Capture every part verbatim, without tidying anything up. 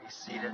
seated.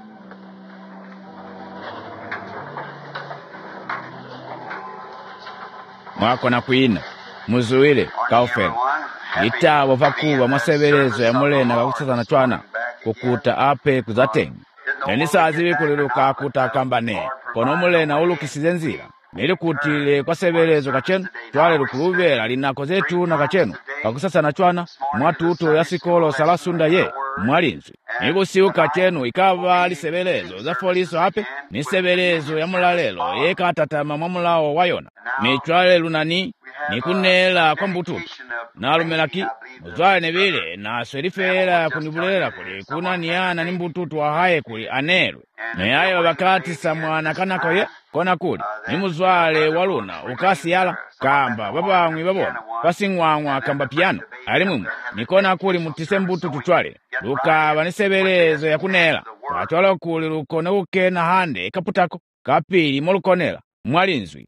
Mwako na kuina muzuile kaufela itabo vakuva mwaseverezo ya mulena kakusazana chwana kukuta ape kuzatenga nenisazivi kuliluka akuta akambane kono mulena ulukisize nzira nili kutile kwa severezo kachenu twale lukuluvela linako zetu na kachenu kakusasana chwana mwatuto ya sikolo salasunda ye mwalinzi nibusiu kachenu ikava lisevelezo za foliso ape ni sevelezo ya mulalelo ye katatama mwamulao wayona michwale lunani nikunela kwa mbututu nalumelaki muzwale nebile na swerifela kunibulela kuli kuna niyana ni mbututu wahaye kuli anerwe nayaye wabakati sa mwana kanako ye kona kuli ni muzwale waluna ukasi yala kamba babangwi babona pasingwangwa kamba piano ali mumu nikona kuli mutise mbututu chwale lukaba nisebelezo ya kunela twatwala kuli lukone ukena hande kaputako kapili molukonela mwalinzwi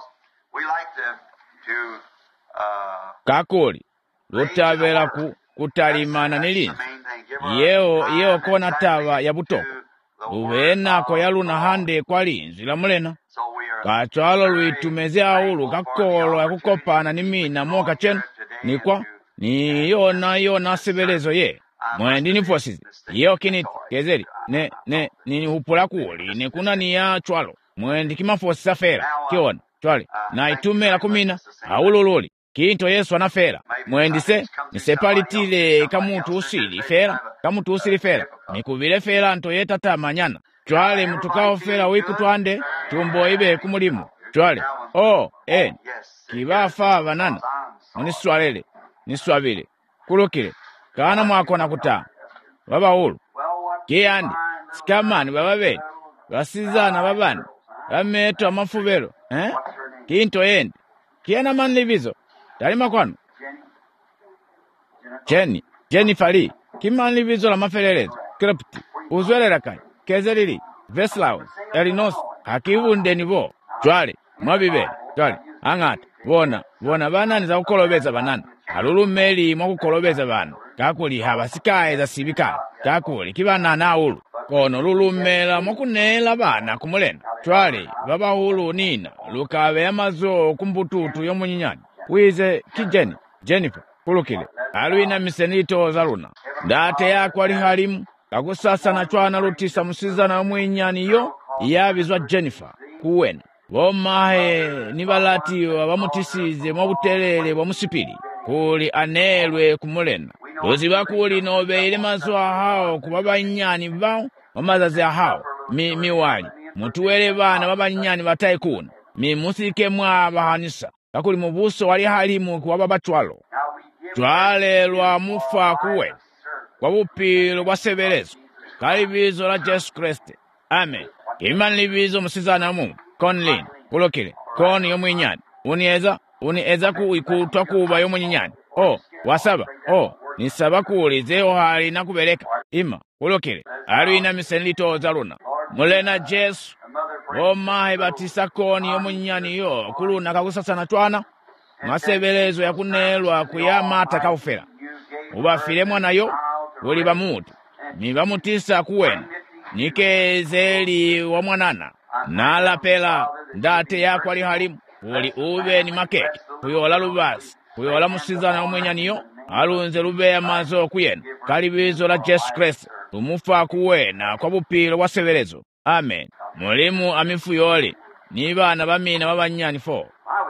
kakuli lutabela ku kutalimana nilinzi yeo yeo kona tava ya butoko luvenako yaluna hande kwa linzi la mulena kachwalo luitumeze aulu kakolo ya kukopana ni mina moka chenu nikwa ni yona yona sebelezo ye mwendi nifosizi yeo kiniti kezeli ne ne ni upula kuli ni kuna ni ya chwalo mwendi kimafosi safera kiona chwale na itumela kumina aulululi kinto Yesu anafera mwendise nisepalitile kamutu usili fera kamutu usili fera nikuvile fera nto yetata manyana chwale mtukao fera wiku twande tumbo ibe kumulimu chwale oh eh kibafa banana uniswalele niswabile kulukile kana mwako nakuta baba ulu kiyandi sikamani baba bene basizana babani bameto amafubelo eh kinto yende kiana manlivizo dalima kwanu Jenny Jennifer Lee kimanlivizo la maferelezo kripti uzwelera kai kezerili Veslaus Elinos akivunde nivo chwale mwabibe chwale angata bona bona banani za kukolobeza banana alulumeli mwa kukolobeza bana kakuli habasikaye za sibika kakuli kibana na ulu kono lulumela mwa kunela bana kumulena chwale baba ulu nina lukabe amazo kumbututu yomunyinyani wize kijeni Jennifer kulukile alwina misenito zaluna date yako ali halimu kakusasa na chwana lutisa musizana mwinyani yo yabizwa Jennifer kuwena womahe nibalati wabamutisize mwabutelele bwamusipili kuli anelwe kumulena lozi bakuli nobeile mazwa hao kubabanyani bao wamazazi hao mi miwali mutuwele bana babanyani bataye kuna mi musike mwa bahanisa kakuli mubuso wali halimu kuwaba batwalo twale lwa mufa kuwe kwa bupilo bwa sebelezo kalibizo la Yesu Kristo amen imani libizo musizana mu konlin kulokile koni yomwinyani unieza unieza kuikutwa kuba yomwinyani oh wasaba oh nisaba kuli zeo hali na kubeleka ima kulokile alwina misenlito zaluna mulena Yesu omahe batisa koni yomwinyani yo kuluna kakusasa na twana masebelezo ya kunelwa kuyamata kaufera ubafile mwana yo uli bamutu ni bamutisa kuwena nikezeli wa mwanana nala pela ndate yako ali halimu uli ube ni makeke kuyola lubasi kuyola musizana umwenyani yo alunze lubeya mazo kuyena kalibizo la Yesu Kristo umufa kuwena kwa bupilo wa sebelezo amen mulimu amifu yoli ni bana bamina babanyani fo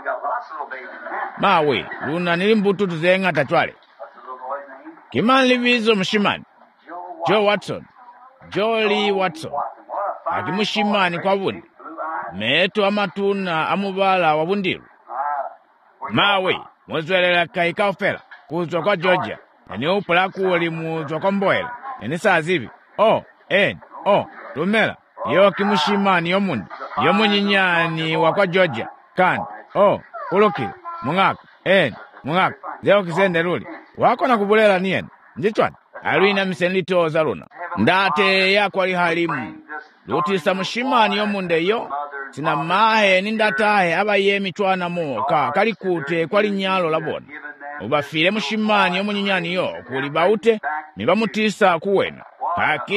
mawe luna nilimbutu tuzenga tatwale kimani libizo mshimani Joe Watson Jolie Watson akimushimani kwa bundi meto amatuna amubala wabundiru mawe mwezwelela kaikaufela kuzwa kwa Georgia ni upula kuuli muzwa kwa mboela ni saa zivi oh en oh lumela yo kimushimani yomundi yomunyinyani wakwa Georgia kandi oh kuloki mungaka en mungaka zeo kisende luli wako na kubulela nien njitwani alwina misenlito zaluna ndate yako ali halimu lutisa mushimani yomunde yo sina mahe nindatahe abaye mitwana mo ka kalikute kwali nyalo labona ubafile mushimani yomunyinyani yo kuli baute nibamutisa kuwena haki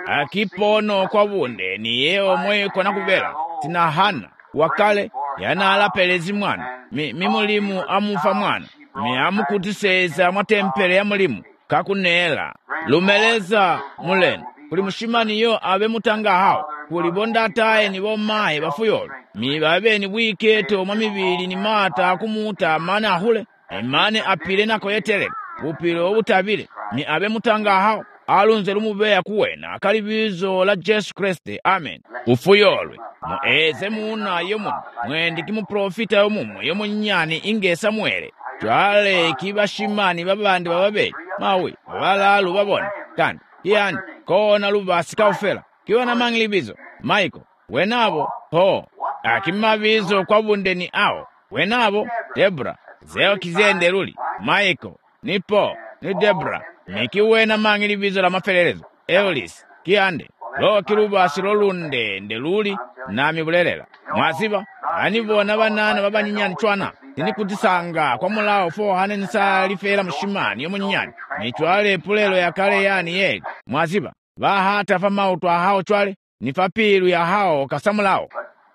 akipono kwa bunde ni yeo mwe kona kubela tina hana wakale yana alapelezi mwana mi, mi mulimu amufa mwana mi amukutiseza mwatempele ya mulimu kakunela lumeleza mulene kuli mushimani yo abe mutanga hao kuli bonda ataye ni bomaye bafuyolo mi babe ni wiketo mamibili ni mata kumuta mana hule imane apile nako yetelele upilo utabile ni abe mutanga hao alunze lumubeya kuwena akalibizo la Yesu Kristo amen ufuyolwe mueze muna yomu mwendi kimu profita yomu yomu nyani inge Samuele twale kibashimani babandi bababe mawe babalalu babona kandi yani kona lubasi kaufela kiwana manglibizo Michael wenabo ho akimabizo kwa bundeni ao wenabo Debra zeo kizende luli Michael nipo ni Debra nikiwena manglibizo la mafelelezo Eolis kiande lo kilubasi lolunde ndeluli nami bulelela mwasiba anibona banana babanyinyani chwana tini kutisanga kwa mulao four hundred nsali fela mshimani yomunyani ni chwale pulelo ya kale yani yeli mwasiba bahata famautu ahao chwale ni fapilu ya hao kasamulao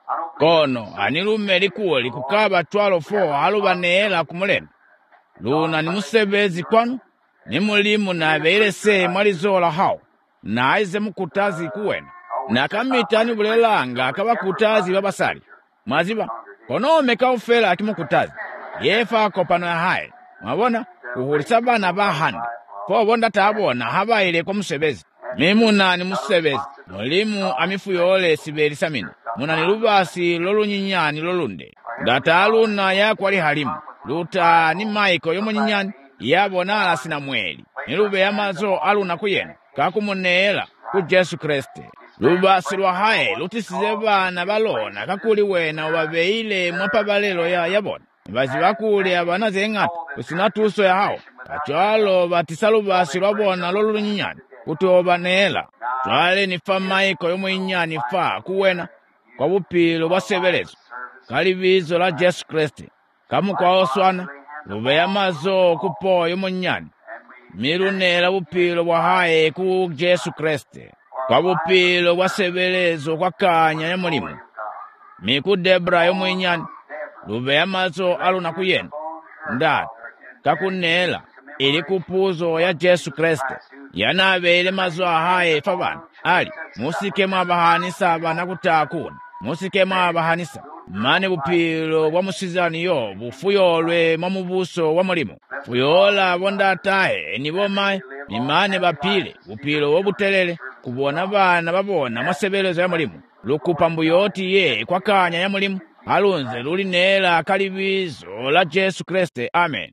kono anilume likuwa likukaba chwalo four haluba neela kumulema luna ni musebezi kwanu ni mulimu na beilese mwalizola hao na aize mukutazi kuwena na kamitani bulelanga kaba kutazi babasali mwaziba kono meka ufela akimukutazi yefa kopano ya hae mwabona kuhulisa bana bahandi po bonda tabona habaile kwa musebezi mimuna ni musebezi mulimu amifu yole sibeli samini muna ni lubasi lolu nyinyani lolunde dataluna ya kwali halimu luta ni Michael yomu nyinyani yabona ala sina mweli nilube ya mazo aluna kuyena kakumuneela ku Yesu Kristo lubasi lwa hae lutisize bana balona kakuli wena wabeile mwapabalelo ya yabona bazi bakuli abana zengata usinatuso ya hao achwalo batisa lubasi lwabona lolunyinyani utoba neela twale ni fa Michael yomuinyani fa kuwena kwa bupilo bwasebelezo kalibizo la Yesu Kristo kamu kwa oswana lube ya mazo kupo yomunyani milunela bupilo bwa hae ku Yesu Kristo kwa bupilo bwasebelezo kwa kanya ya mulimu miku Debra yomuinyani lube ya mazo aluna kuyena ndata kakunela ili kupuzo ya Yesu Kristo yanabele mazo hae fabana ali musike mwabahanisa abana kutakuna musike mwabahanisa mane bupilo bwa musizani yo bufuyolwe mamubuso wa mulimu fuyola bonda ataye nibo mai nimane bapile bupilo wobutelele kubona bana babona masebelezo ya mulimu lukupambu yoti ye kwa kanya ya mulimu alunze luli neela kalibizo la Yesu Kristo amen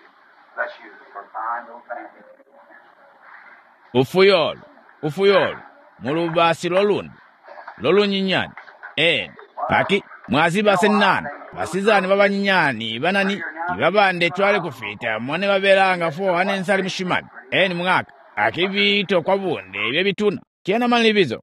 ufuyolo ufuyolo mulubasi lolunde lolunyinyani en paki mwaziba senana basizani babanyinyani banani ibabande twale kufita mwane babelanga four hundred nsali mshimani en mwaka akibito kwa bunde bye bituna kiana manlibizo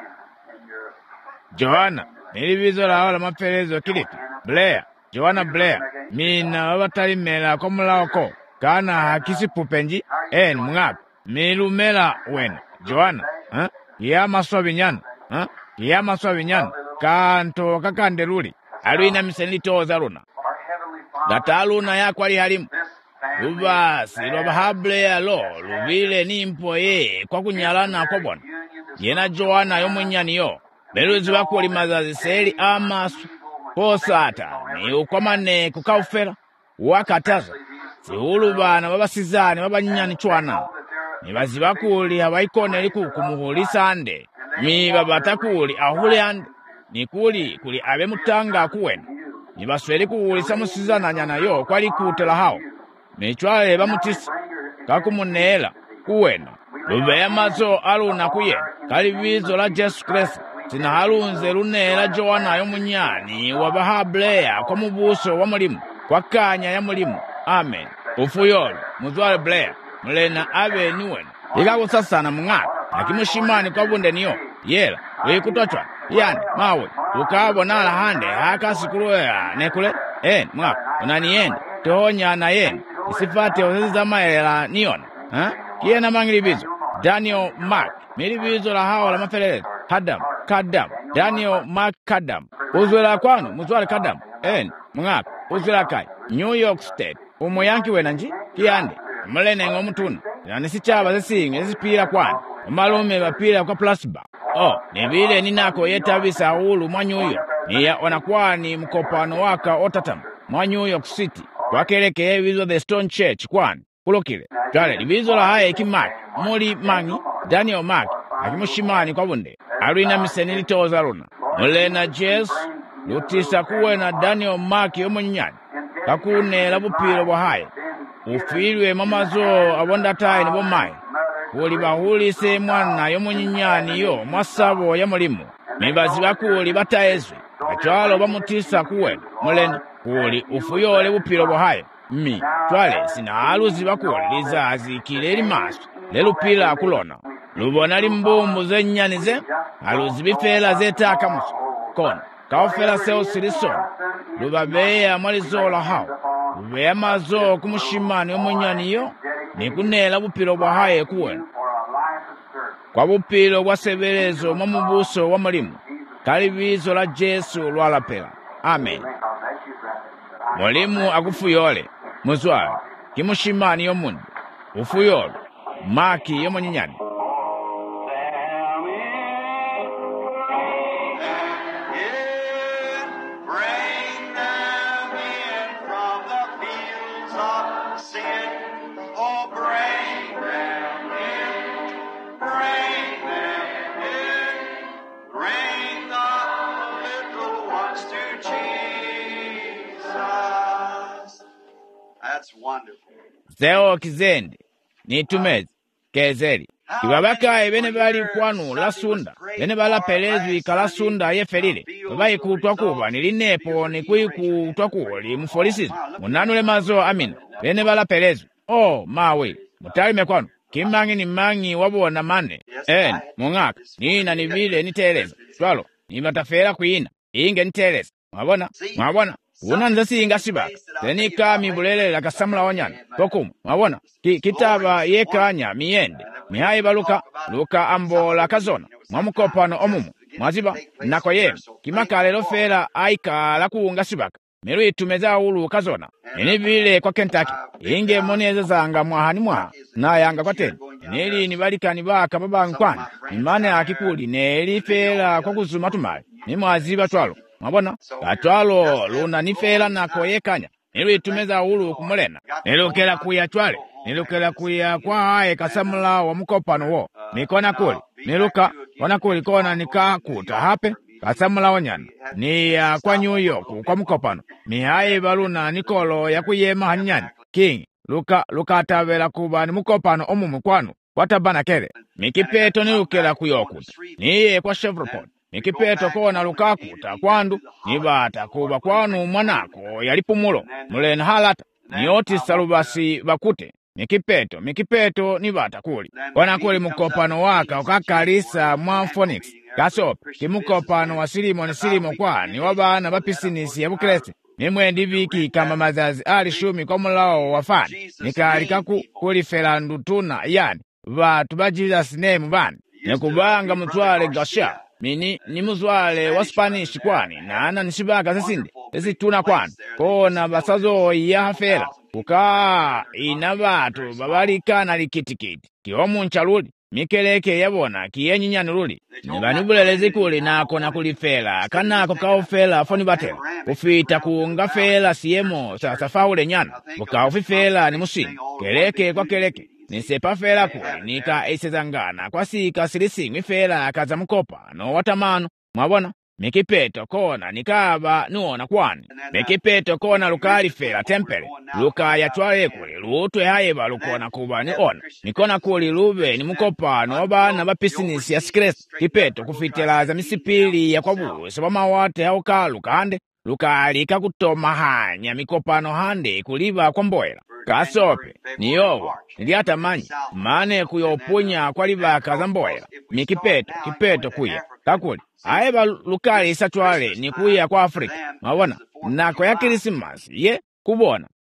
Johanna nilibizo la wala mapelezo kilipi Blair Johanna Blair mina wabatalimela kwa mulawako kana hakisipupenji en mwaka milumela wena Johanna ha ya maswabi nyana ha ya maswabi nyana kanto kakandeluli alwina misenitoza luna dataluna yako ali halimu lubasi lwabahable ya lo lubile nimpo ye kwa kunyalana kwa bona yena Johanna yomunyani yo beluzi bakuli mazazi seli amasu posata ni ukwamane kukaufera wakataza sihulu bana babasizani babanyani chwana nibazi bakuli habaikone liku kumuhulisa ande miba batakuli ahule ande nikuli kuli abe mutanga kuwena nibasweli kuhulisa musizana nyana yo kwali kutela hao nichwale bamutisi kakumuneela kuwena lube ya mazo aluna kuyena kalibizo la Yesu Kristo tina halunze luneela Johanna yomunyani wabahableya kwa mubuso wa mulimu kwa kanya ya mulimu amen ufuyolo muzwale Blair mulena abe niwena ikaku sasana mungaka akimushimani kwa bunde niyo yela wikutochwa yande mawe ukabona la hande hakasikuruya nekule en mwaka unaniende tohonya na yende isifate oziza maela niona ha kiena mangilibizo Daniel Mark milibizo la hao la maferere Kadam Kadam Daniel Mark Kadam uzwela kwanu muzwale Kadam en mungaka uzwela kai New York State umuyanki wenanji kiyande mulene ngomutuna yani sichaba zesinge zipira kwanu malume bapira kwa plasba oh nebile ninako yetabisa ulu mwa New York niya wanakwani mkopano waka otatam mwa New York City wakeleke ebizo the Stone Church kwani kulokile twale libizo la haye kimaki muli mangi Daniel Mark akimushimani kwa bunde alina misenili toza luna mulena Jesu lutisa kuwe na Daniel Mark yomunyani kakune labupiro bwa haye ufilwe mamazo abondatayi ni bomayi kuli bahulise mwana yomunyani yo mwasabo ya mulimu mibazi bakuli bataezwe achwalo bamutisa kuwe mulena kuli ufuyole bupiro bwa haye mi twale sina aluzi bakuli lizazi kileli maso lelupila kulona lubona limbumbu zenyani ze aluzi bifela zetaka muso kona kaofela seo silisona lubabeya mwalizola hao lubeya mazo kumushimani yomunyani yo nikunela bupilo bwa haye kuwena kwa bupilo bwa sebelezo mwa mubuso wa mulimu kalibizo la Jesu lwalapela amen. Mulimu akufuyole muzwale kimushimani yomundu ufuyole maki yomunyinyani zeo kizende nitumezi kezeli kibabakaye bene bali kwanu la sunda bene bala pelezwi kala sunda yefelile babayi kutwa kuba nilinepo ni kuikutwa kuoli mufolisizo munanule mazo amina bene bala pelezwi oh mawe mutalime kwanu kimangi ni mangi wabona mane en mungaka nina nivile niteleza swalo nimatafela kuina inge niteleza mwabona mwabona una nzasi inga sibaka tenika mibulele la kasamula wanyana tokumu mwabona Ki, kitaba yekanya miyende mihaye baluka luka ambola kazona mwamukopano omumu mwaziba nako ye kimakale lofela aika la kuunga sibaka miru itumeza ulu kazona enivile kwa Kentucky inge moneza zanga mwahani mwa na yanga kwa teni enili nibalikani baka babangu kwani imane akikuli nelifela kwa kuzuma tumali nimwaziba twalo mwabona katwalo luna nifela nako yekanya nilu itumeza ulu kumulena nilukela kuya twale nilukela kuya kwa haye kasamula wa mukopano wo nikona kuli niluka wana kuli kona nikakuta hape kasamula wanyana ni ya kwa New York kwa mukopano ni haye baluna nikolo ya kuyema hanyani king luka luka atavela kuba ni mukopano omumu kwanu watabana kele mikipeto nilukela kuyokuta niye kwa Chevroport mikipeto kona lukakuta kwandu nibata kuba kwanu mwanako yalipumulo mulena halata nioti salubasi bakute mikipeto mikipeto nibata kuli wana kuli mukopano waka ukakalisa mwa Phoenix kasope kimukopano wa silimo ni silimo kwani wabana bapisinisi ya bukresi nimwe ndiviki kama mazazi ali shumi kwa mulao wafani nikalika ku kulifela ndutuna yani batu ba Jesus name bani nekubanga mutwale gasha mini ni muzwale wa Spanish kwani nana nishibaka zesinde ezituna kwani kona basazo ya hafela kuka ina batu babalika na likitikiti kihomu nchaluli mikeleke yabona kiyenyinyani luli nibanibulelezi kuli nako na kulifela kanako kaofela foni batela ufita kuunga fela siemo sasa faule nyana ukaofifela ni musini keleke kwa keleke nisepa fela kuli nika isezangana kwa sika silisingwi fela kaza mkopa no watamano mwabona mikipeto kona nikaba nuona kwani mikipeto kona lukali fela tempele luka yatwale kuli lutwe haye balukona kuba ni ona nikona kuli lube ni mkopa no bana ba business ya skres kipeto kufitela za misipili ya kwabu sabama wate hauka lukande lukalika kutoma hanya mikopano hande kuliba kwa mboela kasope niyowa niliatamanyi mane kuyopunya kwa liba kazamboela mikipeto kipeto kuya kakuli aeba lukali isatwale ni kuya kwa Afrika mawona nako ya Christmas ye kubona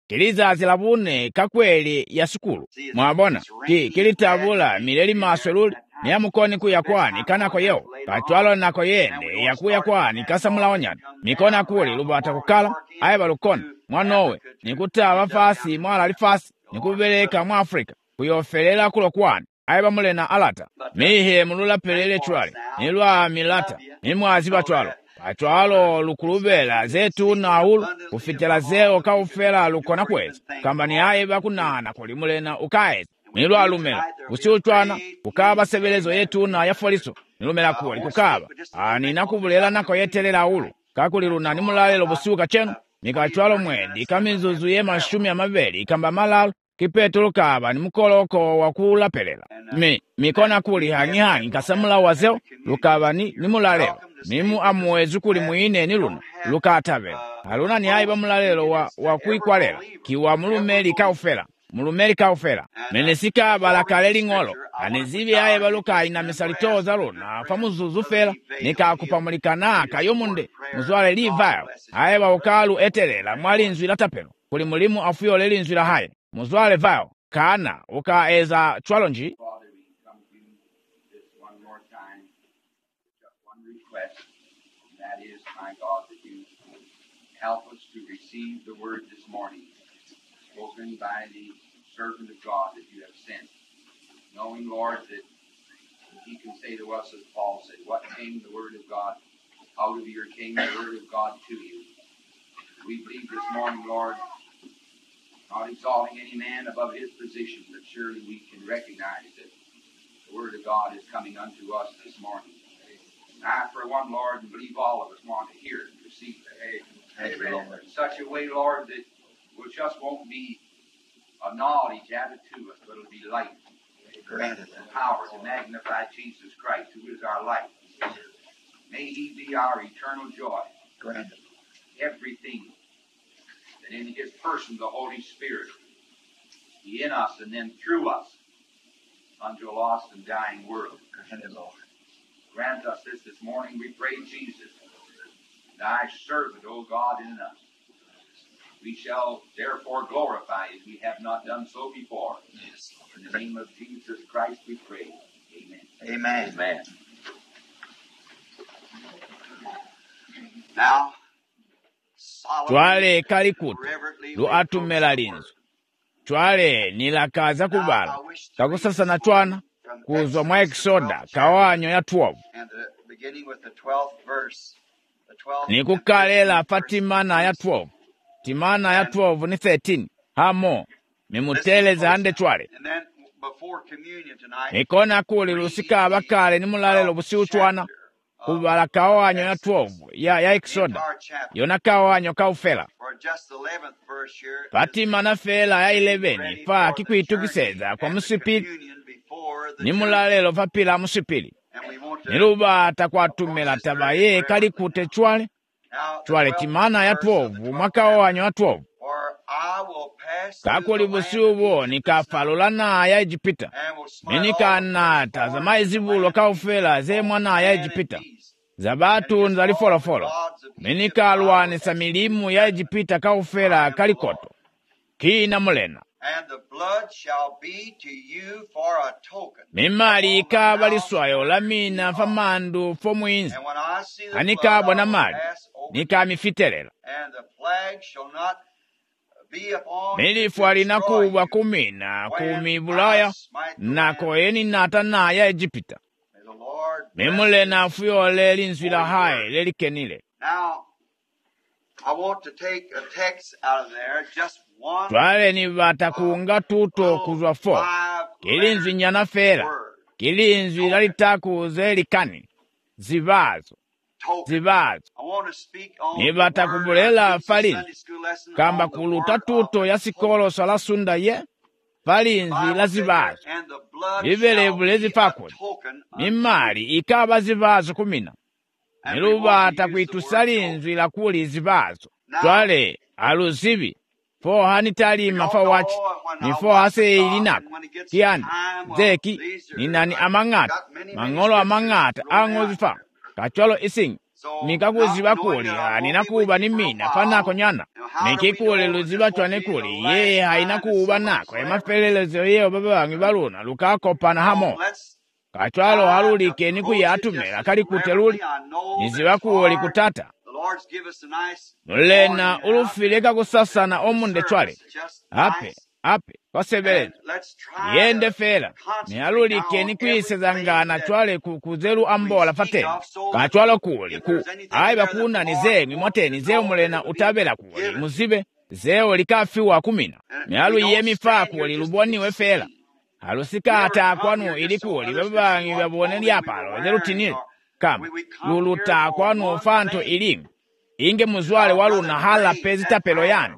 kilizazi labune kakweli ya sukulu mwabona ki kilitabula mileli masweluli ni amukoni kuyakwani kanako yeo kachwalo nako yende yakuya kwani kasamula onyani mikona kuli lubata kukala aiba lukoni mwanowe nikutaba fasi mwala lifasi nikubeleka mu Afrika kuyofelela kulo kwani aiba mulena alata mihe mulula pelele chwali nilwa milata nimwazi batwalo batwalo lukulubela zetu na ulu kufitela zeo kaufela lukona kwezi kamba ni aiba kunana kuli mulena ukaezi nilwa lumela usiutwana kukaba sebelezo yetu na yafoliso nilumela kuwa kukaba ani nakubulela nako yetelela ulu kakuliluna nimulalelo busuka chenu nikachwalo mwendi kamizuzu ye mashumi amabeli kamba malalo kipetu kaba ni mukoloko wakula pelela mi mikona kuli hangi hangi kasamula wazeo lukaba ni nimulalelo nimu amwezu kuli muine ni luna lukatabela aluna ni aiba mulalelo wa, wa kuikwalela kiwa mulumeli kaufela mulumeli kaufela menesika balakaleli ngolo anezivi aye baluka ina misalitoza luna famuzuzu fela nikakupamulikana kayomunde muzwale livao aye baukalu etelela mwalinzwila tapelo kuli mulimu afuyo lelinzwila haye muzwale vao kana ukaeza chwalonji. Help us to receive the word this morning, spoken by the servant of God that you have sent, knowing, Lord, that he can say to us, as Paul said, what came the word of God, out of your came the word of God to you. We believe this morning, Lord, not exalting any man above his position, but surely we can recognize that the word of God is coming unto us this morning. And I, for one, Lord, and believe all of us want to hear it and receive it. Amen. In such a way, Lord, that it just won't be a knowledge added to us, but it'll be light and power to magnify Jesus Christ, who is our life. May he be our eternal joy. Everything that in his person, the Holy Spirit, be in us and then through us unto a lost and dying world. Grant us this this morning, we pray, Jesus, thy servant, O God, in us. We shall therefore glorify as we have not done so before. Yes. In the name of Jesus Christ we pray. Amen. Amen. Amen. Now, twale kalikuta lu atumela linzo twale nilakaza kubala kakusasana twana kuzwa mwa Exoda kawanyo ya twelve nikukalela patimana ya twelve timana ya twelve ni thirteen hamo mimuteleza ande twale nikona kuli lusika abakale nimulalelo busiu twana kubala kawanyo ya twelve ya, ya Exoda yona kawanyo kaufela patimana fela ya eleven fa kikuitukiseza kwa musipili nimulalelo vapila musipili niluba takwatumela tabaye kalikute chwale chwale timana ya twelve mwaka wanyo ya twelve kakuli busubo nikafalulana ya Ejipita ninikana zama izibulo kaufela ze mwana ya Ejipita zabatu nzali folo folo ninikalwanisa milimu ya Ejipita kaufela kalikoto kina mulena mimali ikabaliswayo lamina famandu fomwinzi anikabwa na mali nikamifitelela milifu alinakuwa kumina kumibulaya nako eni natana ya Ejipita mimulena afuyole linzwila hae lelikenile. Twale ni batakunga tuto kuzwa fo kilinzwi nyana fela kilinzwi lalitakuze likani zibazo zibazo ni batakubulela falinzi kamba kuluta tuto ya sikolo sala sunda ye falinzi la zibazo ibelebule zifakwe mimali ikaba zibazo kumina niluba takuitusalinzwi la kuli zibazo twale aluzibi fo hanitali mafawachi ni fo hase ilinako kiani zeki ni nani amangata mangolo amangata ango zifa kacholo isingi mikakuziba kuli hanina kuba ni mina fanako nyana nikikuli luziba chwane kuli yeye haina kuba nako emafelelezo yeo baba wangi baluna lukakopana hamo kachwalo halulike ni kuyatumela kali kuteluli niziba kuli kutata nulena ulufileka kusasana omunde chwale ape ape kosebeleza yende fela nialulike ni kwisezangana chwale kukuzeru ambola fateni kachwalo kuli ku aiba kuna ni zengwi moteni zeo mulena utabela kuli muzibe zeo likafiwa kumina nialu yemi faa kuli luboniwe fela halusika ata kwanu ili kuli babangi babone lyapalo zeru tinili kama luluta kwanu fanto ilimu inge muzwale waluna hala pezita pelo yani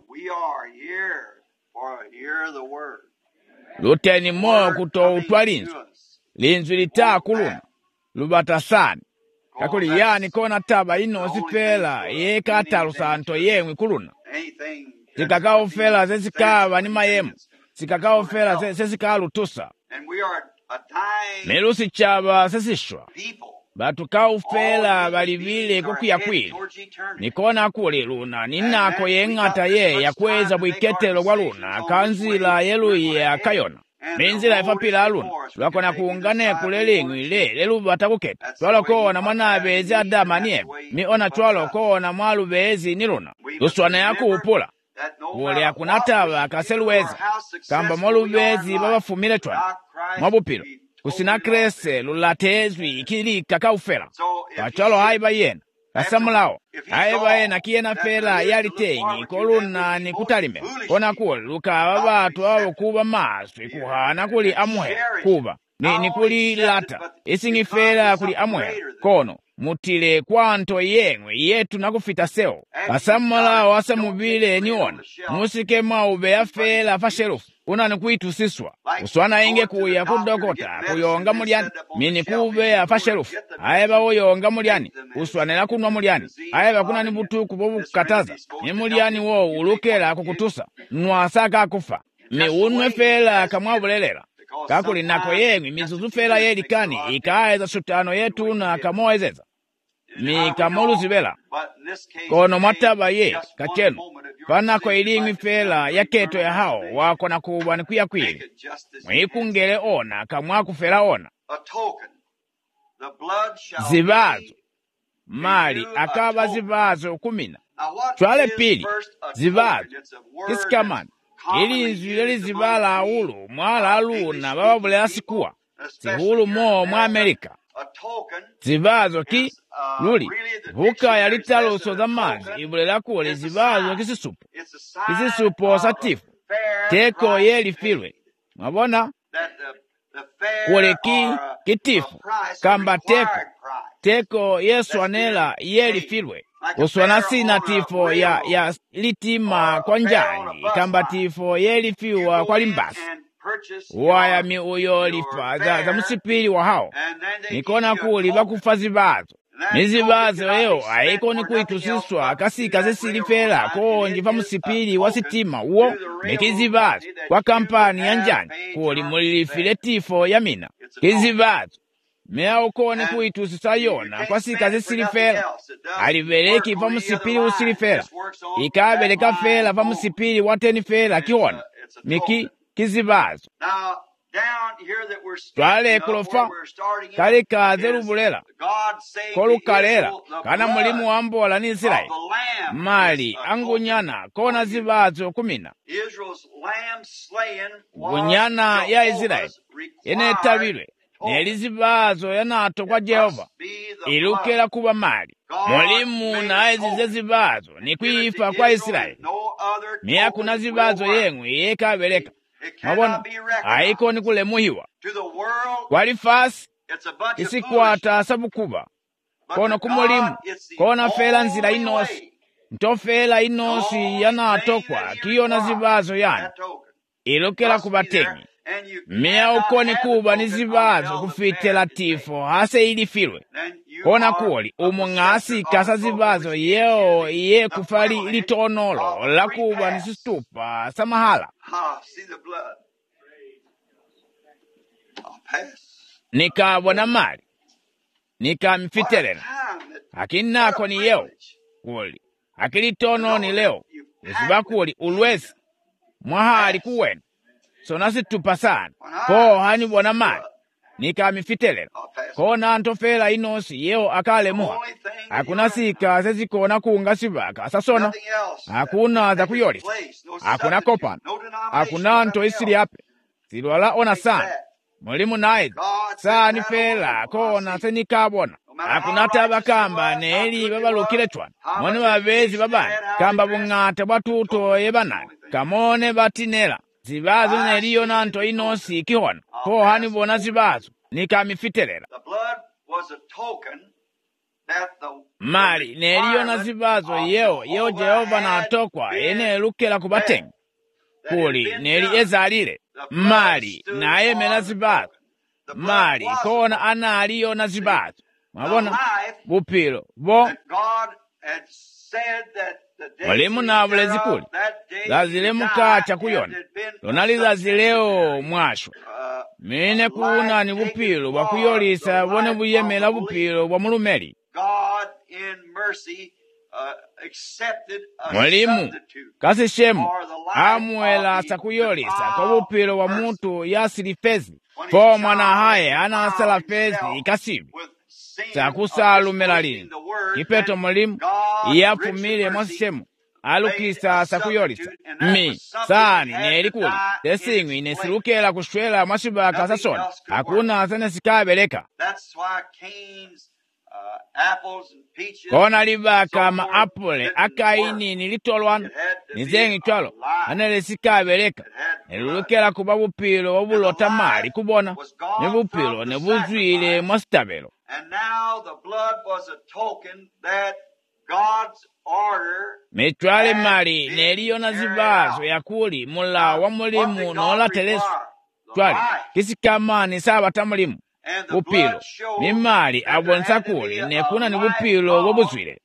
luteni mo kuto utwalinzu linzu litaa kuluna lubatasani kakuli yani kona taba ino sifela yeka atalu santo yemwi kuluna sikakao fela zesikava ni mayemu sikakao fela sesikalu tusa melusi chaba sesishwa batukau fela balivile kukuyakwili nikona kuli luna ninako yengata ye yakweza bwiketelo kwa luna kanzila yeluye akayona minzila ifapila luna lwakona kuungane kulelingwi le lelu batakuketa twalo kona mwanabezi adama niye miona twalo kona mwalubezi ni luna luswana yaku upula ule akunataba akaseluweza kamba mwalubezi babafumile twana mwabupilo kusina krese lulatezwi ikili kakaufela kachalo haiba yena kasamulao haiba yena kiyena fela yalitenyi koluna ni kutalime kona kuli lukaba batu awo kuba maswi kuhana kuli amuhe kuba ni, ni kuli lata isingi fela kuli amuhe kono mutile kwanto yengwe yetu nakufita seo kasamulao asa mubile niona musike maube ya fela fasherufu unani kuitu siswa uswana inge kuya kudokota kuyonga muliani mini kube ya fasherufu aeba uyonga muliani uswanela kunwa muliani aeba kuna ni butuku bobu kukataza ni muliani wo ulukela kukutusa nwasaka kufa mi unwe fela kamwabulelela kakuli nako yengwi mizuzu fela yelikani ikaeza sutano yetu na kamoezeza mi kamolu zibela kono mataba ye kacheno panako ilimi fela yaketo ya hao wako na kuwa ni kuya kwili mwikungele ona kamwaku fela ona zivazo mali akaba zivazo kumina chwale pili zivazo kisikamani ili nzuleli zivala aulu mwala aluna bababule asikuwa zihulu mo mwa Amerika zivazo ki luli vuka yalitalo so zamazi ibulela kuole zivazo kisisupu kisisupu osatifu teko yeli filwe mwabona kuole ki kitifu kamba teko teko yesu anela yeli filwe uswana sina tifo ya, ya litima kwa njani kamba tifo yeli fiwa kwa limbasi waya mi uyo lifa za, za musipili wa hao nikona kuli bakufa zivazo nizivazo eo aiko ni kuitusiswa kasika zesili fela konjifa musipili wa sitima uo nikizivazo kwa kampani ya njani kuli mulilifile tifo ya mina kizivazo mea uko ni kuitusisa yona kwa sika zesili fela alibeleki va musipili usili fela ikabeleka fela va musipili wateni fela kiona miki kizivazo twale kulofa kali kaze lubulela kolukalela kana mulimu wambola ni Israeli mali angunyana kona zivazo kumina gunyana ya Israeli ene tabilwe neli zivazo yanato kwa Jehova ilukela kuba mali mulimu na ezize zivazo ni kuifa kwa Israeli miya kuna zivazo yengwe yekabeleka mabona aiko ni kule muhiwa wali fasi isikwata sabukuba kono kumulimu kona fela nzila inosi nto fela inosi yanatokwa kiyona zivazo yani ilokela kubatengi mea ukoni kuba ni zivazo kufitela tifo hase ili filwe kona kuoli umungasi kasa zivazo yeo ye kufali litonolo la kuba ni sistupa samahala nikabona mali nikamfitelena akinako ni yeo kuli akilitono ni leo esiba kuli ulwesi mwahali kuwena sonasi tupasana ko hani bona mali nikamifitelera ko nantofera inosi yeo akalemuha akuna sika sezikona kunga sibaka asasona akuna za kuyolisa akuna kopana akuna nto isiri ape silwala ona sana mulimu naye sani fela kona senikabona akuna taba kamba neli babalukile chwana mwane babezi babani kamba bungata bwatuto yebanani kamone batinela zibazo neliyo nanto inosi ikihona ko hani bona zibazo nikamifitelera mali neliyo na zibazo yeo yeo Jehova na atokwa ene elukela kubatenga kuli neli ezalile mali na eme na zibazo mali kona ana aliyo na zibazo mwabona bupilo bo walimu na bulezi kuli lazile mukacha kuyona lonali lazileo mwasho mine kuna ni bupilo bakuyolisa bone buyemela bupilo bwa mulumeli mwalimu kasi shemu amuela sakuyolisa kwa bupilo wa muntu yasili fezi po mwana haye anasala fezi ikasibu sakusalumela lini ipeto mwalimu iyafumile mwasishemu alukisa sakuyolisa mi sani nelikuli tesingwi inesilukela kushwela mwashibaka sasona hakuna sene sikabeleka kona libaka ma apple akaini nilitolwana nizengi chwalo anele sikabeleka nilulukela kuba bupilo wabulota mali kubona ni bupilo ne buzwile mwasitabelo. And now the blood was a token that God's order mitwale mali neliyo na zibazo yakuli mula wa mulimu nola telesu twali kisikamani sabata mulimu bupilo ni mali abonsa kuli nekuna ni bupilo wabuzwile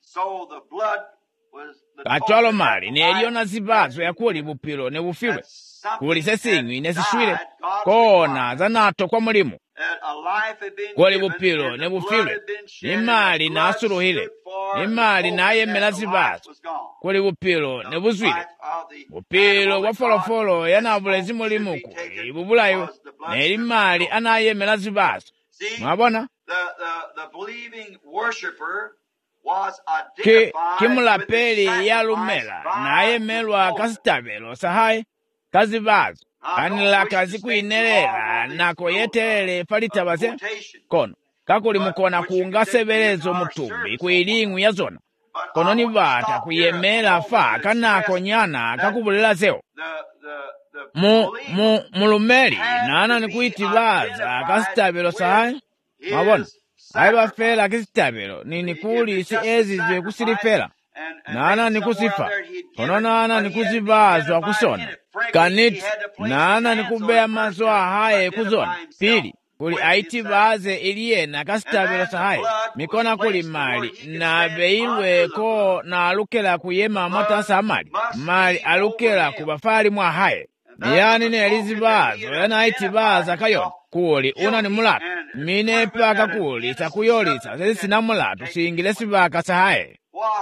katwalo mali neliyo na zibazo yakuli bupilo ne bufilwe kuli sesingwi nesishwile kona zanato kwa mulimu kuli bupilo ne bufilwe ni mali na asuluhile ni mali na ayemela zibazo kuli bupilo ne buzwile bupilo wafolofolo yanabulezi mulimuku ibubulayo ne mali anayemela zibazo mwabona ki kimulapeli yalumela na ayemelwa kasitabelo sahaye kazibazo kanila kazi kuinelela nako yetelele palitabase kono kakuli mukona kuunga sebelezo mutumbi kuilingu ya zona kono ni bata kuyemela fa kanako nyana kakubulela zeo mu mu mulumeli nana ni kuitibaza kasitabelo sahaye mabona aiba fela kisitabelo nini kuli si ezizwe kusilifela nana ni kusifa kono nana ni kuzibazwa kusona kaniti nana ni kubea mazwa haye kuzona pili kuli aitibaze iliyena kasitabelo sahaye mikona kuli mali na beilwe ko na alukela kuyema matasa mali mali alukela kubafali mwa haye yani ni elizibazo yana aitibaza kayo kuli una ni mulatu mine paka kuli sakuyolisa sisi na mulatu singile sibaka sahaye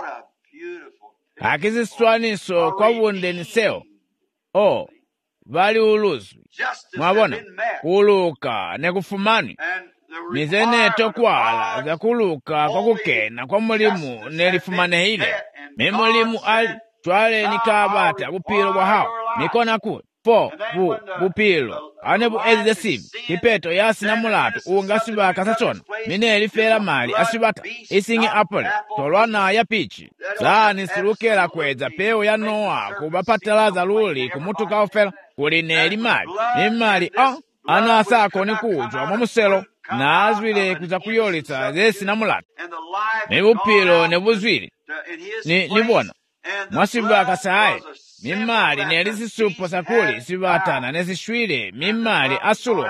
akiziswaniso kwa bunde ni seo o bali uluzwi mwabona kuluka ne kufumani nizene tokwala za kuluka kwa kukena kwa mulimu nelifumane hile me mulimu ali twale nikabata bupilo bwa hao nikona ku po bu bupilo ane bu ezide sibi kipeto yasi na mulatu unga sibaka sasona mine elifela mali asibata isingi apole tolwana ya pichi zani silukela kweza peo ya noa kubapatalaza luli kumutuka ofela kuli neli mali ni mali ah anasako ni kujwa mwamuselo na azwile kuza kuyolitsa zesi na mulatu ni bupilo ne buzwili ni nibona mwasibaka sahaye mimali nelisi supo sakuli sibatana nesishwile mimali asulo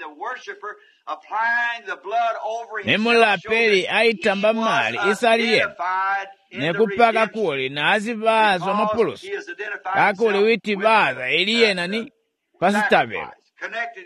nemulapeli aitamba mali isaliye nekupaka kuli nazibazwa mapulusi kakuli witibaza iliyena ni kwasitabelo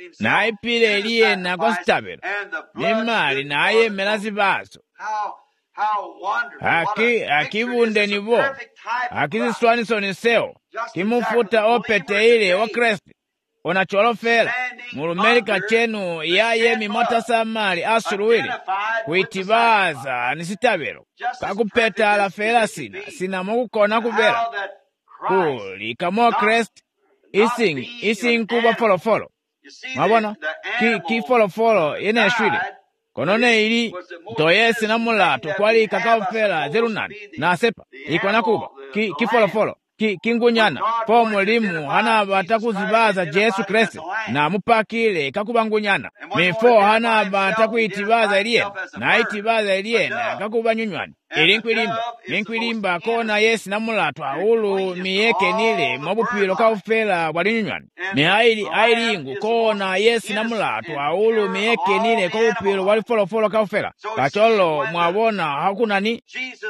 naipile iliyena kwasitabelo mimali nayemela zibazo Aki akivunde nivo akiziswaniso seo kimufuta opete ile wa Kristo onacholofela mulumelika chenu yaye mimota samali asuluwili kuitibaza nisitabelo kakupeta la fela sina sina mukukona kubela kuli kamo Kristo ising ising kuba folo folo mabona ki ki folo folo yene shwili konone ili toyesi na mulato kwali kakafela zerunani na sepa ikona kuba ki ki folo folo ki kingunyana po mulimu hana batakuzibaza Yesu Kristo na mupakile kakubangunyana mifo hana batakuitibaza eliye na itibaza eliye na kakubanyunywani elinkwilimba linkwilimba kona Yesu na mulato aulu miyeke nile mabupilo kaufela bwalinyunywani mihaili ailingu kona Yesu na mulato aulu miyeke nile kaupilo walifolofolo kaufela kacholo mwabona hakunani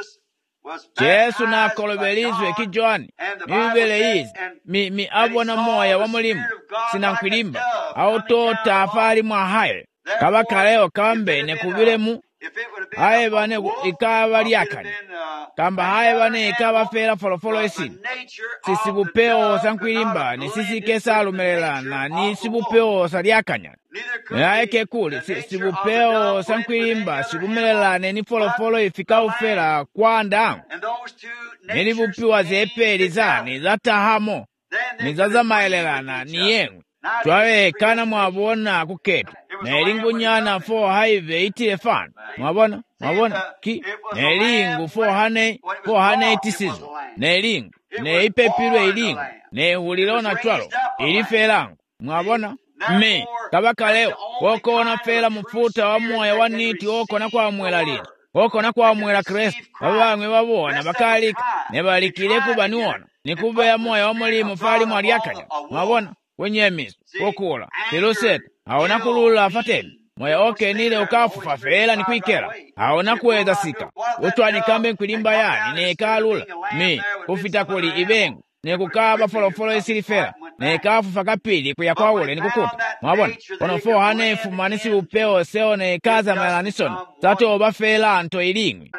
Yesu na kolobelizwe kijoani mibele hizi mi, mi abona moya wa mulimu sinankulimba au tota afali mwa haye kabaka leo kambe nekubilemu haye bane ikaba lyakani kamba haye bane ikaba fela folofolo esini sisibupeo sankwilimba ni sisi kesa alumelelana ni sibupeo salyakanya naye kekuli sibupeo sankwilimba silumelelane ni folofolo ifika ufela kwa ndangu nini bupiwa zepeli zani zatahamo nizaza maelelana ni yengu Chwawe kana mwabona kuketu na elingunyana fo haive itile fana mwabona mwabona ki na elingu fo hane fo hane itisizo na elingu na ipepilwe elingu na ehulilona chwalo ilifelangu mwabona me kabaka leo woko na fela mfuta wa moya waniti woko na kwa mwela lini woko na kwa mwela Kristo babangwe babona bakalika ne balikile kuba niwona nikube ya moya wa mulimu fali mwalyakanya mwabona wenye miso okula filoseta aona kulula afateni moya oke nile ukafufa fela ni kuikera aona kuweza sika utwani kambe nkwilimba yani ne kalula mi ufita kuli ibengu ne kukaba folofolo isili fela ne kafufa kapili kuya kwa ule ni kukuta mwabona kono fo hane fumanisi upeo seo ne kaza melanisoni tato oba fela anto ilingwi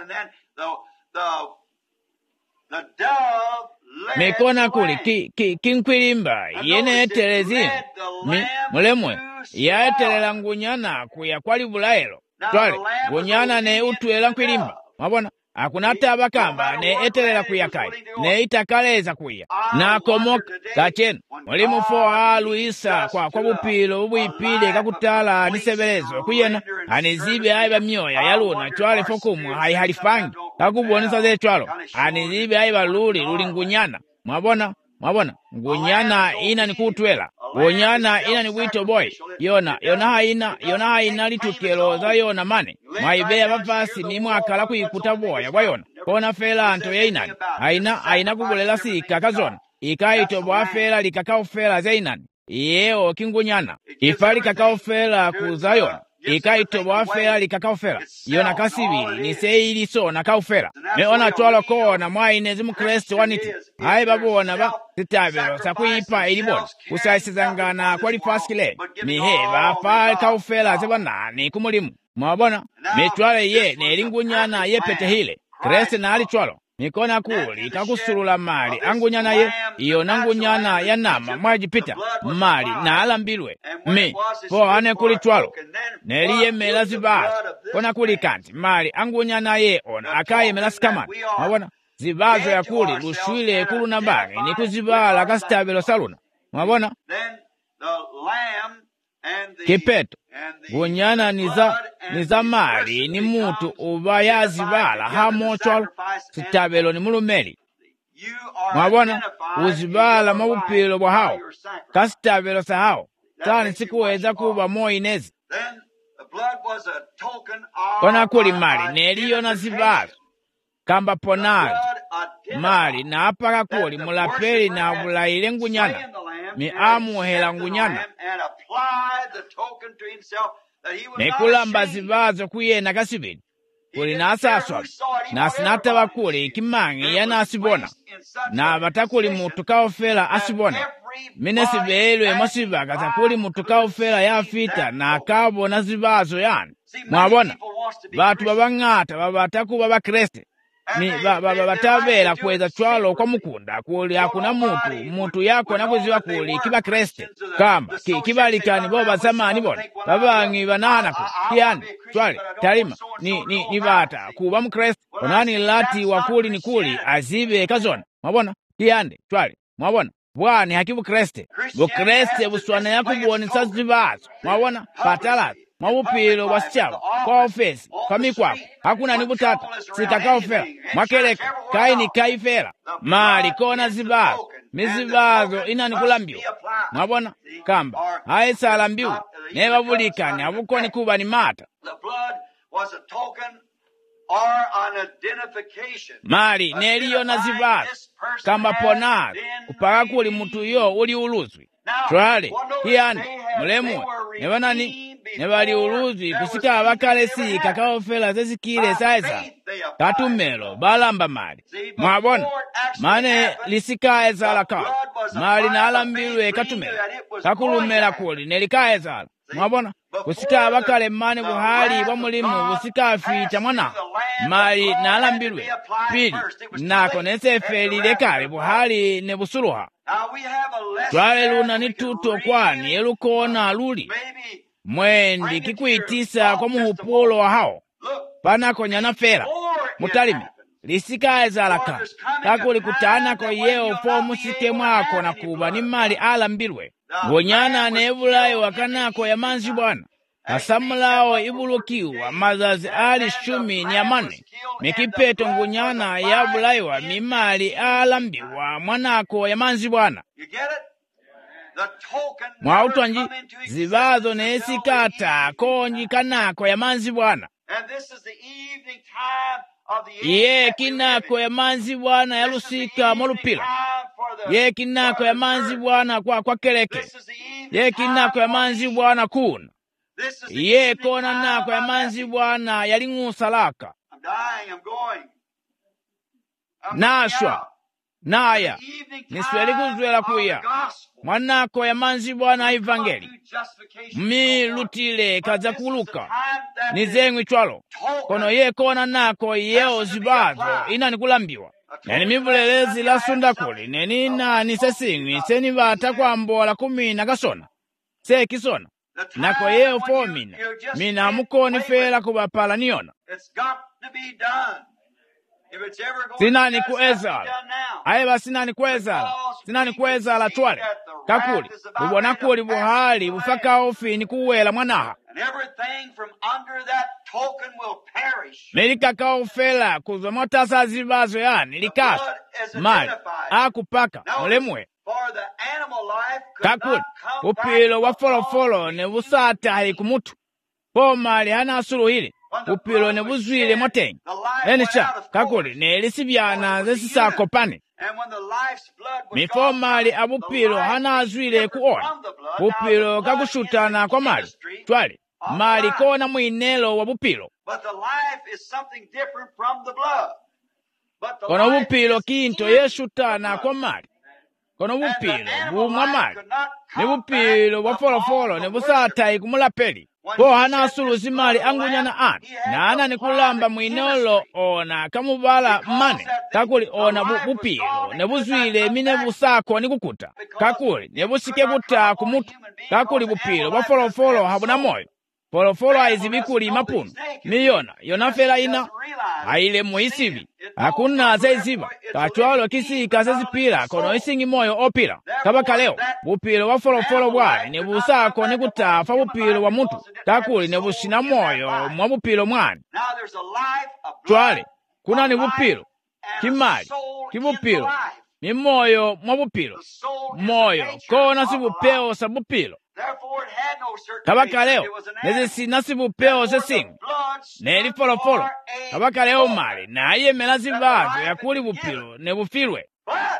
mekona kuli ki, ki, kinkwilimba yene etelezini mi mulemwe ya etelela ngunyana kuya kwali bulaelo twale ngunyana ne utwela nkwilimba mwabona akunata abakamba ne etelela kuya kai ne itakaleza kuya na komoka kachenu mulimu fo halu isa kwa kwa bupilo ubwipile kakutala nisebelezo kuyena anizibe aiba mioya yaluna twale fokumu hai halifangi kakubonesa ze twalo anizibe aiba luli luli ngunyana mwabona mwabona ngunyana ina nikutwela ngunyana ina ni wito boy yona yona haina yona haina litukelo za yona mane mwaibea bafasi ni mwakala kuyikuta boya kwa yona kona fela anto yainani haina haina kubulela sika kazona ikaito bwa fela likakao fela zainani yeo kingunyana ifali kakao fela kuzayona ikaito bwa fela likakao fela yona kasibili ni seili so na kao fela meona twalo kona mwaine zimu Kristo waniti hai babona ba sitabelo sakuipa ilibona kusaisizangana kwa lifaskile mihe bafali kao fela zibanani kumulimu mwabona metwale ye ne lingunyana ye pete hile Kristo na alitwalo nikona kuli kakusulula mali angunyana ye iyo nangunyana ya nama mwajipita mali na alambilwe mi po hane kuli twalo neliye mela zibazo kona kuli kanti mali angunyana ye ona akaye mela sikamana mwabona zibazo ya kuli lushwile kulu na bangi ni kuzibala kasitabelo saluna mwabona kipeto ngunyana niza niza mali ni mutu uba yazibala hamochwalo sitabelo ni mulumeli mwabona uzibala mabupilo bwa hao kasitabelo sa hao tani sikuweza kuba moinezi kona kuli mali neliyo na zibazo kamba ponazo mali na apaka kuli mulapeli na bulaile ngunyana mi amuhela ngunyana nekulamba zibazo kuyena kasibili kuli nasaswa nasinata bakuli ikimangi yana asibona na batakuli mutu kaofela asibona mine sibelwe masibaga takuli mutu kaofela ya fita na kabona zibazo yani mwabona batu babang'ata babatakuba bakreste ni batabera kweza chwalo kwa mukunda kuli hakuna mutu mutu yako nakuziwa kuli kiba kreste kamba kibalikani bo bazamani bona babangi bananako kiyani chwali talima ni ni ni bata kuba mukreste onani lati wakuli ni kuli azibe kazona mwabona kiyande chwali mwabona bwani hakibu kreste bukreste buswana yako buonesa zibazo mwabona patala mwabupilo wasichaba kwa ofesi kwa mikwako hakuna ni butata sitakaofera mwakeleka kaini kaifera mali kona zibazo mizibazo ina nikulambiwa mwabona kamba haisa alambiwa neba bulikani abukoni kuba ni mata mali neliyo na zibazo kamba ponazo upaka kuli mutu yo uli uluzwi twale kiyani mulemwe neba nani nebali uluzwi kusika abakalesi kakaofela zezikile saiza katumelo balamba mali mwabona mane lisika ezala ka mali na alambilwe katumelo kakulumela kuli nelika ezala mwabona kusika abakale mane buhali bwa mulimu busika afita mwana mali na alambilwe pili nako nesefe lekale buhali ne busuluha twale luna ni tuto kwani elukona luli mwendi kikuitisa kwa muhupulo wa hao panako nyana fera mutalimi lisika ezalaka kakuli kutana kwa yeo fo musike mwako na kuba ni mali alambirwe ngonyana nebulayo wakanako ya manzi bwana asamulao ibulukiwa mazazi ali shumi ni amane mikipeto ngonyana ya bulayo mimali alambiwa mwanako ya manzi bwana mwautwanji zibazo nesikata konji kanako ya manzi bwana ye kinako ya manzi bwana ya lusika molupila ye kinako ya manzi bwana kwa kwa keleke ye kinako ya manzi bwana kuna ye kona nako ya manzi bwana yali ng'usalaka nashwa naya nisweli kuzwela kuya mwanako ya manzi bwana evangeli milutile kaza kuluka nizengwi chwalo kono ye kona nako yeo zibazo ina nikulambiwa neni mivulelezi la sundakuli neni na nisesingwi seni bata kwa mbola kumina kasona se kisona nako yeo fo mina mina mukoni fela kubapala niona sinani kuezala aiba sinani kuezala sinani kuezala twale kakuli ubona kuli buhali bufaka ofini kuwela mwanaha melika kaofela kuzwa motasa zibazo yani likasa mali akupaka mulemwe kakuli upilo wa folofolo ne busata haikumutu po mali hana suluhili upilo ne buzwile motengi enisha kakuli ne lisibyana zesisako pane mifo mali abupilo hana azwile kuona upilo kakushutana kwa mali twali mali kona mwinelo wa bupilo kono bupilo kinto yeshutana kwa mali kono bupilo bumwa mali ne bupilo bwa folofolo ne busata ikumulapeli po hana asuluzi mali angunyana ana na ana nikulamba mwinolo ona kamubala mane kakuli ona bupilo ne buzwile mine busako nikukuta kakuli ne busike kuta kumutu kakuli bupilo bwa folofolo habuna moyo folofolo aizibikuli mapunu miyona yonafela ina aile muisibi hakuna zaiziba kachwalo kisika zazipila kono isingi moyo opila kabaka leo bupilo wa folofolo bwale ne busako nikutafa bupilo wa mutu kakuli ne bushina moyo mwa bupilo mwani twale kuna ni bupilo kimali kibupilo ni moyo mwa bupilo moyo kona si bupeo sa bupilo kabaka leo nezi sinasi bupeo se singu neli folofolo kabaka leo mali na aye melazi bazo ya kuli bupilo ne bufilwe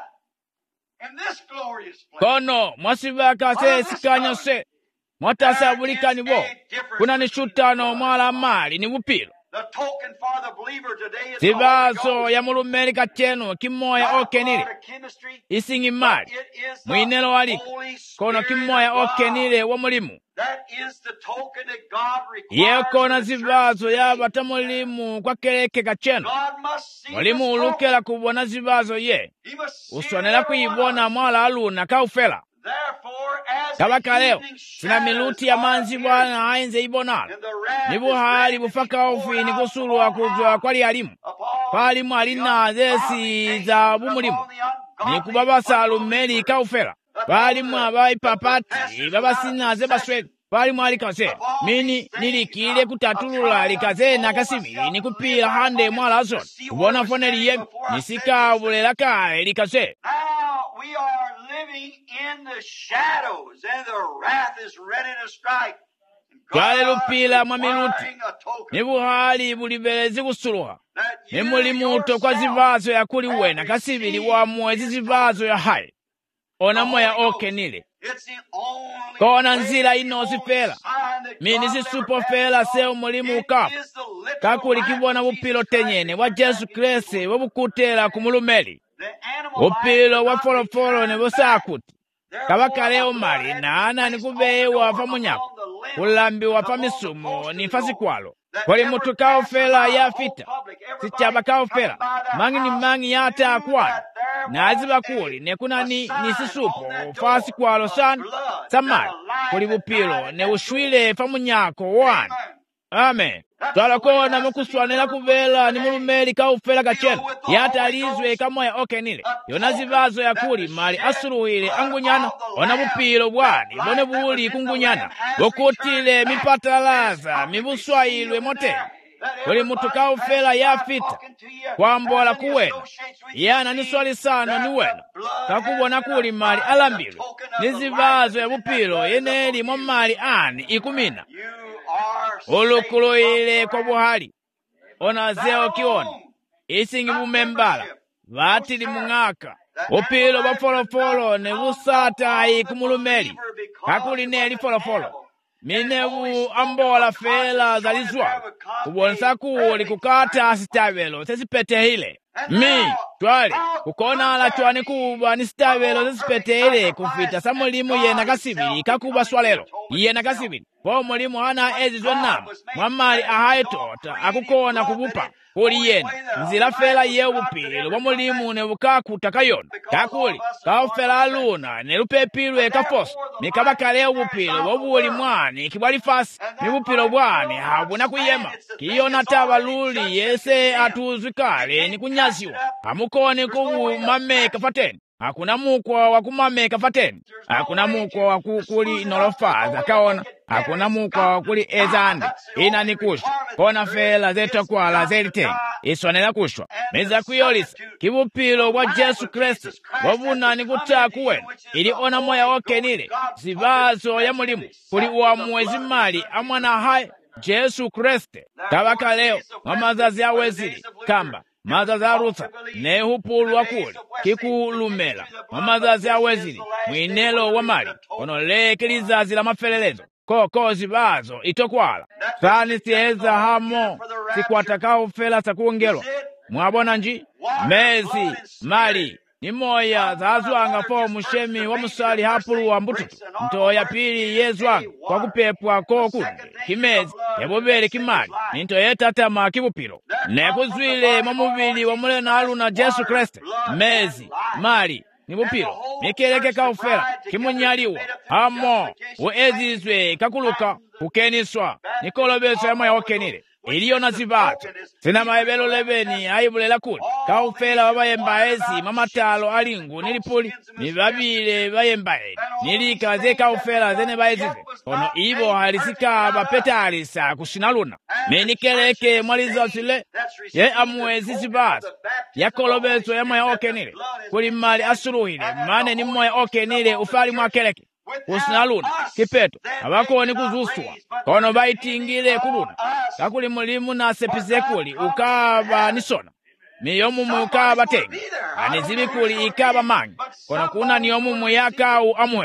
kono mwasibaka se sikanyo se mwatasa bulikani bo kuna ni shutano mwala mali ni bupilo zivazo ya mulumeli kacheno kimoya okenile isingi mali mwinelo waliko kono kimoya okenile wa mulimu yekona zivazo ya bata mulimu kwa keleke kacheno mulimu ulukela kubona zivazo ye uswanela kuyibona mwala aluna kaufela kabaka leo sina miluti ya manzi bwana ainze ibonala ni buhali bufaka ofini kusulwa kuzwa kwali alimu palimu alina zesi za bumulimu ni kubabasa alumeli kaufela palimu abai papati babasinaze basweli palimu alikase mini nilikile kutatulula likaze nakasibili ni kupila hande mwala azon kubona foneli ye nisika bulela kale likase. We are living in the shadows, and the wrath is ready to strike. Twale lupila mwamiluti, ni buhali bulibelezi kusuluha, ni muli muto kwa zivazo ya kuli wena kasibili wa mwezi zivazo ya hai, ona moya oke nile. Kona nzila inosi fela, mini si supo fela seo mulimu ukafu, kakuli kibona bupilo tenyene wa Jesu Krese wabukutela kumulumeli. Upilo wa folofolo ne busakuti kabaka leo mali naana ni kubewa pa munyako kulambiwa pa misumo ni fasikwalo kwali mutu kaofela ya fita sichaba kaofela mangi ni mangi yata akwana na aziba kuli ne kuna ni nisisupo fasikwalo sana samari kuli bupilo ne ushwile pa munyako wana. Amen. Twala kona mukuswanela kubela ni mulumeli kaufela kacheno yata alizwe kamoya okenile yona zivazo ya kuli mali asuluhile angunyana ona bupilo bwani bone buli kungunyana bokutile mipatalaza mibuswailwe mote kuli mutu kaufela ya fita kwambola kuwena yana niswali sana ni wena kakubona kuli mali alambilwe ni zivazo ya bupilo yeneli mwa mali ani ikumina ulukuloile kwa buhali ona zeo kiona isingi bumembala vatili mung'aka upilo bafolofolo ne busata ikumulumeli kakuli neli folofolo minebu ambola fela zalizwa kubonsa kuli kukata sitabelo sesipete hile mi twali kukona ala chwani kuba ni sitabelo sesipete hile kufita sa mulimu yena kasibili kakuba swalelo yena kasibili po mulimu hana ezi zonama mwamali ahaye tota akukona kubupa kuli yena nzila fela ye upilo wa mulimu ne bukakuta kayona kakuli kaufela aluna ne lupepilwe kafoso mikabaka leo upilo wabuli mwani kibwali fasi ni upilo bwani habuna kuyema kiyona taba luli yese atuzikale ni kunyaziwa amukone kubu mameka fateni hakuna mukwa wa kumameka fateni hakuna mukwa wa kukuli nolofaza kaona hakuna mukwa wa kuli ezandi ina ni kushwa kona fela zeto kwa la zelite iswanela kushwa meza kuyolisa kibupilo wa Jesu Kristo wabuna ni kutaku wenu ili ona moya oke nile zivazo ya mulimu kuli uwa mwezi mali amwana hai Jesu Kristo kabaka leo mamazazi ya wezili kamba mazazi ya Rutha ne hupulu wa kuli kikulumela mamazazi ya wezili mwinelo wa mali ono leke lizazi la mafelelezo koko zivazo itokwala sani sieza hamo sikwatakao fela sakuongelwa mwabona nji mezi mali ni moya zazwanga po mushemi wa musali hapulu wa mbututu ntoya pili yezwanga kwa kupepwa kokunde kimezi yabobele kimali nintoye tatama kibupilo nekuzwile mamubili wa mulena aluna Jesu Kristo mezi mali ni bupilo mikeleke kaufela kimunyaliwa hamo uezizwe kakuluka kukeniswa nikolobeso ya moya okenile iliyo na zivato sina maebelo lebeni aibulela kuli kaufela wabayembaezi mamatalo alingu nilipuli nibabile bayembaezi nilikaze kaufela zene baezize ono ibo halisika bapetalisa kusinaluna menikeleke mwaliza sile ye amwezi zivato yakolobeso ya moya okenile kuli mali asuluhile mane ni moya okenile ufali mwakeleke usinaluna kipeto abakoni kuzuswa kono baitingile kuluna kakuli mulimu na sepizekuli ukaba nisona miyomumu ukaba tengi anizibikuli ikaba mangi kono kuna niyomumu yakau amuhela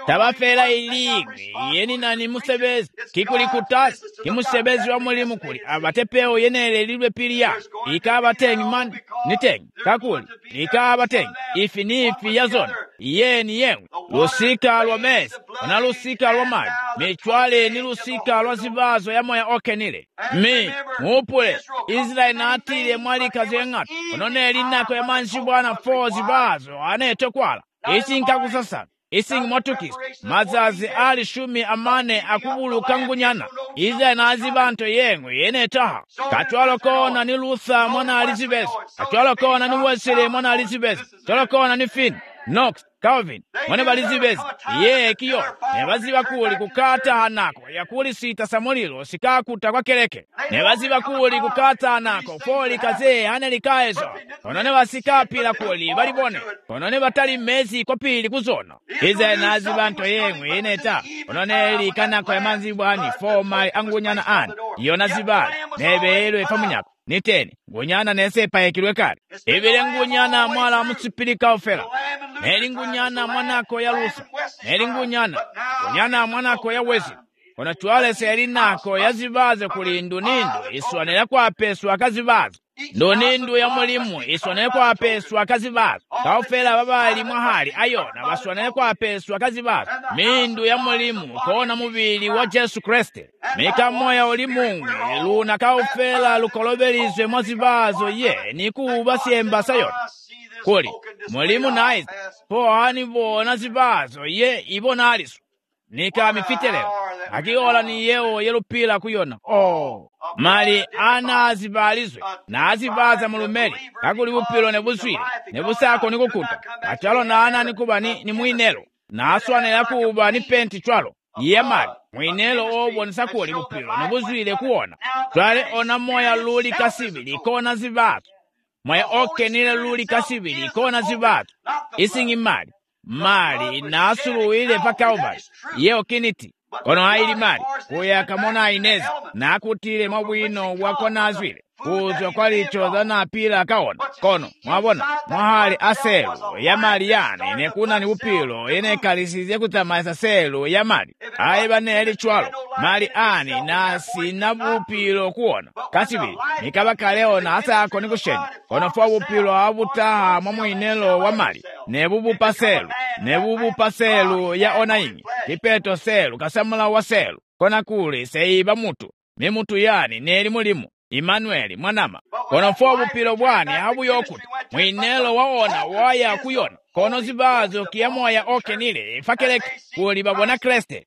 tabafera iligwe yeni nani musebezi kikuli kutasi kimusebezi wa mulimu kuli abatepewo yenele lilwe piliya ikabatengi mani nitengi kakuli ikabatengi ifi nifi ya zona yeni yewe lusika lwa mezi na lusika lwa maji michwale ni lusika lwa zibazo ya moya okenile mi muupule Israeli na atile mwali kazi ngati ononeli nako ya manji bwana fo zibazo aneto kwala isi nkakusasa isi ngimotukisi mazazi ali shumi amane akubulu kangunyana Israeli na azibanto yengwe yenetaha kachwalo kona ni Luther mwana Elizabeth kachwalo kona ni Wesley mwana Elizabeth kachwalo kona ni Finn Knox Calvin mwana ba Elizabeth ye kiyo nebaziba kuli kukata hanako yakuli sita samulilo sikakuta kwa keleke nebaziba kuli kukata hanako foli kaze haneli kaezo onone basikapila kuli balibone onone batali mezi kwa pili kuzona ize nazi banto yengwe yeneta onone likanako yamanzi bwani foma angunyana ani yona zibali nebelo efamunyako niteni ngunyana nesepa yekilwe kale ibile ngunyana mwala mutsipilika ofela neli ngunyana mwanako ya Luther neli ngunyana ngunyana mwanako ya Wesley kona tuwale seli nako ya zibaze kuli ndunindu iswanele kwa pesu akazibaze ndunindu ya mulimu iswanele kwa pesu akazibaze kaofela babali mwahali ayona baswanele kwa pesu akazibaze mindu ya mulimu kona mubili wa Yesu Kristo mika moya oli mungu luna kaofela lukolobelizwe mwazibazo ye nikuba siemba sayona kuli mulimu naize po hani bona zibazo ye ibona alisu nika mifiteleo akiola ni yeo yelupila kuyona oh mali ana azibalizwe na azibaza mulumeli kakuli bupilo ne buswile ne busako nikukuta achalo na ana nikuba ni, ni mwinelo na aswane yakuba ni penti chwalo ye mali mwinelo obo nisakuli bupilo ne buswile kuona twale ona moya luli kasibili kona zibazo moya oke nile luli kasibili kona zibazo isingi mali mali na asuluile pa Calvary yeo kiniti kono haili mali kuya kamona inezi na akutile mabwino wako nazwile kuzwa kwa licho zana pila kaona kono mwabona mwahali aselu ya mali yane nekuna ni upilo yene kalisize kutamaisa selu ya mali aiba neli chwalo mali ani nasi na bupilo kuona kasibili nikaba kaleo na asa yako nikusheni kono fwa bupilo abutaha mwamwinelo wa mali nebubu paselu nebubu paselu ya ona ingi kipeto selu kasamula wa selu kona kuli seiba mutu mimutu yani neli mulimu Emmanuel mwanama kono fwa bupilo bwani habu yokuti mwinelo waona waya kuyona kono zibazo kiyamoya oke nile fakeleke kuli babona Kristo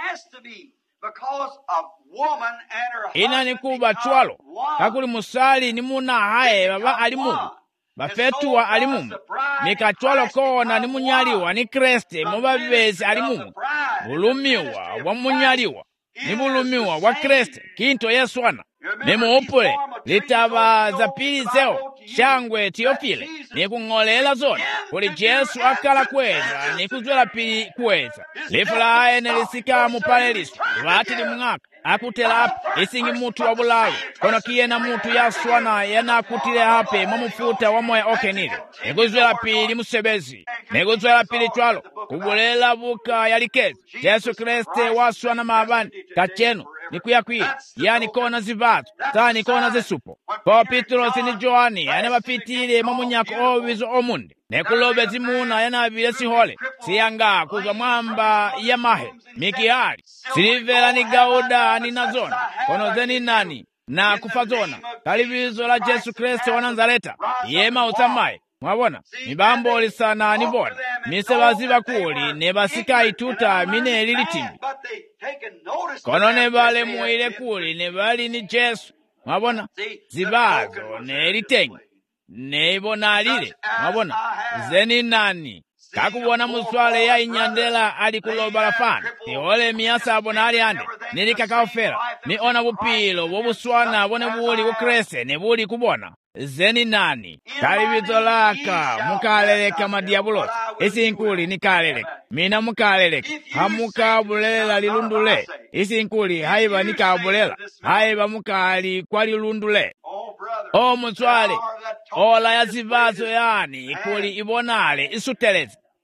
ina nikuba chwalo kakuli musali ni muna hae baba alimumu bafetuwa alimumu nika chwalo kona ni munyaliwa ni Kristo mubabezi alimumu bulumiwa wa munyaliwa ni bulumiwa wa Kristo kinto Yeswana Nimuupule litabaza pili zeo shangwe Teofile nikung'olela zona kuli Yesu akala kweza nikuzwela pili kweza lifulaye nelisika mupale lisu vati li mwaka akutela hapa isingi mutu wa bulawi kono kiye na mutu yaswana yana akutile hape mamufuta wa moya okenile nikuzwela pili musebezi nikuzwela pili chwalo kubulela buka yalikezi Yesu Kriste waswana mabani kachenu nikuyakwi yani kona zivato tani kona zisupo pa Petros ni Joani yana bapitile mamunyako obizo omunde nekulobe zimuna yana abile sihole siyanga kuzwa mwamba ya mahe mikiali silivela ni gauda ni nazona kono zeni nani na kufazona kalibizo la Yesu Kristo wa Nazareta yema utamaye mwabona nibamboli sana nibona misebaziba kuli nebasika ituta mine lilitimbi kono nebale muile kuli nebali ni Yesu mwabona zibazo nelitengi nebona alile mwabona zeni nani kakubona muswale ya inyandela ali kuloba lafana tiole miyasa abona ali ande nili kakaofera ni ona bupilo bobuswana bone buli kukrese ne buli kubona zeni nani kalibizo laka mukaleleka madiabulosi isi nkuli nikaleleka mina mukaleleka hamukabulela lilundule isi nkuli haiba nikabulela haiba mukali kwa lilundule o muswale ola ya zivazo yani kuli ibonale isutelezi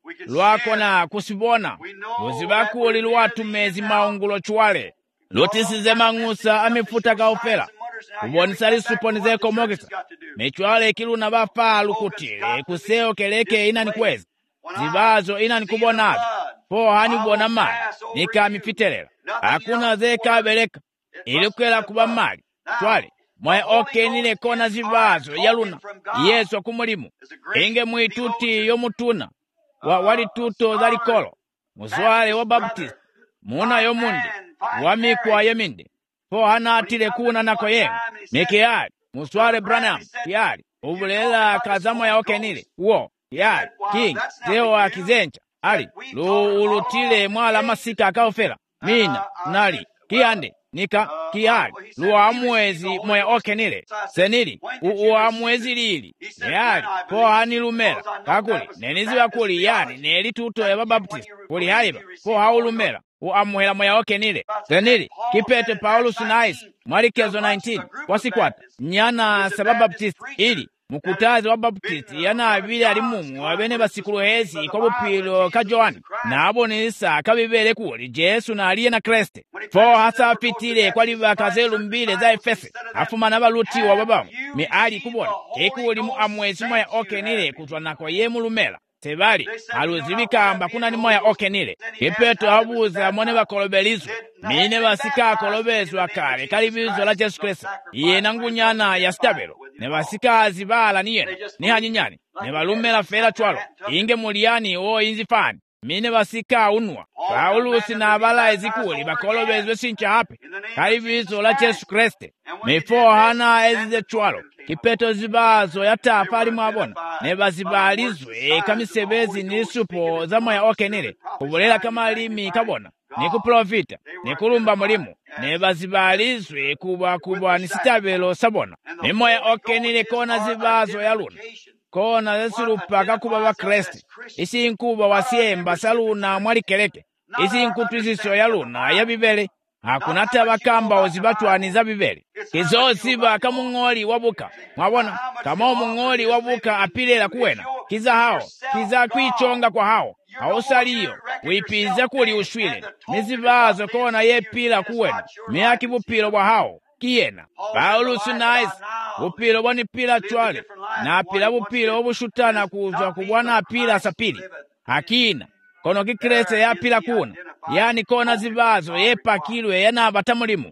lwakona kusibona luzibakuli lwatumezi maungulo chwale lutisize mang'usa amifuta kaofela kubonisa lisuponizeko mogesa mechwale kiluna bafa lukutile kuseo keleke ina nikweza zibazo ina nikubonazo po hani bona mali nika mifitelela hakuna zeka beleka ilikwela kuba mali chwale mwae oke nile kona zibazo yaluna Yesu akumulimu inge mwituti yomutuna wa wali tuto zalikolo muzwale wa baptist muna yomundi wamikwa yeminde po hana atile kuna nako yengu mikiyali muswale Branham kiyali ubulela kazamo ya oke nile uo kiyali king zeo wa kizencha ali lu ulutile mwala masika akaofela mina nali kiyande nika kiyali luwa mwezi moya oke nile senili uwa mwezi lili yali po hani lumela kakuli neniziwa kuli yani neli tuto ya babaptist kuli haiba po haulumela uamuhela moya oke nile senili kipete Paulus Nice mwalikezo nineteen wasikwata nyana sababaptist ili mukutazi wa baptist yana abili alimumu wabene basikulu hezi kwa bupilo ka Joani na abonisa kabibele kuli Jesu na aliye na Kriste po hasa fitile kwa liba kazelu mbile za Efese afuma na baluti wa babamu mi ali kubona kekuli mu amwezi moya oke nile kutwa nako ye mulumela tebali aluzibika amba kuna ni moya oke nile kipeto abuza mwone bakolobelizwe mine basika kolobezwa kale kalibizo la Yesu Kristo iye nangunyana ya stabelo ne basika azibala niyena ni hanyinyani ne balumela fela chwalo inge muliani o inzifani mine basika unwa Paulusi na abala ezikuli bakolobezwe sincha hape kalibizo la Yesu Kristo mifo hana ezize chwalo kipeto zibazo yatafali mwabona ne bazibalizwe kamisebezi nisupo za moya oke nile kubulela kama limi kabona ni kuprofita ni kulumba mulimu ne bazibalizwe kuba kuba nisitabelo sabona ne moya oke nile kona zibazo yaluna kona zesilupa kakuba ba Kristo isi nkuba wasiemba saluna mwalikeleke isi nkutwisiso yaluna ya bibele hakuna tabakamba ozibatwaniza bibele kizoziba kamungoli wabuka mwabona kama omungoli wabuka apilela kuwena kiza hao kiza kwichonga kwa hao hausaliyo wipize kuli ushwile nizibazo kona yepila kuwena miyaki bupilo bwa hao kiyena Paulus Nice bupilo bwani pila chwale na pila bupilo obushutana kuzwa kubwana apila sapili hakina kono kikrese ya pila kuna yani kona zibazo yepakilwe yana abatamulimu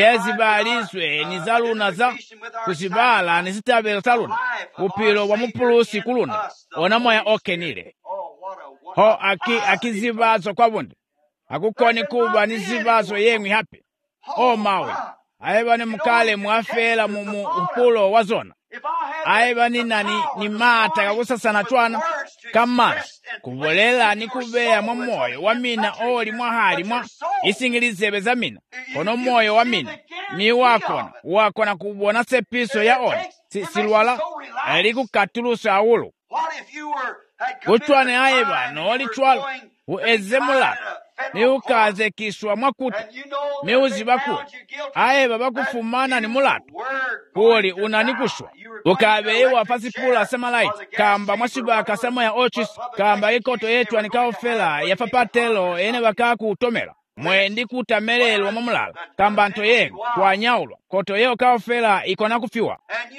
yezibalizwe nizaluna za kuzibala nizitabelo taluna upilo wa mupulusi kuluna ona moya oke nile ho aki akizibazo kwa bunde akukoni kuba nizibazo yemwi hape o mawe aiba ni mkale mwafela mumu upulo wazona aiba ni nani ni mata kakusa na chwana kama kubolela ni kubea mwa moyo wa mina oli mwa hali mwa isingilizebe za mina kono moyo wa mina ni wakona wakona kubona sepiso ya oni si, silwala aliku katulusa awulu kuchwane aiba no oli chwalo uezemula ni ukaze kiswa mwakuta ni uzibakuli aiba bakufumana ni mulatu kuli unanikushwa ukabewa fasipula samalaiti kamba mwashibaka samo ya ochis kamba ikoto yetu anikaofela ya papatelo ene bakaku utomela mwendi kutamelelwa mamulala kamba nto yengu kwa nyaulwa koto yeo kaofela ikona kufiwa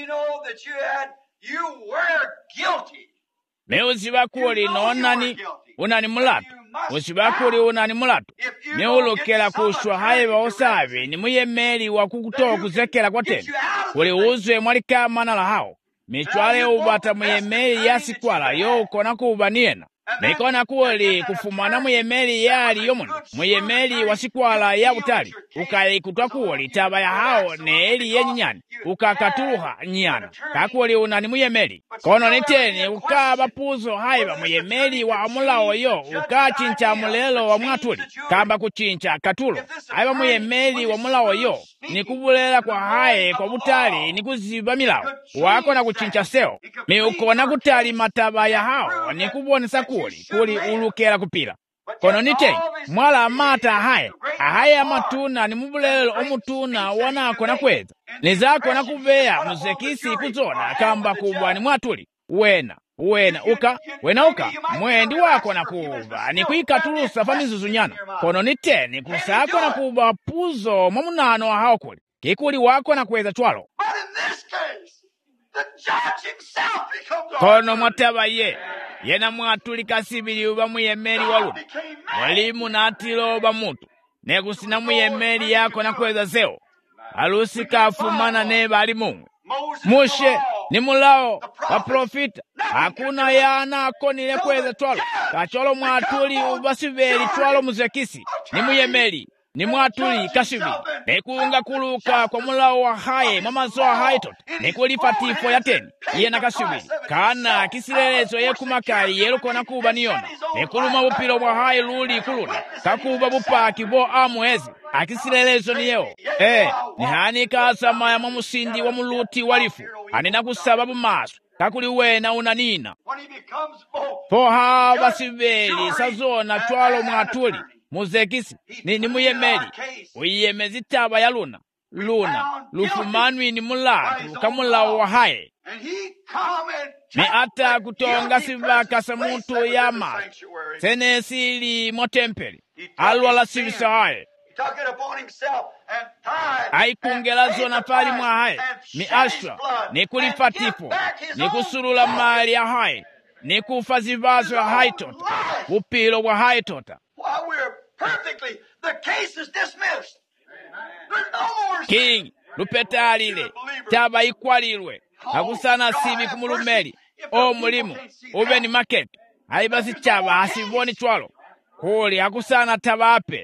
me uzibakuli nonani unani mulatu uzibakuli unani mulatu ne ulokela kushwa haiba osabe ni muyemeli wa kukutoa kuzekela kwa tena uli uzwe mwalikama na lahao michwale ubata muyemeli yasikwala yo ukona kuba niena Mekona kuoli kufumana muyemeli yali yomuni. Muyemeli wasikwala ya utali. Ukali kutwa kuoli taba ya hao ne eli ye nyani. Ukakatuha nyana. Kakuoli unani muyemeli. Kono niteni ukaba puzo haiba muyemeli wa amulao yo. Ukachincha mulelo wa mwatuli. Kamba kuchincha katulo. Haiba muyemeli wa mulao yo. Nikubulela kwa hae kwa butali. Nikuziba milao. Wako na kuchincha seo. Mi ukona kutali mataba ya hao. Nikubonesa kuoli. Kuli ulukela kupila. Kono nite, mwala amata ahaye. Ahaye amatuna ni mubulelo omutuna wanako na kweza. Nizako na kubea muzekisi kuzona kamba kubwa ni mwatuli. Wena, wena uka wena uka mwendi wako na kuba nikuikatulusa pamizuzunyana kono niteni kusako na kuba puzo mwamunano wa haokuli kikuli wako na kuweza chwalo kono mwataba ye yena mwatulika sibili uba muyemeli waluno walimu natilo uba mutu nekusina muyemeli yako na kuweza zeo alusi kafumana neba ali mumwe Moshe ni mulao wa profita hakuna yana akonile kweza twalo kacholo mwatuli ubasiveli twalo muzekisi ni muyemeli ni mwatuli kashibi nekuunga kuluka kwa mulao wa haye mamazo wa haye tot nekulifatifo ya teni iye na kashibi kana kisilelezo ye kumakali yelo kona kuba niyona nekuluma bupilo wa haye luli kuluna kakuba bupaki bo amuezi akisilelezo ni yeo eh ni hani kasama ya mamusindi wa muluti walifu anina kusababu maso kakuli wena unanina poha basiveli sazona twalo mwatuli muzekisi ni ni muyemeli uyemezi taba ya luna luna lufumanwi ni mulatu kamulawo wa haye ni ata kutonga sivaka sa mutu ya ma senesili motempeli alwala sivisa haye aikungela zona pali mwa haye ni ashra ni kulifatifu ni kusurula mali ya haye ni kufazivazo ya haye tota upilo wa haye tota king lupetalile taba ikwalilwe hakusana sibi kumulumeli o mulimu ube ni market haibasi chaba hasivoni chwalo kuli hakusana taba ape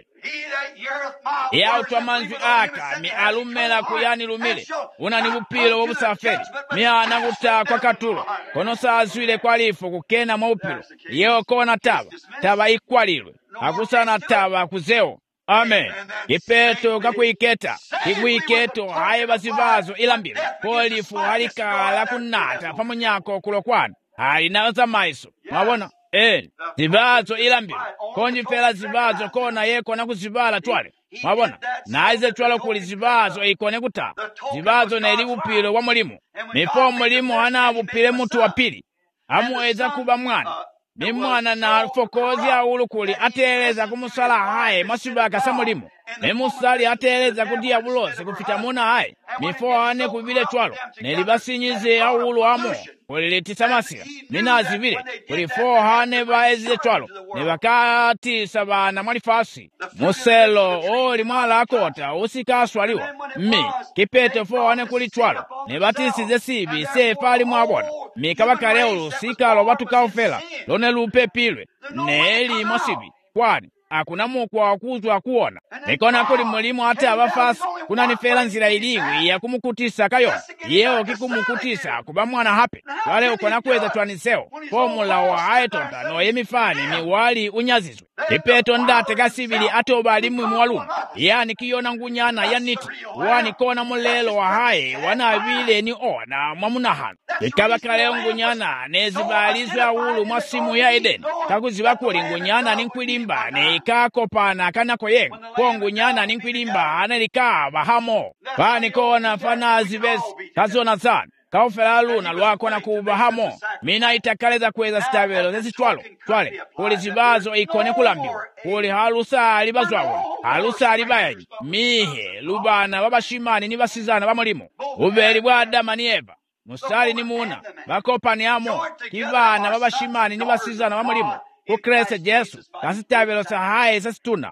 ya utwamanzi aka mi alumela kuyani lumile unani bupilo wobusaferi mi anakuta kwa katulo kono saazwile kwalifo kukena maupilo yeo kona taba taba ikwalilwe hakusana taba kuzeo amen kipeto kakuiketa kikuiketo haye basivazo ilambile kolifu halikala kunata pamunyako kulokwana halinaza maiso mabona eh zivazo ilambile konjifela zivazo kona yeko na kuzibala twale mabona naize twala kuli zivazo ikone kuta zivazo na ilibupilo wa mulimu mifo mulimu hana bupile mutu wa pili amuweza kuba mwana ni mwana na fokozi ya ulukuli ateleza kumusala haye masibaka sa mulimu ni musali ateleza kudia bulose kufita muna haye mifo hane kubile twalo nelibasinyize ya ulu amo kulilitisa masira minazi vile kulifo hane baezile twalo nibakati sabana mwalifasi muselo oli mwala akota usikaswaliwa mi kipete fo hane kuli twalo nibatisize sibi sefali mwabona mikabakale ulusikalo batukawufela lone lupe pilwe neeli mosibi kwani akuna mukwa wakuzwa kuona nikona kuli mulimu ate abafasi kuna nifela nzira iliwi ya kumukutisa kayo yeo kikumukutisa kuba mwana hape wale ukona kweza twaniseo formula wa haetonta no yemifani ni wali unyazizwe kipeto ndate kasibili ate obalimu mwalumu yani kiyona ngunyana ya niti wani kona mulelo wa hae wana vile ni ona mwamunahano ikaba kale ngunyana nezibalizwa ulu mwasimu ya Eden kakuziba kuli ngunyana ninkwilimba ne ikakopana kanako yengu kongunyana ninkwilimba analikaba hamo bani kona fanazi besi kazona sana kaufela luna lwako na kuba hamo mina itakaleza kweza stabelo zesi twalo twale kuli zibazo ikone kulambiwa kuli halusa alibazwawo halusa alibayaji mihe lubana babashimani ni basizana bamulimu ubeli bwa Adama ni Eva musali ni muna bakopani amo kibana babashimani ni basizana bamulimu kukrese Jesu kasitabelo sahaye sasituna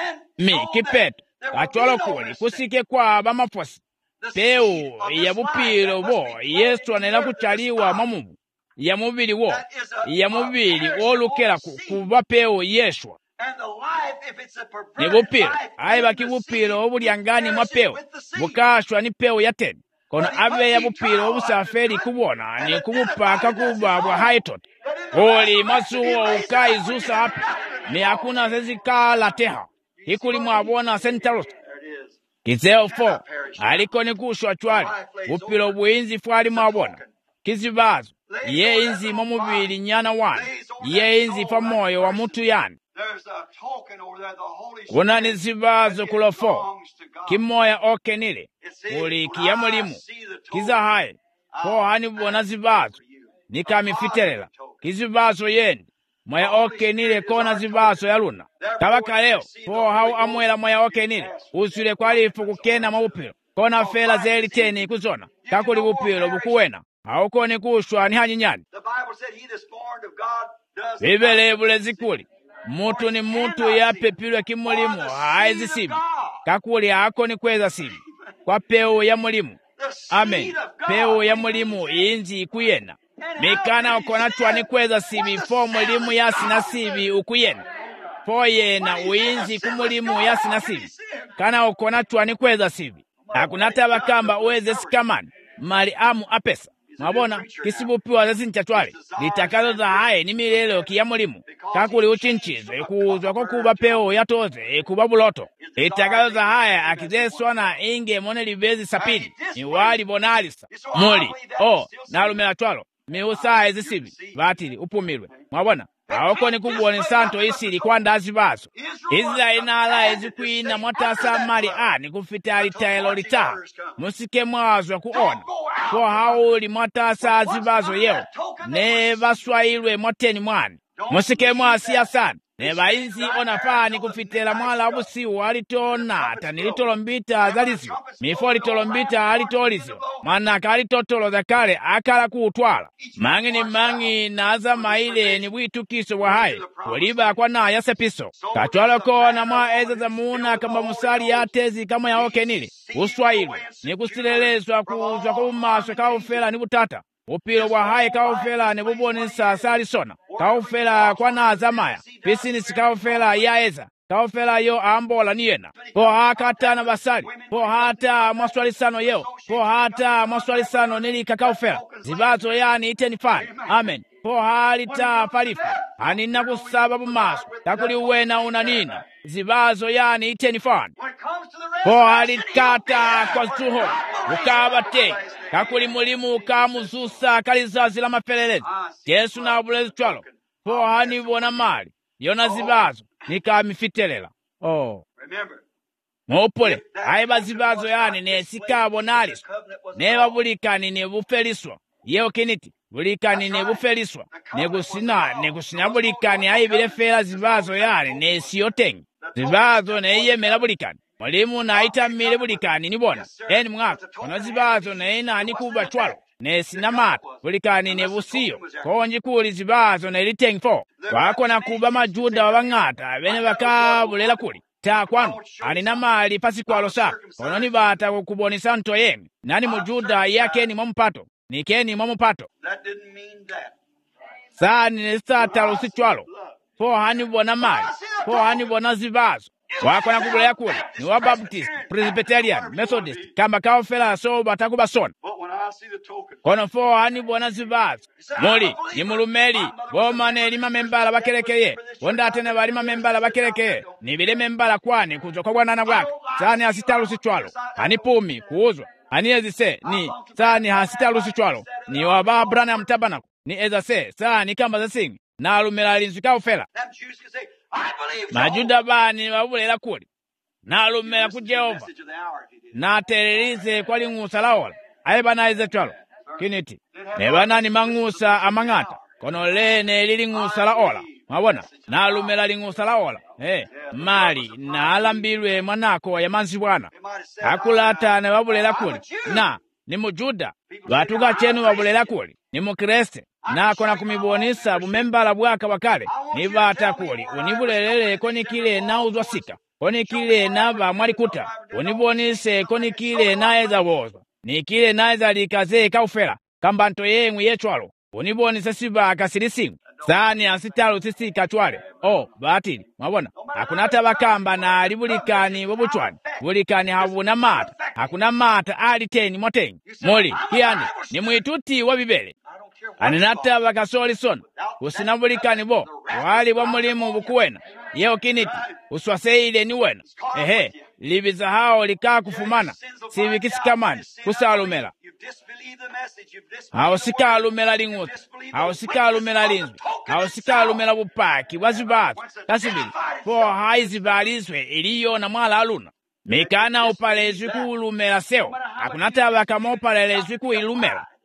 mi kipeto kachwalo kuli kusike kwa bamafosi peu ya bupilo bo Yesu anela kuchaliwa mamubu ya mubili wo ya mubili olukela kuba peu Yeshua ni bupilo ayi bakibupilo obulyangani mwa peu bukashwa ni peu ya teni kono abe ya bupilo obusaferi kubona ni kubupaka kuba bwa haitot oli masuo ukai zusa hapi ni hakuna zezikala teha hikuli mwabona sentaros kizeo fo aliko ni kushwa chwali bupilo bwinzi fwali mwabona kizibazo ye inzi momubili nyana wana ye inzi fa moyo wa mutu yani kuna nizibazo kulofo kimoya okenile uli kiyamulimu kiza haye ko hani bona zibazo nikamifiterera kizivazo yeni mwaya okenile kona zivazo ya luna kabaka leo po hau amwela mwaya okenile uswile kwalifu kukena mwaupilo kona fela zeli teni kuzona kakuli upilo bukuwena haukoni kushwa ni hanyinyani bibelebule zikuli mutu ni mutu yapepilwe kimulimu haizi sibi kakuli hakoni kweza sibi kwa peu ya mulimu. Amen. Peu ya mulimu inzi ikuyena mikana okona twani kweza sibi fo mulimu yasi na sibi ukuyena fo yena uinzi kumulimu yasi na sibi kana okona twani kweza sibi hakunata bakamba uweze sikamani mali amu apesa mwabona kisibupiwa zazincha twale litakazo za hae ni milelo kiya mulimu kakuli uchinchizo ekuuzwa kwa kuba peo yatoze ekuba buloto litakazo za hae akizeswa na inge mone libezi sapini ni wali bonalisa muli o nalumela twalo miusa ezisibi batili upumirwe mwabona aoko ni kubwoni santo isili kwa ndazi baso Israeli nala ezikuina mwatasa mali ani kufitali taelo lita musike mwazwa kuona kwa hauli mwatasa azibazo yeo ne baswailwe mwateni mwani musike mwasi asani ne bainzi onafani kufitela mwala abusiu alitona tanilitolombita zalizio mifo litolombita alitolizio manaka alitotolo zakale akala kuutwala mangi ni mangi naza maile ni bwitukiso wa hai kuliba kwa na yasepiso katwala kona mwa eza za muna kamba musali ya tezi kama ya oke nili uswailwe ni kusilelezwa kuuzwa kwa umaswa kaufela ni butata upilo wa hai kaufela ni bubonisa sali sona kaufela kwa na zamaya pisini sikaufela ya eza kaufela yo ambola niyena po hata na basali po hata mwaswalisano yeo po hata mwaswalisano nilika kaufela zibazo yani itenifani. Amen. Po halita palifa anina kusaba bumaso takuli uwena unanina zibazo yani itenifani po halikata kwa zuho ukabate kakuli mulimu kamuzusa kalizazi la mafelelezi Yesu na abulezi twalo po hanibona mali yona zibazo nikamifitelela oh mopole aiba zibazo yani nesikabo naliso neba bulikani ne bufeliswa yeo kiniti bulikani ne bufeliswa negusina negusina bulikani aibile fela zibazo yani nesiyotengi zibazo neyemela bulikani mwalimu na itamile bulikani nibona eni mwaka ono zibazo neina nikuba twalo nesinamata bulikani nebusiyo konji kuli zibazo nelitengi fo kwako na kuba majuda wabangata bene bakabulela kuli ta kwanu alina mali pasi kwalo saka ono ni bata kukubonisa nto yemi nani mujuda yake ni mwamupato nikeni mwamupato sani nesata lusitwalo po hani bona mali po hani bona zibazo wako na kubulea kuli ni wa Baptist, Presbyterian, Methodist kamba kaofela so batakuba sona kono fo hani bona zibazo moli ni mulumeli bomane elima membala bakerekeye wonda atene balima membala bakerekeye ni bile membala kwani kuzoka bwanana bwake sani asitalu sitwalo hani pumi kuuzwa hani ezise ni sani hasitalu sitwalo ni wa Abraham tabanako ni ezase sani kamba zasingi na alumela alinzu kaofela majuda bani babulela kuli na alumela ku Jehova na tererize kwa lingusa laola aiba na izetwalo kiniti neba nani mangusa amangata kono lene lilingusa laola mwabona na alumela lingusa laola eh mali na alambilwe mwanako ya manzi bwana akulata ne babulela kuli na ni mujuda batuka chenu babulela kuli ni mukriste nako na kumibonisa bumembala bwaka wakale ni bata kuli unibulelele koni kile nauzwa sika koni kile naba mwalikuta unibonise koni kile naeza bozo ni kile naeza likaze kaufela kambanto yemwe yechwalo unibonise siba akasirisingu sani asitalu sisi katwale oh batili mwabona hakuna tabakamba na alibulikani bobuchwani bulikani habuna mata hakuna mata aliteni motengi moli kiyani ni mwituti wa bibele aninata bakasoli son usinabulikani bo wali wa mulimu bukuwena yeo kiniti uswaseile ni wena ehe libiza hao likaa kufumana sivikisikamani kusalumela hao sikalumela linguti hao sikalumela linzwe hao sikalumela bupaki wazibazo kasibili po haizibalizwe iliyo na mwala aluna mikana upalezwi kuulumela seo akunata bakama upalezwi kuilumela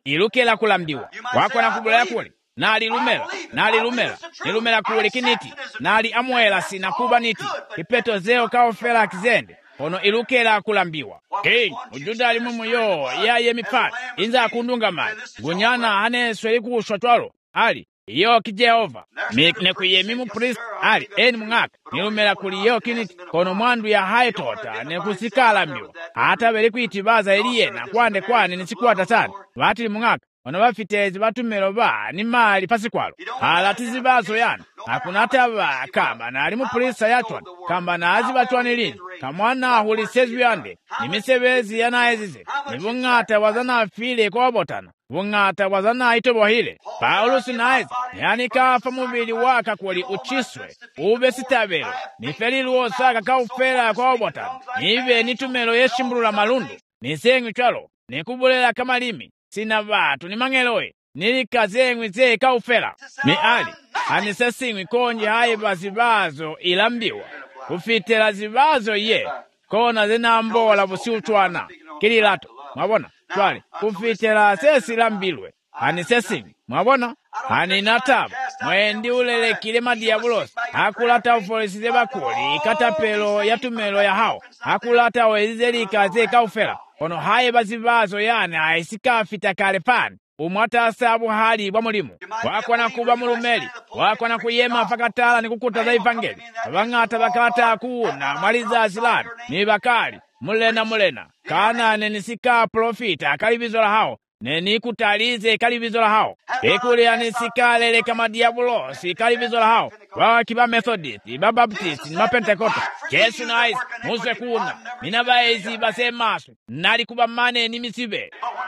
ilukela kulambiwa wako na kubulaya kuli nali lumela nali lumela nilumela kuli kiniti nali amwela sina kuba niti kipeto zeo kaofela kizende ono ilukela kulambiwa King Mujuda ali mumuyo yaye mipata inza akundunga mai gunyana aneswe ikushwa twalo ali iyo kijehova ne mimu priest ali eni mung'aka nilumela kuli iyo kiniti kono mwandu ya haitota ne kusikala mbiwa hata beli kuitibaza iliyena kwande kwane nisikuwata sana batili mung'aka ono bafitezi batumelo ba ni mali pasikwalo hala tizibazo yana hakuna taba kamba na ali mu prisa yatwa kamba na azi batwane lini kamwana hulisezwi yande nimisebezi yana ezize nibungata wazana afile kwa botana bungata wazana itobo hile Paulo sinaize yani kafa mubili waka kweli uchiswe ube sitabelo nifelilu osaka kaufela kwa botana nibe nitumelo yeshimbulula malundu nisengu chalo nikubulela kama limi sina batu ni mangeloe nilikazengwi ze kaufela ni ali anisesingwi konje haye bazibazo ilambiwa kufitela zibazo ye kona zinambola busiutwana kililato mwabona twali kufitela sesi lambilwe anisesingwi mwabona aninataba mwendi ulele kilema diabulos hakulata ufolisize bakuli katapelo yatumelo ya hao hakulata wezizelika ze kaufela kono haye bazibazo yana aisika fita kale pani umwata sabu hali bwa mulimu wako na kuba mulumeli wako na kuyema fakatala ni kukuta za ivangeli abangata bakata kuuna maliza azilani ni bakali mulena mulena kana nenisika profita akalibizola hao neni kutalize kalibizola hao ekule anisika lele kama diabulosi kalibizola hao wakiba methodist babaptist ni mapentekote Yesu na ice muze kuna minabaezi basemasu nali kuba mane ni misibe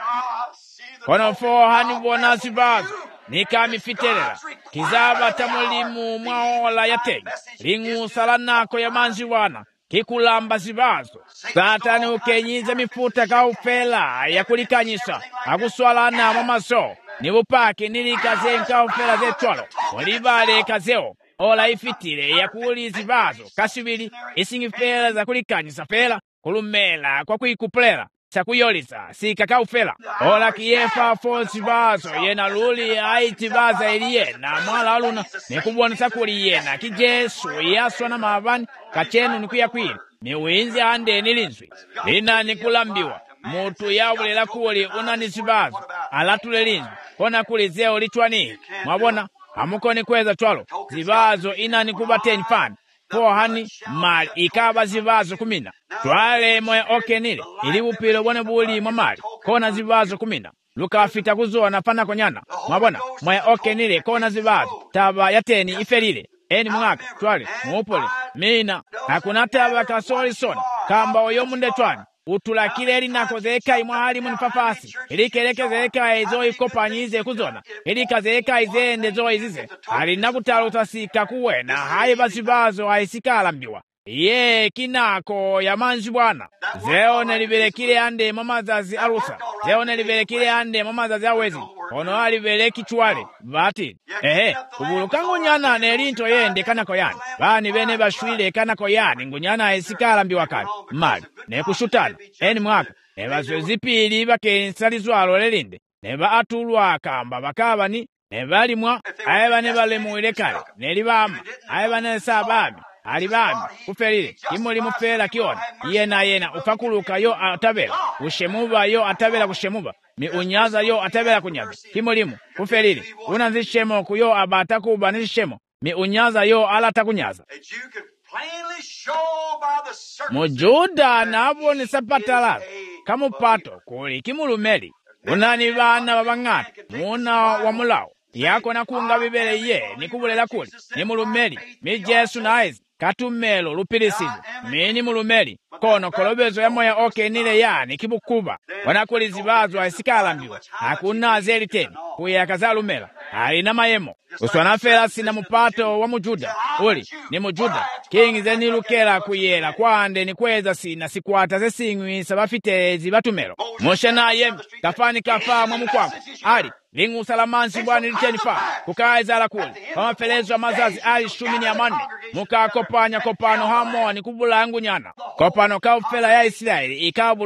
kono fo hani bona sibazo nikami fitelela kizaba tamulimu mwaola yatenge lingu salanako ya manzi wana kikulamba zibazo satani ukenyize mifuta kaufela ya kulikanyisa akuswalana mamaso nibupake nilikaze nkaufela zetwalo olibale kazeo ola ifitile ya kuuli zibazo kasibili isingifela za kulikanyisa fela kulumela kwa kuikuplela sakuyolisa sika kaufela ola kiyefa fo zibazo yena luli aitibaza iliyena mwala aluna nikubwana sakuli yena kijesu yaswa na mavani kachenu nikuya kwili miwinzi ande nilinzwi lina nikulambiwa mutu yabulela kuli unanizibazo alatule linzwi kona kuli zeo lichwani mwabona hamukoni kweza twalo zibazo ina nikubateni fani po hani mali ikaba zibazo kumina twale moya okenile ili upilo bwane buli mwa mali kona zibazo kumina luka afita kuzoa na pana konyana mwabona moya okenile kona zibazo taba yateni ifelile eni mwaka twale mwupole mina hakuna taba kasori sona kamba oyo munde twani utulakile linako zeka imwahali munifafasi ilikeleke zeka izo ikopanyize kuzona ilika zeka izende zo izize alinakutalo utasika kuwena haye basibazo haisikala mbiwa ye kinako ya manji bwana zeo nelibelekile ande mamazazi arusa zeo nelibelekile ande mamazazi awezi ono alibeleki chwale bati ehe kubuluka ngunyana nelinto yende kanako yani bani bene bashwile kanako yani ngunyana isikala mbiwa kali mali nekushutana eni mwaka neba zozipili bakensalizwalo lelinde neba atulwa kamba bakabani neba limwa ayeba nebale muile kale nelibama ayeba nesabami alibami kufelile kimuli mufela kiona yena yena upakuluka yo atabela ushemuba yo atabela kushemuba mi unyaza yo atabela kunyaza kimulimu kufelile unanzishemo kuyo abata kuba nishemo mi unyaza yo alata kunyaza Mujuda nabo ni sapatala kamupato kuli kimulumeli unani bana babangata muna wa mulao yako na kunga bibele ye nikubulela kuli ni mulumeli mi Yesu na ice katumelo lupilisizo mini mulumeli kono kolobezo ya moya oke nile yani kibukuba wanakuli zibazo aisikala mbiwa hakuna zeli teni kuya kazalumela alina mayemo uswana fela sina mupato wa Mujuda uli ni Mujuda kingi zeni lukela kuyela kwande ni kweza sina sikuata zesingwi sabafitezi batumelo moshe na yemi kafani kafa mwamu kwako ali lingu salamansi bwani licheni fa kukaiza ala kuli kama felezo wa mazazi ali shumi ni amane muka kopanya kopano hamo ni kubula angu nyana kopano kaufela ya Israeli ikabulaya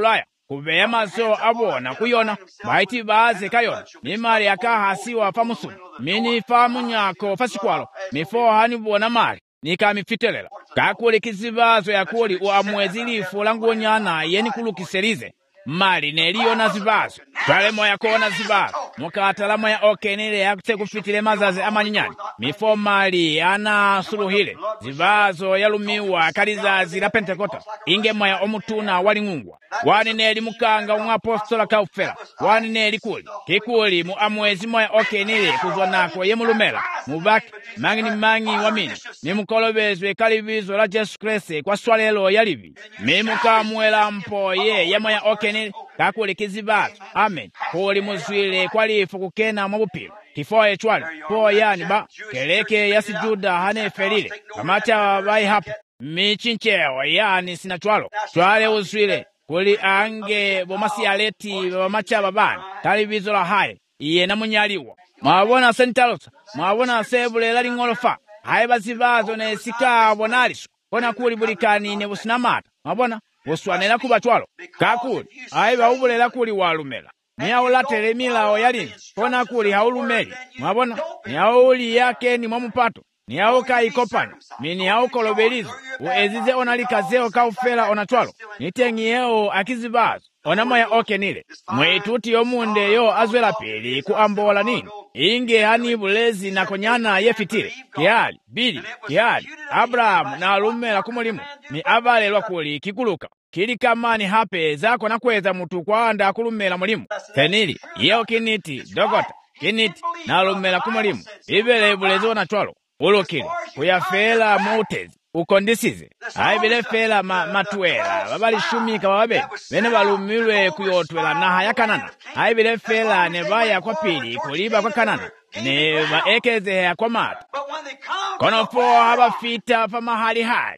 kubeya maso abona kuyona baiti baze kayona mimali akahasiwa pamusu mini famunyako fasikwalo mifo hani bona mali nikamifitelela kakuli kizibazo yakuli uamwezi lifu langonyana yeni kulukiselize mali neliyo na zibazo twale moya kona zibazo mukatala moya okenele yakutse kufitile mazazi amanyinyani mifo mali ana suluhile zibazo yalumiwa kalizazi la Pentekota inge moya omutuna wali ngungwa wani neli mukanga umwapostola kaufela wani neli kuli kikuli mu amwezi moya okenele kuzwanako ye mulumela mubaki mangi ni mangi wamini nimukolobezwe kalibizo la Jesu Kriste kwa swalelo yalivi mimukamwela mpo ye ya moya okenele kakuli kizibazo amen kuli muzwile kwalifu kukena mwabupilo kifoye chwali po yani ba keleke yasi Juda hane felile kamacha bai hapo michinchewa yani sina chwalo chwale uzwile kuli ange bomasi aleti bamacha babani talibizo la haye iye na munyaliwa mwabona sentalosa mwabona sebule lali ngolofa haye bazibazo ne sika bonaliso kona kuli bulikani ne businamata mwabona buswanela kuba chwalo kakuli haye baubulela kuli walumela niyaolatele milao yalini kona kuli haulumeli mwabona niyauli yake ni mwamupato niyaoka ikopani mini yaokolobelizo uezize onalikazeo kaufela onachwalo nitengiyeo akizibazo onamoya okenile mwituti yomunde yo azwela pili kuambola nini inge hani bulezi na konyana yefitile kiali bili kiali Abrahamu na alumela kumulimu ni abalelwa kuli kikuluka kili kamani hape zako na kweza mutu kwa anda kulumela mulimu tenili yeo kiniti dogota kiniti na alumela kumulimu ibele bulezo na chwalo ulukile kuyafela mutezi ukondisize haibile fela ma, matuela babali shumika bababe bene balumilwe kuyotwela na haya kanana haibile fela ne baya kwa pili kuliba kwa kanana ne baekeze kwa mata kono po abafita pa mahali hali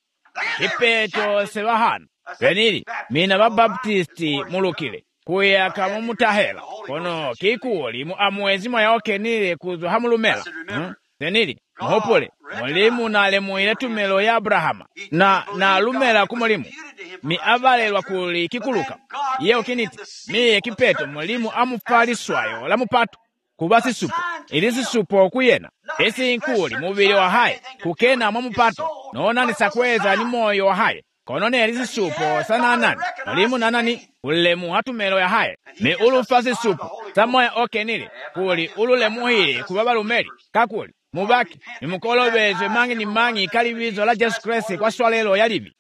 kipeto sebahana benili mina babaptisti mulukile kuya kama mutahela kono kikuli mu amwezi moya okenile kuzo hamulumela hmm? benili Mhopole, mwalimu na alemuile tumelo ya Abrahama, na na lumela kumulimu, mi avalelwa kuli kikuluka, yeo kiniti, mi kipeto mwalimu amufaliswayo la mupatu, kubasi supo, ilisi supo kuyena, esi inkuli mubili wa hai, kukena mwamupato, noona nisakweza ni moyo wa hai, konone ilisi supo sana nani, mwalimu na nani, ulemu hatumelo ya hai, mi ulufasi supo, samoya okenili, kuli ululemu hili kubaba lumeli, kakuli. Mubaki, nimukolobezwe mangi ni mangi kalibizo la Jesu Kriste kwa swalelo yalibi.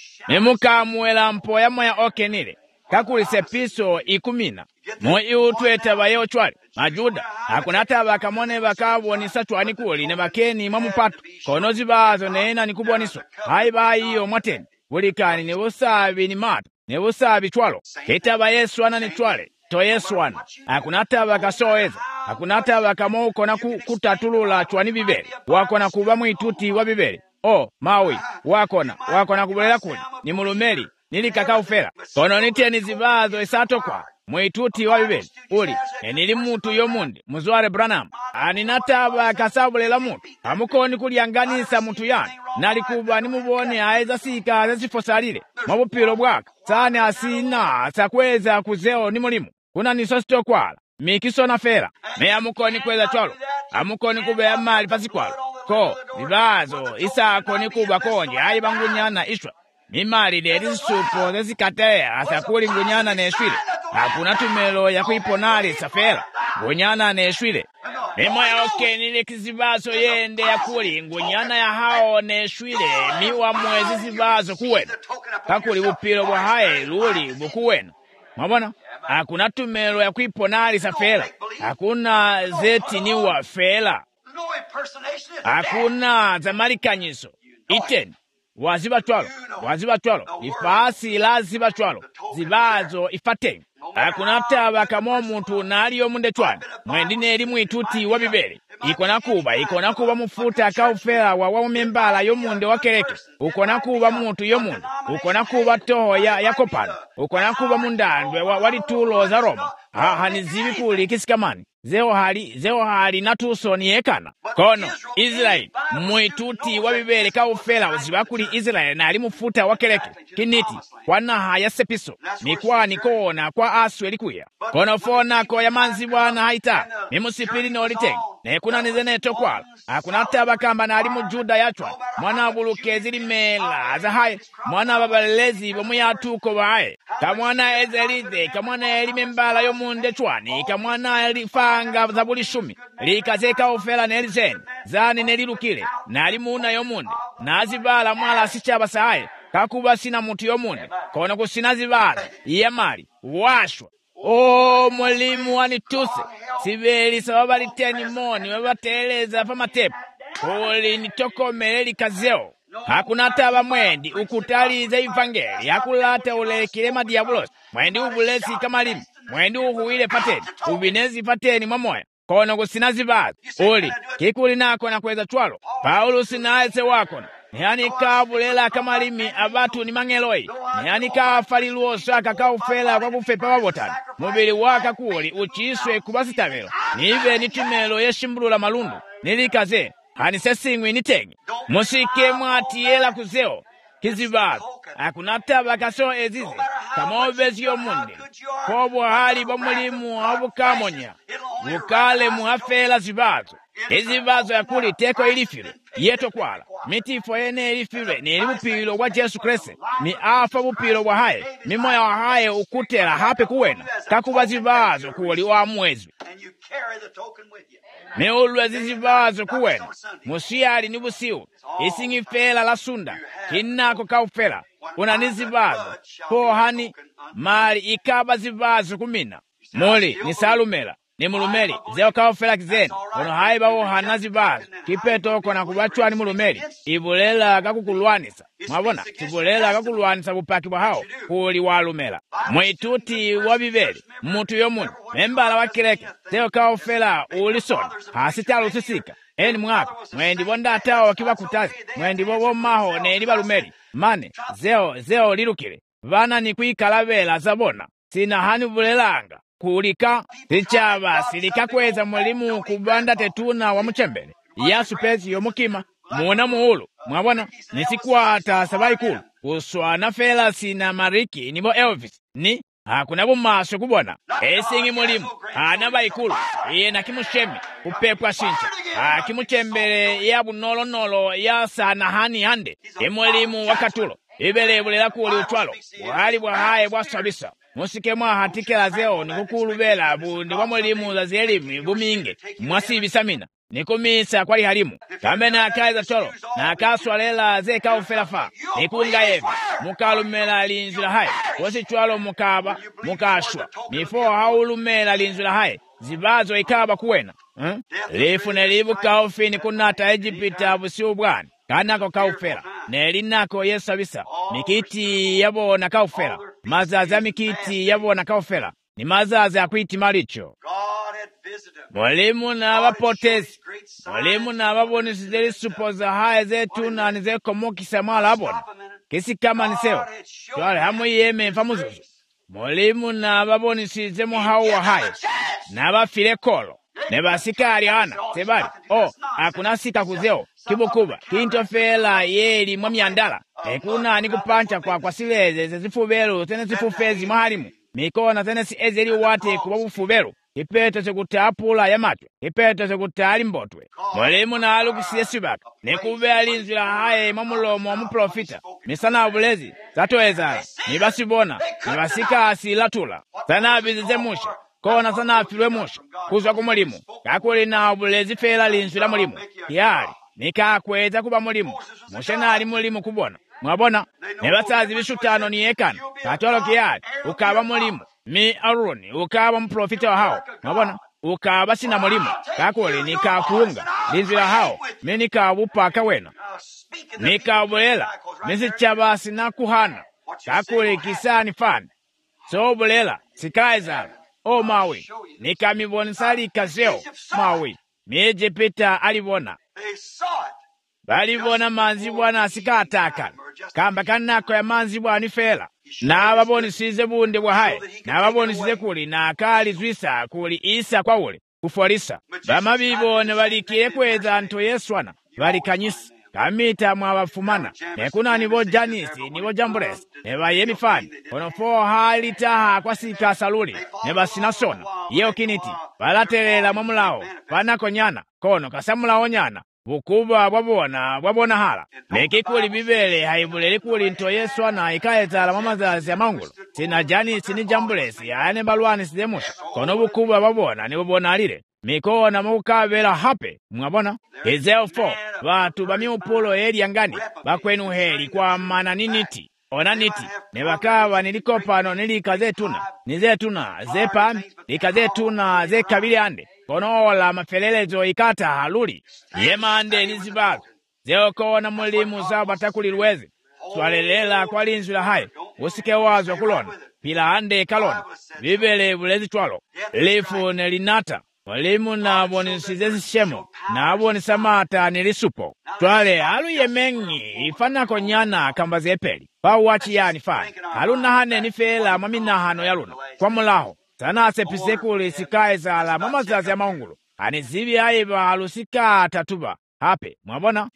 Nimukamwela mpo ya moya okenile. Kakuli sepiso ikumina. Mwi utweta bayo chwali. Majuda, hakunata bakamone bakabonisa chwani kuli ne bakeni mamupatu. Konozi bazo neena nikuboniso. Hai bayi iyo mwateni. Bulikani ne busabi ni mata. Ne busabi chwalo. Kitaba Yesu ana ni chwale. To Yesu ana. Hakunata bakasoeza. Hakunata bakamoko na kutatulula chwani bibeli. Wako na kuba mwituti wa bibeli. O, mawi, wako na, wako na kubulela kuli. Ni mulumeli, nili kakao fela. Kono nitie nizibazo isato kwa. Mwituti wa bibeli. Uli, enili mutu yomundi, muzware Branham. Aninata bakasabulela mutu. Hamukoni kulianganisa mutu yani. Nalikuba ni mubone aeza sika azifosalile. Mabupilo bwaka. Sane asina, sakweza kuzeo ni mulimu. Kuna nisosito kwala. Mikiso na fera. Me amukoni kweza cholo. Amukoni kube ya mali pasikwalo. Ko, vivazo, isa koni kuba konje. Ayi bangunyana ishwa. Mimali deri supo zezi katea. Asakuli ngunyana neshwile. Hakuna tumelo ya kuiponali safera. Ngunyana neshwile. Mimo ya oke nile kizibazo yende ya kuli. Ngunyana ya hao neshwile. Miwa mwezi zibazo kuwena. Kakuli upilo wa hae luli bukuwena. Mabona? Hakuna tumelo ya kuiponali safela. Hakuna zeti ni wa fela. Hakuna zamarikanyiso. Iten. Waziba twalo. Waziba twalo. Ifasi la ziba twalo. Zibazo ifateng. Hakuna taba kamo muntu nali yomunde twalo. Mwendine elimu ituti wabibeli. Ikona kuba. Ikona kuba mufuta kaufela wa wawumembala yomunde wakeleke. Ukona kuba muntu yomunde. Ukona kuba toho ya, ya kopano. Ukona kuba mundandwe wa, wali tulo za Roma. aha nizivi kuli kisikamani zeo hali zeo hali natusoni yekana kono Israeli mwituti wabibele kaufela uziba kuli Israeli na alimufuta wakeleke kiniti kwana haya sepiso mikwani kona kwa asu elikuya kono fona ko yamanzi bwana haita mimusipili noliteng ne kuna nizene tokwala akuna tabakamba na alimu Juda yachwa mwana bulukezi limela za hai mwana babalezi bomuyatuko bae kamwana Ezelize kamwana elimembala yomunde chwani kamwana elifanga zabuli shumi likazeka ofela nelizen zani nelilukile nalimuna yomunde nazibala mwala sichaba sae kakuba sina mutu yomunde kono kusina zibala yamali washwa o mwalimu wanituse sibeli sababa liteni moni wabateleza pa matepu kuli nitokomele likazeo hakuna taba mwendi ukutaliza ivangeli hakulata ulekile madiabulosi mwendi ubulesi kamalimu mwendi uhuile pateni ubinezi pateni mwamoya kono kusina zibazi uli kikuli nako na kweza chwalo Paulo sinaese wakona yani kabulela kamalimi abatu ni mangeloi yani kafaliluosa kakaufela kwa kufepa wabotani mubili waka kuli uchiswe kubasitamelo nive nitumelo yeshimbulula malundu nilikaze hani sesingwi nitegi musike mwatiyela kuzeo kizibazi akunataba kaso ezize kamobezi yomunde kobwa hali bamulimu abukamonya ukale muhafela zibazo ezibazo yakuli teko ilifile yeto kwala mitifo ene ilifile ni ilibupilo wa Yesu Kristo mi afa bupilo wa haye mimoya wa haye ukutela hape kuwena kakuba zibazo kuwali wa mwezi meulwe zibazo kuwena musiyali ni busiu isingifela la sunda kinako kaufela unanizibazo po hani mali ikaba zibazo kumina moli ni salumela ni mulumeli zeo kaufela kizeni ono hai bawo hanazibazo kipeto kona kubachwa ni mulumeli ibulela kakukulwanisa mwabona ibulela kakulwanisa bupaki bwa hao kuli walumela mwituti wabibeli mutu yomundu membala wakileke zeo kaufela ulisoni hasitalo usisika eni mwaka mwendi bonda atao wakiwa kutazi mwendi bobo maho ne liba lumeli mane zeo zeo lilukile vana ni kuikalabela zabona sina hani bulelanga kulika tichaba silika kweza mwalimu kubanda tetuna wa mchembele yasu pezi yomukima muona muhulu mwabona nisikwata sabai kulu uswana fela sina mariki nibo Elvis ni hakuna bumaso kubona esingi mwalimu anaba ikulu iye na kimushemi upepwa shincha akimuchembele ya bunolo nolo ya sana hani hande emwalimu wakatulo ibele bulela kuli utwalo wali bwa haye bwa sabisa musike mwa hatikela zeo nikukulubela bundi wa mwalimu za zielimu buminge mwasi bisamina nikumisa kwali halimu kambe na akaiza tolo na akaswalela ze kaufelafa nikunga yevi mukalumela linzula hai wasi chwalo mukaba mukashwa nifo haulumela linzula hai zibazo ikaba kuwena hmm? lifu nelibu kaufini kunata Ejipita busi ubwani kanako kaufela nelinako yesabisa mikiti yabo na kaufela mazaza mikiti yabo na kaufela ni mazaza ya kuiti malicho mwalimu na wapotezi mwalimu na wabonisi zeli supoza haya zetu na nizeko moki samala abona kisi kama niseo tuwale hamu yeme mfamuzuzu mwalimu na wabonisi zemo hawa haya na wafile kolo neba sikari hana tebali o hakuna sika kuzeo kibukuba kintofela yeli mwamyandala ekuna nikupancha kwa kwa sileze zifubelu tene zifufezi mahalimu mikona tene si ezeli wate kuba bufubelu ipeto sekutapula ya macho ipeto sekutali mbotwe mwalimu na alukusiye subaka nekube alinzila haye mamulomo wa muprofita misana abulezi zatoezala nibasibona nibasika asilatula sana abizize musha kona sana afilwe musha kuzwa kumulimu kakuli na abulezi fela linzila mulimu kiyali nikakweza kuba mulimu musha na ali mulimu kubona mwabona nebasazi bishutano ni ekana katolo kiyali ukaba mulimu mi Aroni ukaba mprofita wa hao mwabona ukaba sina mulimu kakuli nikakuunga linzila hao mi nikabupaka wena nikabulela misichaba sina kuhana kakuli kisani fani so bulela sikaizala o mawi nikamibonisali kazeo mawi mi Ejipita alibona balibona manzi bwana asikataka kamba kanako ya manzi bwana fela n'ababonesize bunde bwahaye n'ababonesize kuli n'akalizwisa kuli isa kwawule kufwalisa bamabibo ne balikire kweza nto yeswana balikanyisa kamita mwabafumana nekuna nibo Janisi nibo Jambres ne bayemifani ono fo halitaha kwasika saluli ne basinasona yeo kiniti balaterera mwamulao panakonyana kono kasamulao nyana bukuba bwabona bwabona hala nekikuli bibele haibuleli kuli nto yeswana ikaezala mwamazazi ya maungulo sina Janisi ni Jambres yaane balwani sidemusha kono bukuba bwabona nibo bona alire mikona mukabela hape mwabona ezeo fo watu bamiupulo eri angani bakwenu heri kwa mana niniti ona niti ne bakaba nilikopano nilikazetuna nizetuna zepa likazetuna zekabili ande kono ola mafelelezo ikata haluli yemande nizibago zeo kona mulimu zao batakulilweze swalelela kwa linzula haye usike wazo kulona pila ande kalona bibele bulezi twalo lifu nelinata walimu na abonesize shemo na abonesamata nilisupo twale alu yemengi ifana konyana kambaze epeli bawachi yani fani alu nahane nifela mamina hano yaluna kwa mulaho sana sepisekuli sikaeza ala mamazazi ya maungulo anizibi aiba alu sika tatuba hape mwabona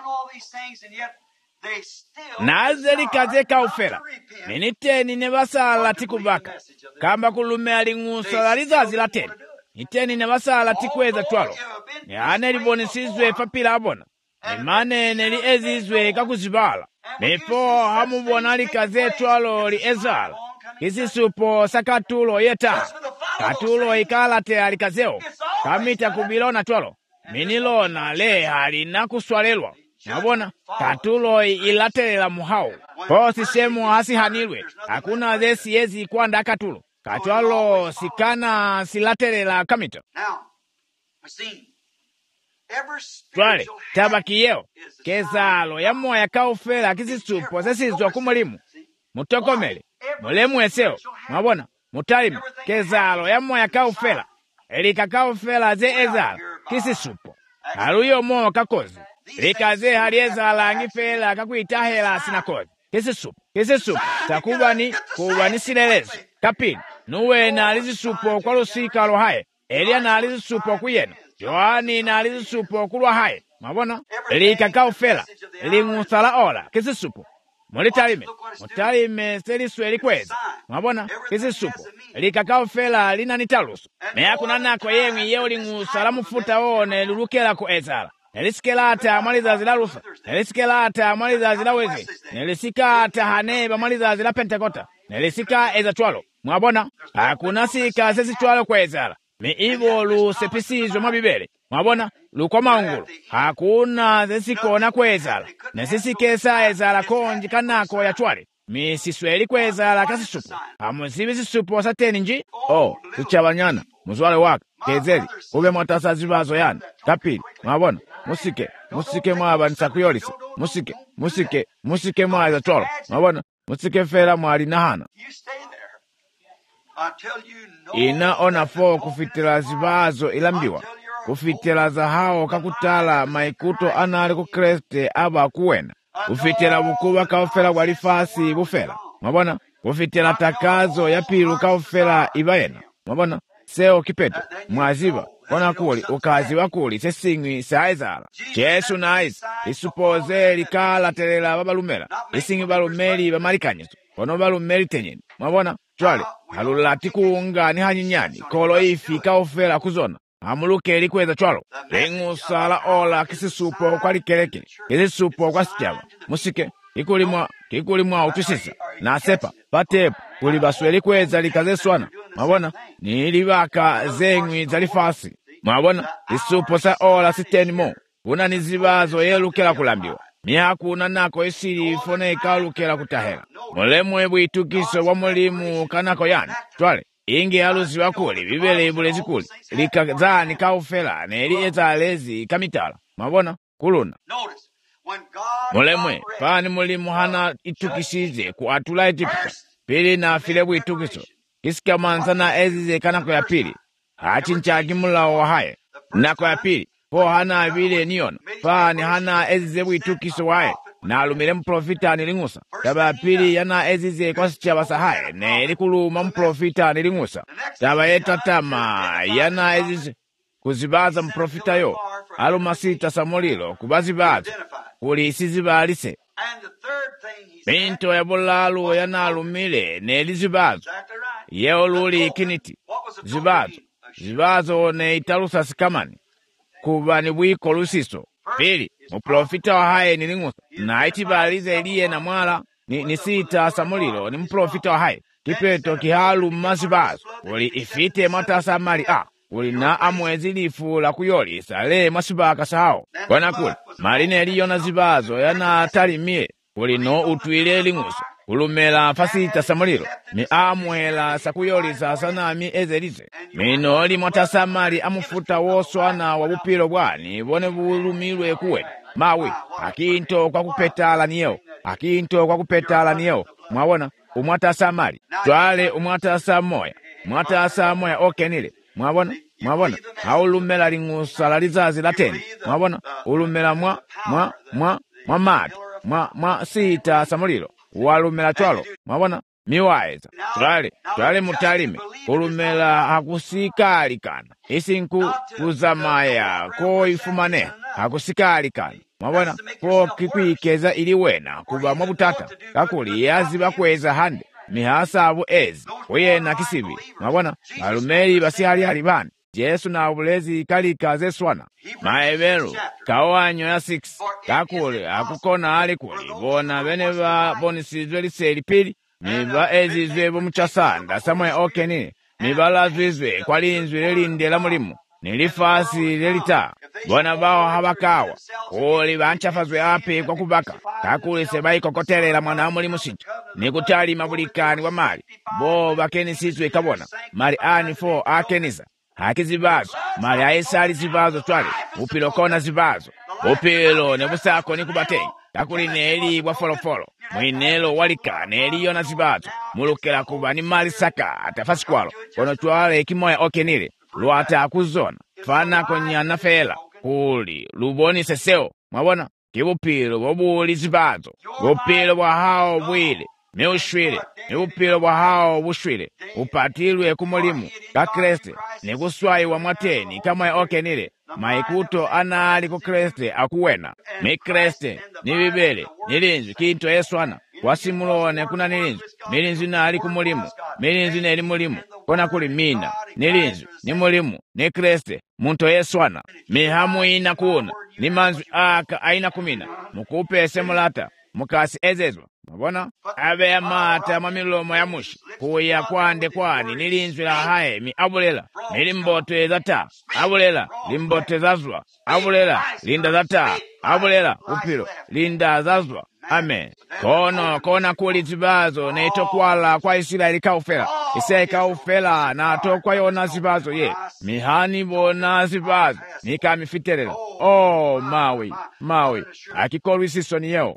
nazeli kazeka ufera miniteni nebasala tikubaka kamba kulume alingusa lalizazi lateni niteni nebasala tikweza twalo yaane libonesizwe papila abona imane neli ezizwe kakuzibala nepo hamubona likaze twalo li ezala kisisupo sakatulo yeta katulo ikalate alikazeo kamita kubilona twalo minilona le halina kuswalelwa nabona katulo ilatelela muhao po sisemu hasi hanilwe hakuna zesi yezi kwanda katulo katwalo sikana silatelela kamita twale tabakiyeo kezalo ya moya kaufela kisisupo zesizwa kumulimu mutokomele mulemu eseo mwabona mutalime kezalo ya moya kaufela elika kaufela ze ezalo kisisupo aluyo mo kakozi likaze haliezala angifela kakuitahela sinakozi kisisupo kisisupo takubani kubani silelezo kapini nuwe na alizisupo kwa lusika lohaye Elia na alizisupo kuyena Yohani na alizisupo kulwa haye mwabona lika kaufela lingusala ola kisisupo mulitalime mutalime seliswe likweza mwabona kisisupo lika kaufela lina nitalusu meya kunanako yemwi yeo lingusala mufuta one lulukela ku ezala Nelisikelata mwaliza zila rufa Nelisikelata mwaliza zila wezi Nelisikata haneba mwaliza zila pentekota Nelisika eza twalo mwabona hakuna sika sesi twalo kwa ezala mi ivo lu sepisizo mabibele mwabona lu kwa maungulu hakuna sesi kona kwa ezala nesisi kesa ezala konji kanako ya twale mi sisweli kwa ezala kasi supu hamuzibi sisupu wasateni nji oh tuchabanyana muzwale waka kezeli ube mwatasa zibazo yana kapili mwabona musike musike mwaba nisakuyolisa musike musike musike mwaza tolo mwabona musike fera mwali nahana ina ona fo kufitila zibazo ilambiwa kufitila za hao kakutala maikuto anali kukreste aba kuwena kufitila bukuba kaufela walifasi bufela mwabona kufitila takazo ya pilu kaufela ibayena mwabona seo kipeto mwaziba kona kuli ukazi wakuli sesingwi saizala Yesu naiz isupoze likala telela babalumela isingi balumeli bamalikanyizo kono balumeli tenyeni mwabona twale halulati kuunga ni hanyinyani kolo ifi kaufela kuzona hamuluke likweza twalo lingusala ola kisisupo kwa likelekele kisisupo kwa sikyaba musike ikulimwa ikulimwa utusisa na sepa patepu kuli basweli kweza likazeswana mwabona ni libaka zengwi zalifasi mwabona isupo sa ola siteni mo kuna nizibazo yelukela kulambiwa miaku unanako isiri fone ikalukela kutahela mulemwe bwitukiso wa mulimu kanako yani twale ingi halusi wakuli bibele ibulezi kuli likazani kaufela neli ezalezi kamitala mwabona kuluna mulemwe pani mulimu hana itukisize ku atula Egypta pili na file bwitukiso kisika manzana ezize kanako ya pili hachinchaki mulao wa haye nako ya pili po hana vile niona pani hana ezize bwitukiso wae nalumile mprofita niling'usa. Taba ya pili yana ezize kwa sicha basahaye ne likuluma mprofita niling'usa. Taba yetatama yana ezize kuzibaza mprofita yo aluma sita samulilo kubazibaza kuli isizibalise. Binto ya bulalu yana alumile ne lizibazo yeo luli kiniti zibazo zibazo ne italusa sikamani kuba ni bwiko lusiso. Pili muprofita wa haye niling'usa na itibalize eliye na mwala ni, ni sita samulilo ni mprofita wa haye kipeto kihalu masibazo uli ifite matasa mali a uli na amwezi lifu la kuyoli sale masibaka sao kwana kule maline eliyo na zibazo yana talimie uli no utuile ling'usa ulumela fasita samulilo mi amwela sakuyoli sasanami ezelize minoli mwatasamali amufuta woswana wabupilo bwani bone bulumilwe kuwe mawi akinto kwa kupetala niyo akinto kwa kupetala niyo mwabona umwatasamali twale umwatasamoya mwatasamoya okenile mwabona mwabona haulumela ling'usa la lizazi la teni mwabona ulumela mwa mwa mwa mwa matu mwa mwa sita samulilo walumela chwalo mwabona miwaeza twale twale mutalime ulumela hakusikalikana isinku kuzamaya ko ifumane hakusikalikana mwabona ko kikwikeza ili wena kuba mwabutata kakuli yazi bakweza hande mihasabu ezi uyena kisibi mwabona alumeli basi hali halibani Jesu na ubulezi kalika zeswana maebelu kawanyo ya six kakuli akukona ali kuli bona bene ba bonisizwe liseli pili miba ezizwe bomuchasanda samwe okeni miba lazizwe kwalinzwe lelindela mulimu nilifasi lelita bona bao habakawa uli banchafazwe ape kwa kubaka kakuli sebai kokotelela mwana mulimu sincha nikutali mabulikani wa mali bo bakeni sizwe kabona mali ani fo akeniza hakizibazo mali aisali zibazo twali upilo kona zibazo upilo nebusako nikubatei kakuli neli bwa folofolo mwinelo walika neli yona zibazo mulukela kuba ni mali saka atafasikwalo kono twale kimoya okenile luata kuzona fana konyana fela kuli luboni seseo mwabona kibupilo bobuli zibazo upilo bwa hao bwile meushwile upilo bwa hao bushwile upatilwe kumulimu ka Kriste ni kuswai wa mwateni kama ya okenile maikuto anali ku Kriste akuwena mi Kriste ni bibele nilinzi kinto eswana wasimulone kuna nilinzi milinzi nali kumulimu milinzi neli mulimu kona kuli mina nilinzi ni mulimu ni Kriste muntu eswana mihamu ina kuna ni manzwi aka aina kumina mukupe semulata mukasi ezezwa mwabona abe ya mata mamilomo ya mushi kuya kwande kwani nilinzwi la hae mi abulela nilimbote zata abulela limbote zazwa abulela linda zata abulela upilo linda zazwa amen kono kona kuli zibazo neitokwala kwa Israeli kaufela ise kaufela na tokwa yona zibazo ye mihani bona zibazo nikamifiterela oh mawi mawi akikolu isisoni yeo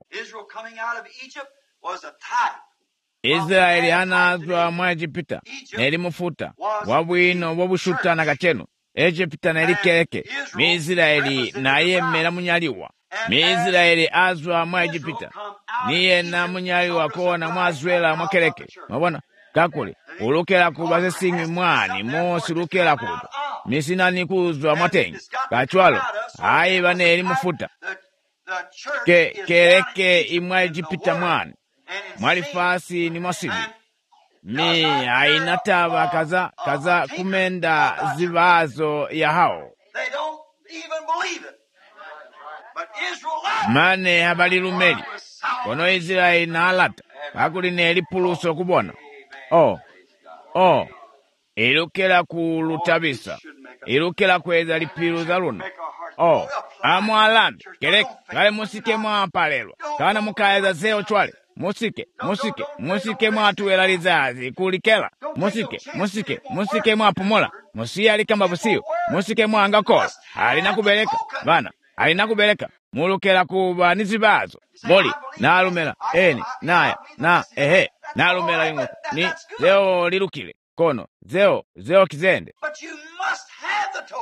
Israeli anazwa mwa Ejipita nelimufuta wabwino wabushuta na gacheno Ejipita nelikeleke mi-Israeli na yemela munyaliwa mi-Israeli azwa mwa Ejipita niye na munyaliwa kona mwazwela mwakeleke mwabona kakuli ulukela kuba sesingwi mwani mosi lukela kuba misina nikuzwa mwatengi kachwalo hayi baneli mufuta ke keleke imwa Ejipita mwani mwalifasi ni mwasibi mi hainataba kaza kaza kumenda zibazo ya hao mane habalilumeli kono Israeli na alata kakuli neli puluso kubona oh oh ilukela kulutabisa ilukela kweza lipilu za luna oh amwalambi keleke kale musike mwa palelwa kana mukaeza zeo chwale musike musike musike mwatuwela lizazi kulikela musike musike musike mwapumula musi alikamba busiyo musike mwanga kola alina kubeleka bana alina kubeleka mulukela kuba nizibazo boli nalumela eni naya na ehe nalumela ingo ni zeo lilukile kono zeo zeo kizende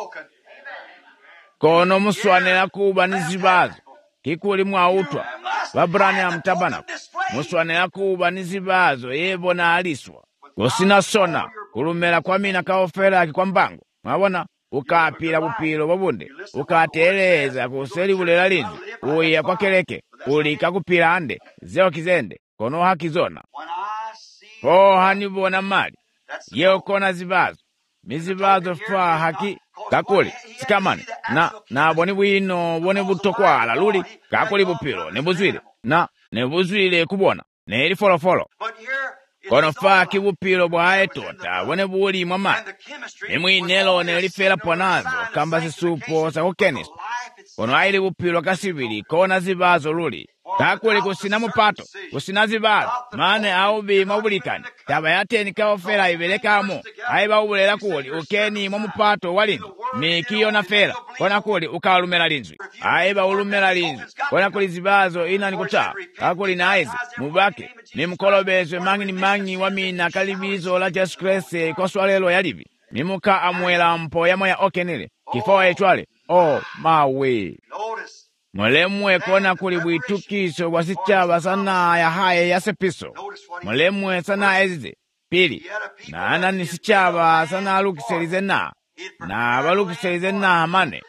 kono muswanela kuba nizibazo kikuli mwautwa va Branham Tabernacle muswanira kuba ni zibazo yebona aliswa kusina sona kulumela kwa mina kaofera aki kwa mbango mwabona ukapira bupiro babunde ukateleza kuseli bulela linzi uya kwa keleke ulika kupira ande zeo kizende kono hakizona oh hanibona mali yeo kona zibazo mizibazo fa haki kakuli sikamani na na boni bwino bone butokwala luli kakuli bupiro ne buzwile na ne buzwile kubona ne ili folo folo kono fa kibupiro bwae tota bone buli mwamani nemwinelo ne lifera ponazo kamba zisupo za kukenis kono aili bupiro kasibili kona zibazo luli kakuli kusina mupato kusina zibazo mane aubi mabulikani taba yateni kaofera ibelekamo aiba ubulela kuli ukeni mwa mupato walinzi mikiyo na fera kona kuli ukalumela linzwi aiba ulumela linzwi kona kuli zibazo ina nikuta kakuli na aizi mubake ni mkolobezwe mangi ni mangi wamina kalibizo la Yesu Kristo kwa swalelo yalivi ni muka amwela mpo ya moya okenile kifo etwale oh mawe Mulemwe kona kuli bwitukiso wasichaba sana ya haye ya sepiso. Mulemwe sana ezize. Pili. Na ana nisichaba sana alukiselize na. Na alukiselize na hamane.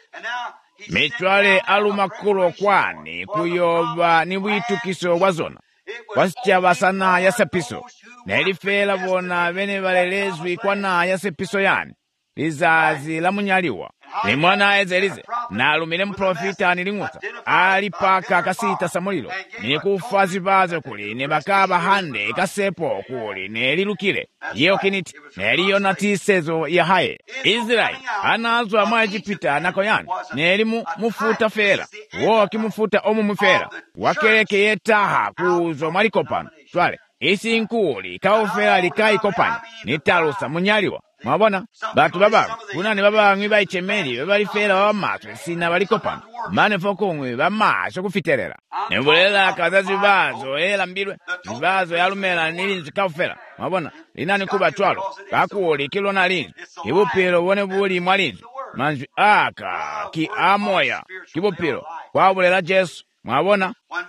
Mitwale alumakuro kwani kuyoba ni bwitukiso wazona. Wasichaba sana ya sepiso. Na ilifela bona vene valelezwi kwa na ya sepiso yani. Lizazi la munyaliwa. Ni mwana ezelize. Na alumile mprofita nilingusa. Alipaka kasita samulilo. Ni kufazi bazo kuli. Ni bakaba hande kasepo kuli. Ni lilukile. Yeo kiniti. Ni liyo natisezo ya hae. Israeli. Anazo amajipita na koyani. Ni limu mufuta fera. Woki mufuta omu mufera. Wakeleke yetaha kuzo malikopano. Twale. Isi nkuli. Kaufera likai kopani. Ni talusa munyaliwa. Mwabona, batu baba, kuna ni baba ngwi baichemeli, baba lifela wa matwe, sina balikopana. Mane foko ngwi, baba macho kufiterera. Nembulela kaza zibazo, hela mbilwe, zibazo ya lumela nilinzi kaufela. Mwabona, linani kuba twalo, kakuoli kilo na linzi, kibupiro wone buli mwalinzi. Manjwi aka, ki amoya, kibupiro, kwa bulela Jesu. Mwabona,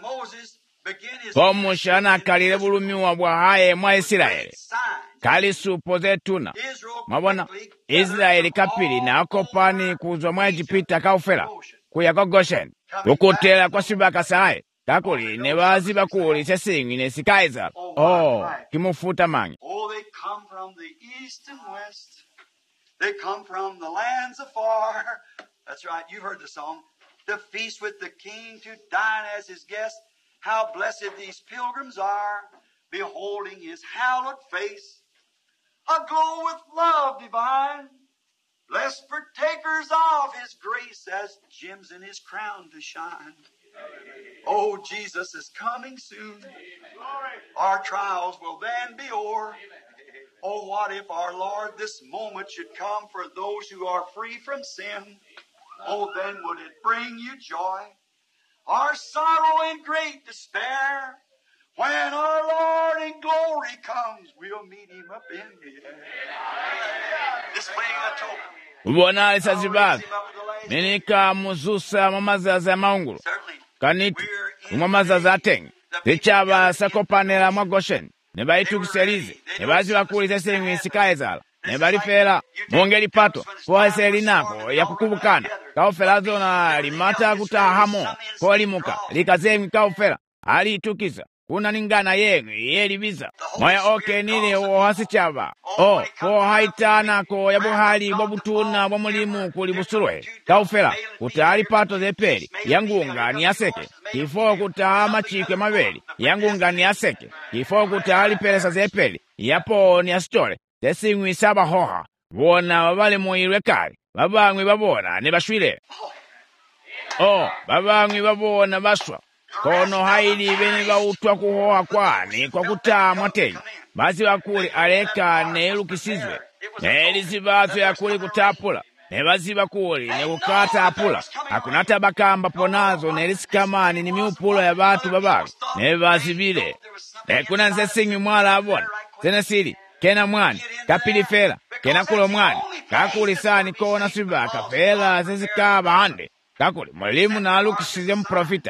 Pomushana kalile bulumiwa bwa haye mwa Israeli. Kali supo zetuna. Mwabona, Israeli kapili na akopani kuzwa mwa Ejipita kaufela. Kuya kwa Goshen. Ukutela kwa sibaka sae. Kakuli nebazi bakuli sesingi nesikaiza. Oh, kimufuta mangi. Oh, they come from the east and west. They come from the lands afar. That's right, you've heard the song. To feast with the King, to dine as his guest. How blessed these pilgrims are, beholding his hallowed face, aglow with love divine, blessed partakers of his grace, as gems in his crown to shine. Oh, Jesus is coming soon. Our trials will then be o'er. Oh, what if our Lord this moment should come for those who are free from sin? Oh, then would it bring you joy? Our sorrow and great despair. When our Lord in glory comes, we'll meet him up in the air. Displaying a token. Ubona isa zibazo. Ninika muzusa mamazaza ya maungulu. Kaniti, umamazaza atengi. Zichaba sakopanela mwa Goshen. Neba itu kiselize. Neba ziwa kuli zesengi isikaezala. Neba lifela. Mongeli pato. Kwa eseli nako ya kukubukana. Kaufela zona limata kutahamo. Kwa limuka. Likazengi kaufela. Ali itukisa. Kuna ningana yengi. Yeli biza. Moya oke nile ohasi chaba. Oh. Kwa haitana ko yabuhali wabutuna wamulimu kulibusurwe. Kaufela. Kutahali pato zepeli. Yangunga ni aseke. Kifo kutahama chike maveli. Yangunga ni aseke. Kifo kutahali peresa zepeli. Yapo ni asitole. Tesingwi saba hoha. Wona wabale muirwe kari. Babangwi babona ne bashwile. Oh, babangwi babona baswa. Kono haili bene bautwa kuhoha kwani kwa kutamwa tenyi. Bazi wakuli aleka ne lukisizwe. Ne lizibazo ya kuli kutapula. Ne bazi wakuli ne kukata apula. Hakunata bakamba ponazo ne lisikamani ni miupulo ya batu babaga. Ne bazi vile. Ne kuna nse singi mwala abona. Tena siri. Kena mwani, kapili fela, kena kulo mwani, kakuli sani kona subaka, fela zezika bahande, kakuli, mwalimu na alukishize mprofita,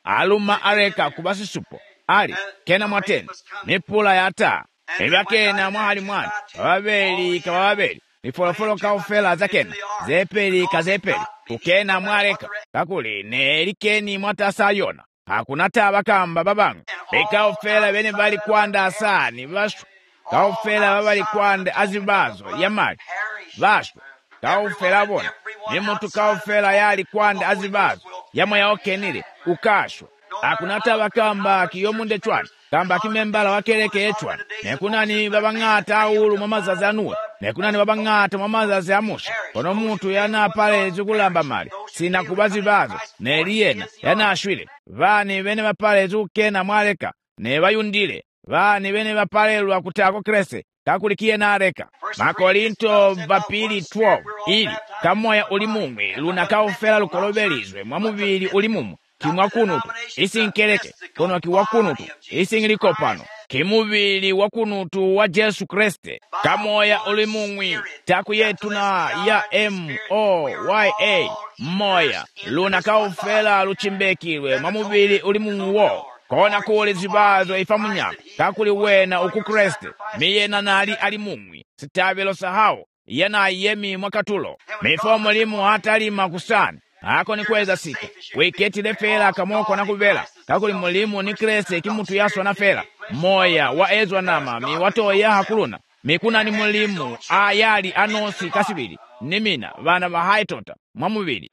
aluma aleka kubasisupo ali kena mwateni nipula yata ebakena mwali mwana babeli kababeli nifolofolo kaufela zakena zepeli kazepeli kukena mwaleka kakuli nelikeni mwatasayona hakuna taba kamba babangu bekaufela bene bali kwanda asani bashu kaufela babali kwanda azibazo yamali bashu kaufela bona ni muntu kaufela yali kwanda azibazo yamwe yaokenile ukashwa hakuna taba kamba kiyomunde chwana kamba kimembala wakeleke echwana nekunani babangata aulu mamazazi anuwe nekunani babangata mamazazi amusha kono muntu yana pale zikulamba mali sina kubazibazo neliyena yana ashwile vani bene bapale zukena mwaleka ne bayundile vani bene bapalelwa kutako krese kakulikie na aleka Makorinto bapili twelve ili kamoya ulimumwe lunakaufela lukolobelizwe mwamubili ulimumu kimwakunutu isinkeleke kono kiwakunutu isingilikopano kimubili wakunutu wa Yesu Kriste kamoya ulimumwi taku yetu na ya M O Y A moya lunakaufela luchimbekilwe mwamubili ulimumwi wo kona kule zibazo ifamunyako kakuli wena uku Kriste miyena nali alimumwi sitabelo sahau yana yemi mwakatulo mifomo limu hata lima kusani hako ni kweza sika wiketi lefela kamoko na kubela kakuli mulimu ni Kriste kimutu yaswa na fela moya wa ezwa nama mi wato ya hakuluna mikuna ni mulimu ayali anosi kasibili nimina vana vahaitota mwamubili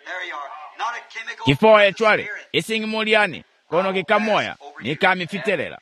kifoye chwale isingi muliani kono kikamoya nikamifitelela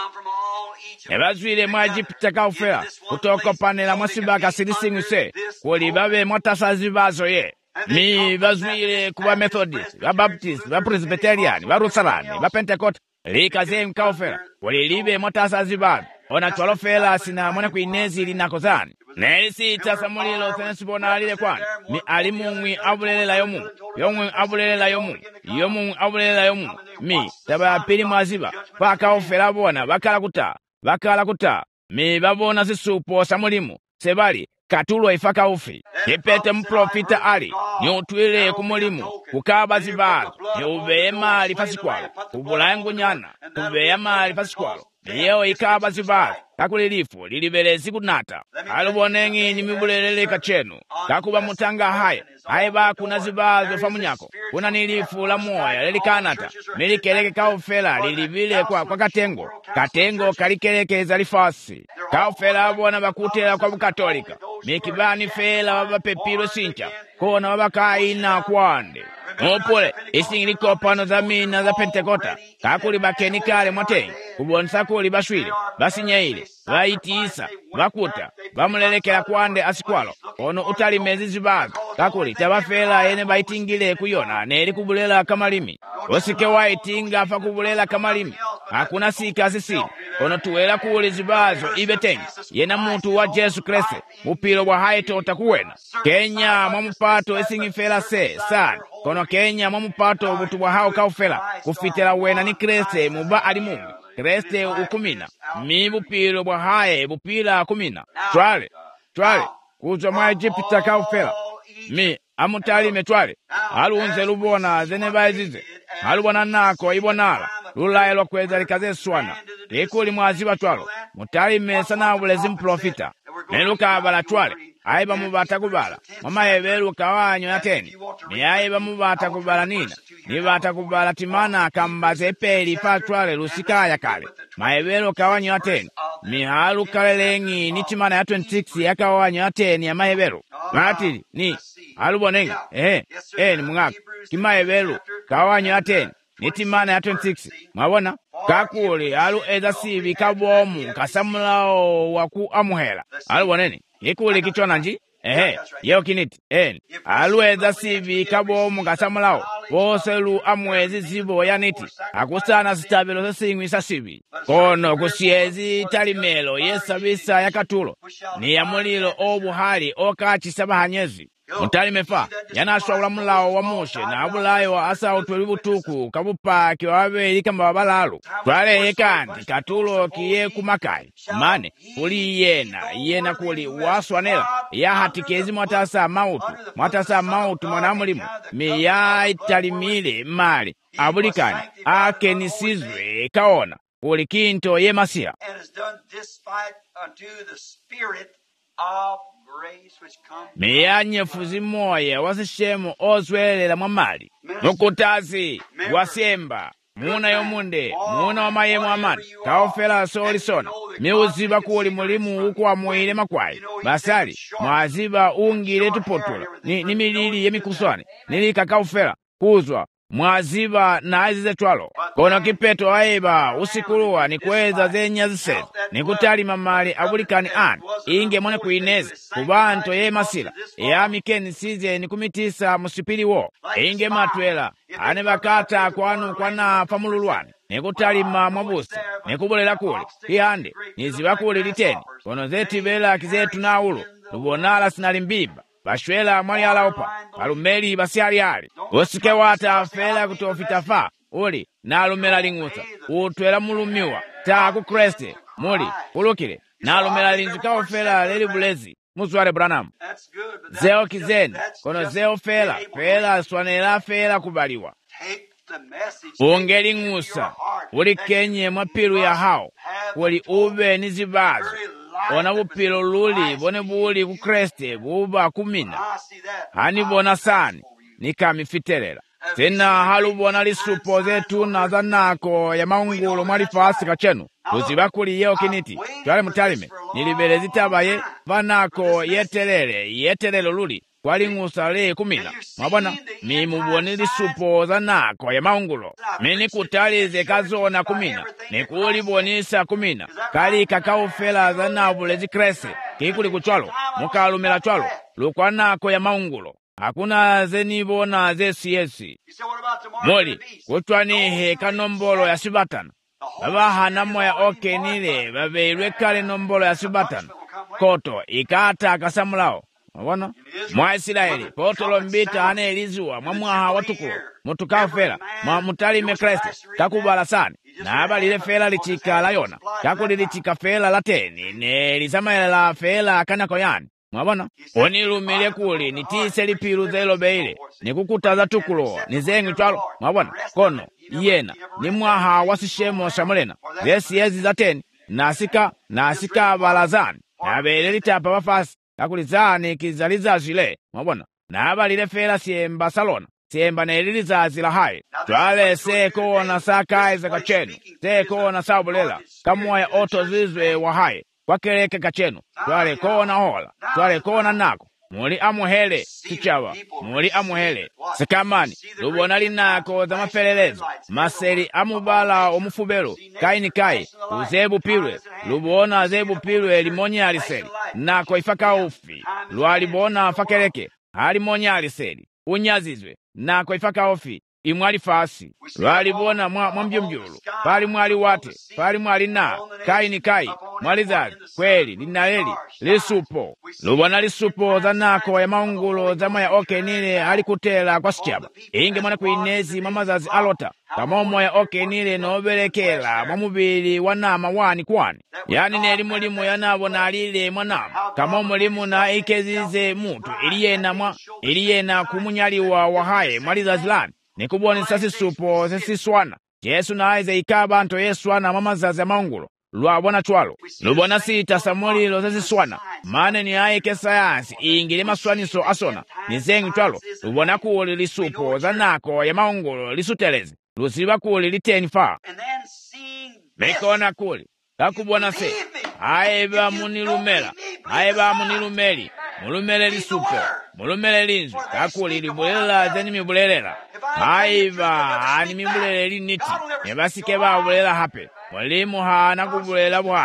ebazwile mwa Egypta kaufela kutoka panela mwasibaka silisinguse kuli babe mwatasazi bazo ye mi bazwile kuba Methodist ba Baptist ba Presbyterian ba Lutheran ba Pentecost likaze mkaufela kuli libe mwatasazi bazo ona twalofela sina mwana kuinezi linakozani nelisi tasamulilo sensibonalile kwana mi alimumwi abulelela yomu yomwe abulelela yomu yomu abulelela yomu mi taba pili mwaziba pakaufela bona bakala kuta bakala kuta mi babona zisupo samulimu sebali katulo ifaka ufi kipete mprofita ali ni utwile kumulimu kukaba zibazo ni ubeye mali pasikwalo kubulangu nyana ubeye mali pasikwalo yeo ikaba zibazo kakulilifu lilibelezi kunata alubonengi ni mibulelele kachenu kakuba mutanga haya haiba kuna zibazo famunyako kuna nilifu la moya lelikanata milikeleke kaufela lilibile kwa kwa katengo katengo kalikeleke zalifasi kaufela abona bakutela kwa bukatolika mikibani fela wabapepiro sincha kona wabakaina kwande Mopole, isingi kopano za mina za Pentekota, kakuli bakeni kale mwatengi, kubonsa kuli bashwile, basinyaile, baitiisa, bakuta, bamulelekela kwande asikwalo, ono utali mezi zibazo, kakuli tabafela ene baitingile kuyona, neli kubulela kamalimi, osike waitinga fa kubulela kamalimi, hakuna sika sisili, ono tuwela kuli zibazo ibetengi, yena muntu wa Yesu Kriste, upilo wa haito takuwena, Kenya mwamupato isingi fela se, sana, kono Kenya mwamupato butu wa hao kaufela kufitela wena ni Kriste muba alimungu Kriste ukumina mi bupilo bwa hae bupila kumina twale twale kuzwa mwa Egypta kaufela mi amutali metwale alunze lubona zene bazize alubona nako ibonala lulaye lwakweza likaze swana ekuli mwaziba twalo mutali mesa na bulezi mprofita neluka abala twale aiba mubata kubala mama yeberu kawanyo yateni ni aiba mubata kubala nina ni bata kubala timana akambaze peli patwale lusikaya kale mayeberu kawanyo yateni ni halu kalelengi ni timana ya twenty-six yakawanyo yateni ya mayeberu matili ni alubonengi ehe eh ni mungaka kimayeberu kawanyo yateni ni timana ya twenty-six mwabona kakuli alu eza sibi kabomu kasamulao waku amuhela aluboneni ikuli kichwana nji ehe yeo kiniti eh alweza sivi kabomu kasamulao boselu amwezi zibo yaniti akusana sitabelo singwi sasibi kono kusiezi talimelo yesabisa yakatulo ni yamulilo obuhali okachi sabahanyezi mutalime fa yanaswa ulamulawo wa Moshe na abulayo asa utweli butuku kabupaki wabeli kama babalalo twale kandi katulo kiye kumakai mane kuli yena yena kuli waswanela ya hatikezi mwatasa mautu mwatasa mautu mwanamulimu miya italimile mali abulikani akenisizwe kaona kuli kinto ye Masiya miya nyefuzi moya wasishemu ozwelela mwamali mukutazi wasemba muna yomunde muna wamayemu amani kaofela solisona miuziba kuli mulimu uku wamuile makwai basali mwaziba ungile tupotula ni, ni milili ye mikuswane nilika kaofela kuzwa mwaziba na azize twalo kono kipeto aiba usikuluwa ni kweza zenya zisezi ni kutali mamali abulikani ani inge mwone kuineze kubanto ye Masila ya mikeni size ni kumitisa musipili wo inge matwela ane bakata kwanu kwana famululwani ni kutali mwabusi ni kubolela kuli hihande niziba kuli liteni kono zeti bela kizetu na ulu lubonala sinalimbimba bashwela mwali alaopa alumeli basiali ali usike wata fela kutofitafa uli na alumela ling'usa utwela mulumiwa taa ku Kreste muli ulukile na alumela linzuka ofela leli bulezi muzware Branham zeo kizeni kono zeo fela fela swanela fela kubaliwa ungeli ng'usa uli kenye mwapilu ya hao uli ube nizibazo ona bupilo luli bone buli ku Kreste buba kumina hani bona sani nikamifitelela tena halubona lisupo zetu na zanako ya maungulo mwalifasi kachenu luziba kuli yeo kiniti twale mutalime nilibele zitabaye vanako yetelele yetelelo luli kwali ng'usale kumina mwabona mimubone lisupo zanako ya maungulo mini kutalize kazona kumina nikuli bonisa kumina kali kakaofela zanabule zikrese kikuli kuchwalo mukalumela chwalo lukwanako ya maungulo hakuna zenibona zesiyesi moli kutwanihe kanombolo ya sibatana babahana moya okenile babeilwe kale nombolo ya sibatana koto ikata akasamulao mwabona mwa Israeli potolo mbita hane elizuwa mwamwaha watukulo mutukafela mwa mutalime Kreste kakubala sana na abalile fela lichika la Yona kakuli lichika fela la teni ne lizamaela la fela kanako yani mwabona onilumile kuli nitise lipilu zelo beile nikukutaza tukulo nizengi chwalo mwabona kono yena ni mwaha wasishemo shamulena zesi yezi za teni nasika nasika balazani na bele litapa wafasi kakulizani kizaliza zile mwabona na abalile fela siemba salona siemba neliliza zila hai twale seko na saka iza kachenu seko na sabulela kamuwa ya oto zizwe wa hai wakeleke kachenu twale kona hola twale kona nako muli amuhele tichawa muli amuhele sekamani lubona linako za mafelelezo maseri amubala omufubelo kaini kai uzebu pilwe lubona zebu pilwe limonya aliseli nako ifaka ufi lwalibona fakeleke alimonya aliseli unyazizwe nako ifaka ofi imwali fasi lwalibona mwambyumbyulu pali mwali wate pali mwali na kaini kai mwali zali kweli linaleli lisupo lubona lisupo zanako ya maungulo zama ya oke nile alikutela kwa sichaba inge mwana kuinezi mamazazi alota kamomo ya oke nile nobelekela mwamubili wanama wani kwani yani neli mulimu yanabo na alile mwanama kamomo limu na ikezize mutu iliyena mwa iliyena kumunyaliwa wahaye mwali zazilani nikuboni sasi supo sasi swana Yesu na aize ikaba anto Yesu ana mamazazi ya maungulo lwabona chwalo lubona sita Samueli lo sasi swana mane ni aike sayansi ingile maswaniso asona nizengi chwalo lubona kuuli lisupo zanako ya maungulo lisutelezi lusiba kuuli liteni faa mekona kuuli kakubona se aiba munilumela aiba munilumeli mulumele lisupo mulumele linzu kakuli libulela zeni mibulelela aiba ani mibulela liniti nebasike babulela hape mulimu hana kubulela buhata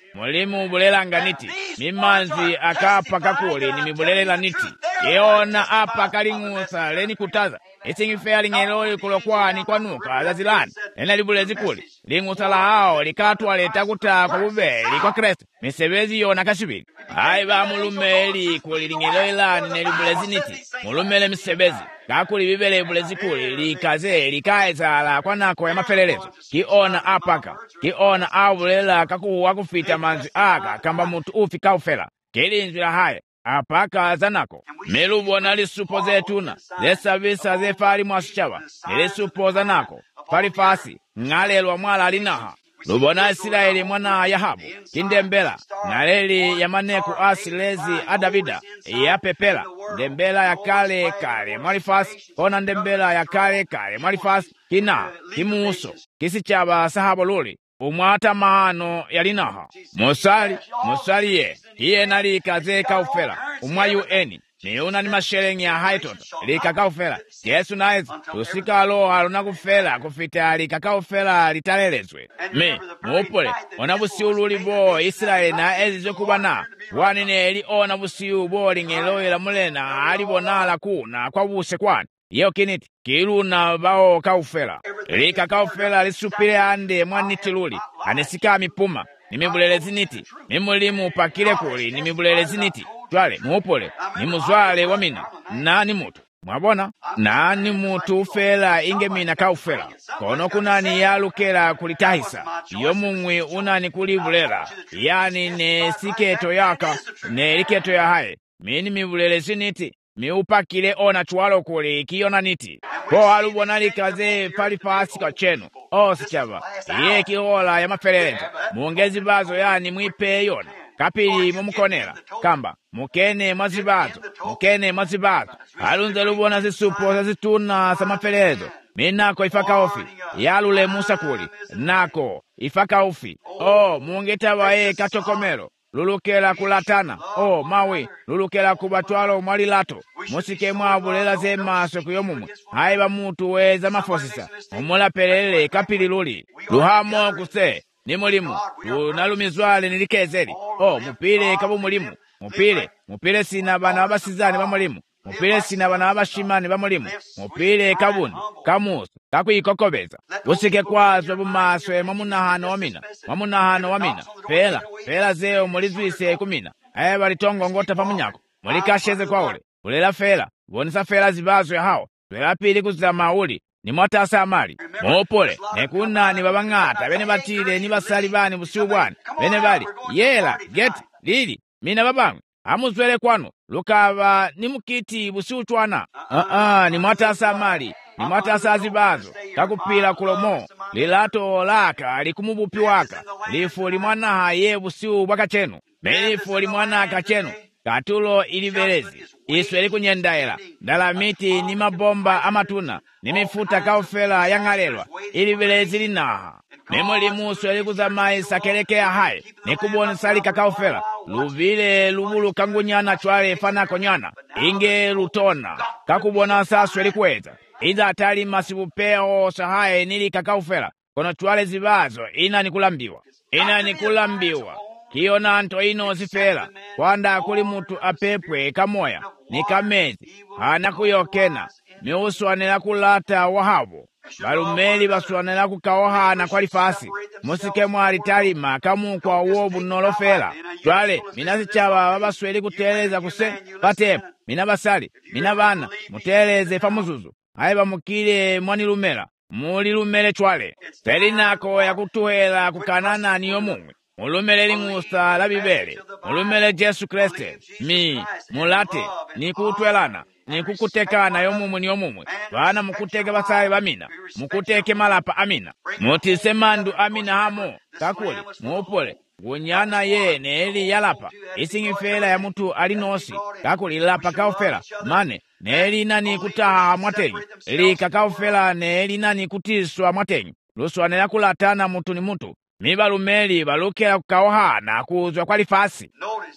mulimu bulela niti mimanzi akapa kakuli ni mibulela niti yeona apa kaling'usa leni kutaza isingifea ling'eloli kulokwani kwanuka zazilani ena libule zikuli ling'usa la hao likatwa leta kutaka bubeli kwa Kristo misebezi yona kashibili hai ba mulumeli kuli ling'eloli lani nelibule ziniti mulumele misebezi kakuli bibele bule zikuli likaze likaezala kwanako ya mafelelezo kiona apaka kiona abulela kakuwa kufita manzi aka kamba mutu ufi kaufela kilinzila haya apaka zanako melubona lisupo zetuna lesabisa zefali mwasichaba nelisupo zanako falifasi ng'alelwa mwala alinaha lubona Isiraeli mwana Yahabu kindembela naleli yamaneku asilezi adavida yapepela ndembela ya kale kale mwalifasi kona ndembela ya kale kale mwalifasi kina kimuso kisichaba sahabo luli umwata mahano yalinaha musali musali ye iye nali kaze kaufela umwa yueni niuna ni masherengi ya haitoto lika kaufela Yesu naezi tusika alo aluna kufela kufita lika kaufela litalelezwe me muupole ona busiulu libo Israeli na ezi zokubana wanine eli ona busiulu bo ling'eloela mulena alibonala kuna kwa buse kwani yeo kiniti kiluna bao kaufela lika kaufela lisupile ande mwanitiluli anesika mipuma nimibulele ziniti mimulimu upakile kuli nimibulele ziniti twale muupole nimuzwale wamina nani mutu mwabona nani mutu ufela inge mina kaufela kono kunani yalukela kulitahisa iyo mungwi unani kulibulela yani ne siketo yaka ne liketo ya hae mini mibulele ziniti miupakile ona chualo kuli kiona niti ko alubona likaze falifasi kwa chenu o sichaba iye kihola ya mafeleleta muongezi bazo yani mwipe yona kapili mumukonela kamba mukene mazibazo mukene mazibazo alunze lubona zisupo zazituna sa mafelezo minako ifaka ofi yalule musa kuli nako ifaka ofi o muongeta wae katokomero lulukela kulatana o mawe lulukela kubatwalo mwalilato musike mwabulela zemaso kuyomumwe haiba mutu weza mafosisa umula pelele kapili luli luhamo kuse ni mulimu tunalumizwale nilikezeli o mupile kabu mulimu mupile mupile sina bana abasizani ba mulimu mupile sina bana abashimani ba mulimu mupile kabuni kamuso kakuyikokobeza usike kwazo bumaso mwamunahano wamina mwamunahano wamina pela pela zeo mulizwise kumina aye balitongo ngota pamunyako mulikasheze kwaule ulela fela bonisa fela zibazo ya hao twela pili kuzama uli ni mwatasa amali muupole nekunani babang'ata bene batile ni basali bani busiu bwani bene bali yela geti lili mina babangu amuzwele kwanu lukaba ni mukiti busiu chwana ah ah ni mwatasa amali ni mwatasa azibazo kakupila kulomo lilato laka likumubupi waka lifu limwanaha ye busiu bwaka chenu belifu limwanaka chenu katulo ilivelezi isweli kunyendaela dalamiti ni mabomba amatuna ni mifuta kaufela yang'alelwa ilivelezi linaha nemulimu sweli kuzamai sakelekea hai ni kuboni salika kaufela luvile lubulu kangunyana chwale fana konyana inge lutona kakubona sasweli kweza iza atali masibupeo sahaye nili kakaufela kono chwale zibazo ina nikulambiwa ina nikulambiwa kiona anto ino zifela kwanda kuli mutu apepwe kamoya ni kamezi anakuyokena miuswanela kulata wahabo balumeli baswanela kukaohana kwalifasi musike mwali talima kamukwa uobu nolofela twale minazichaba babasweli kuteleza kuse patepu mina basali mina bana muteleze pamuzuzu aiba mukile mwanilumela mulilumele chwale telinako ya kutuhela kukanana niyo mumwe mulumele ling'usa la bibele mulumele Yesu Kristo mi mulate ni kutwelana ni kukutekana yomumwe ni yomumwe bana mukuteke basale bamina mukuteke malapa amina mutise mandu amina hamo kakuli muupole gunyana ye neeli yalapa isingifela ya mutu alinosi kakuli lapa kaufela mane neeli nani kutaha mwatenyi li kakaufela neeli nani kutiswa mwatenyi luswanela kulatana mutu ni mutu mibalumeli balukela kukaohana kuzwa kwalifasi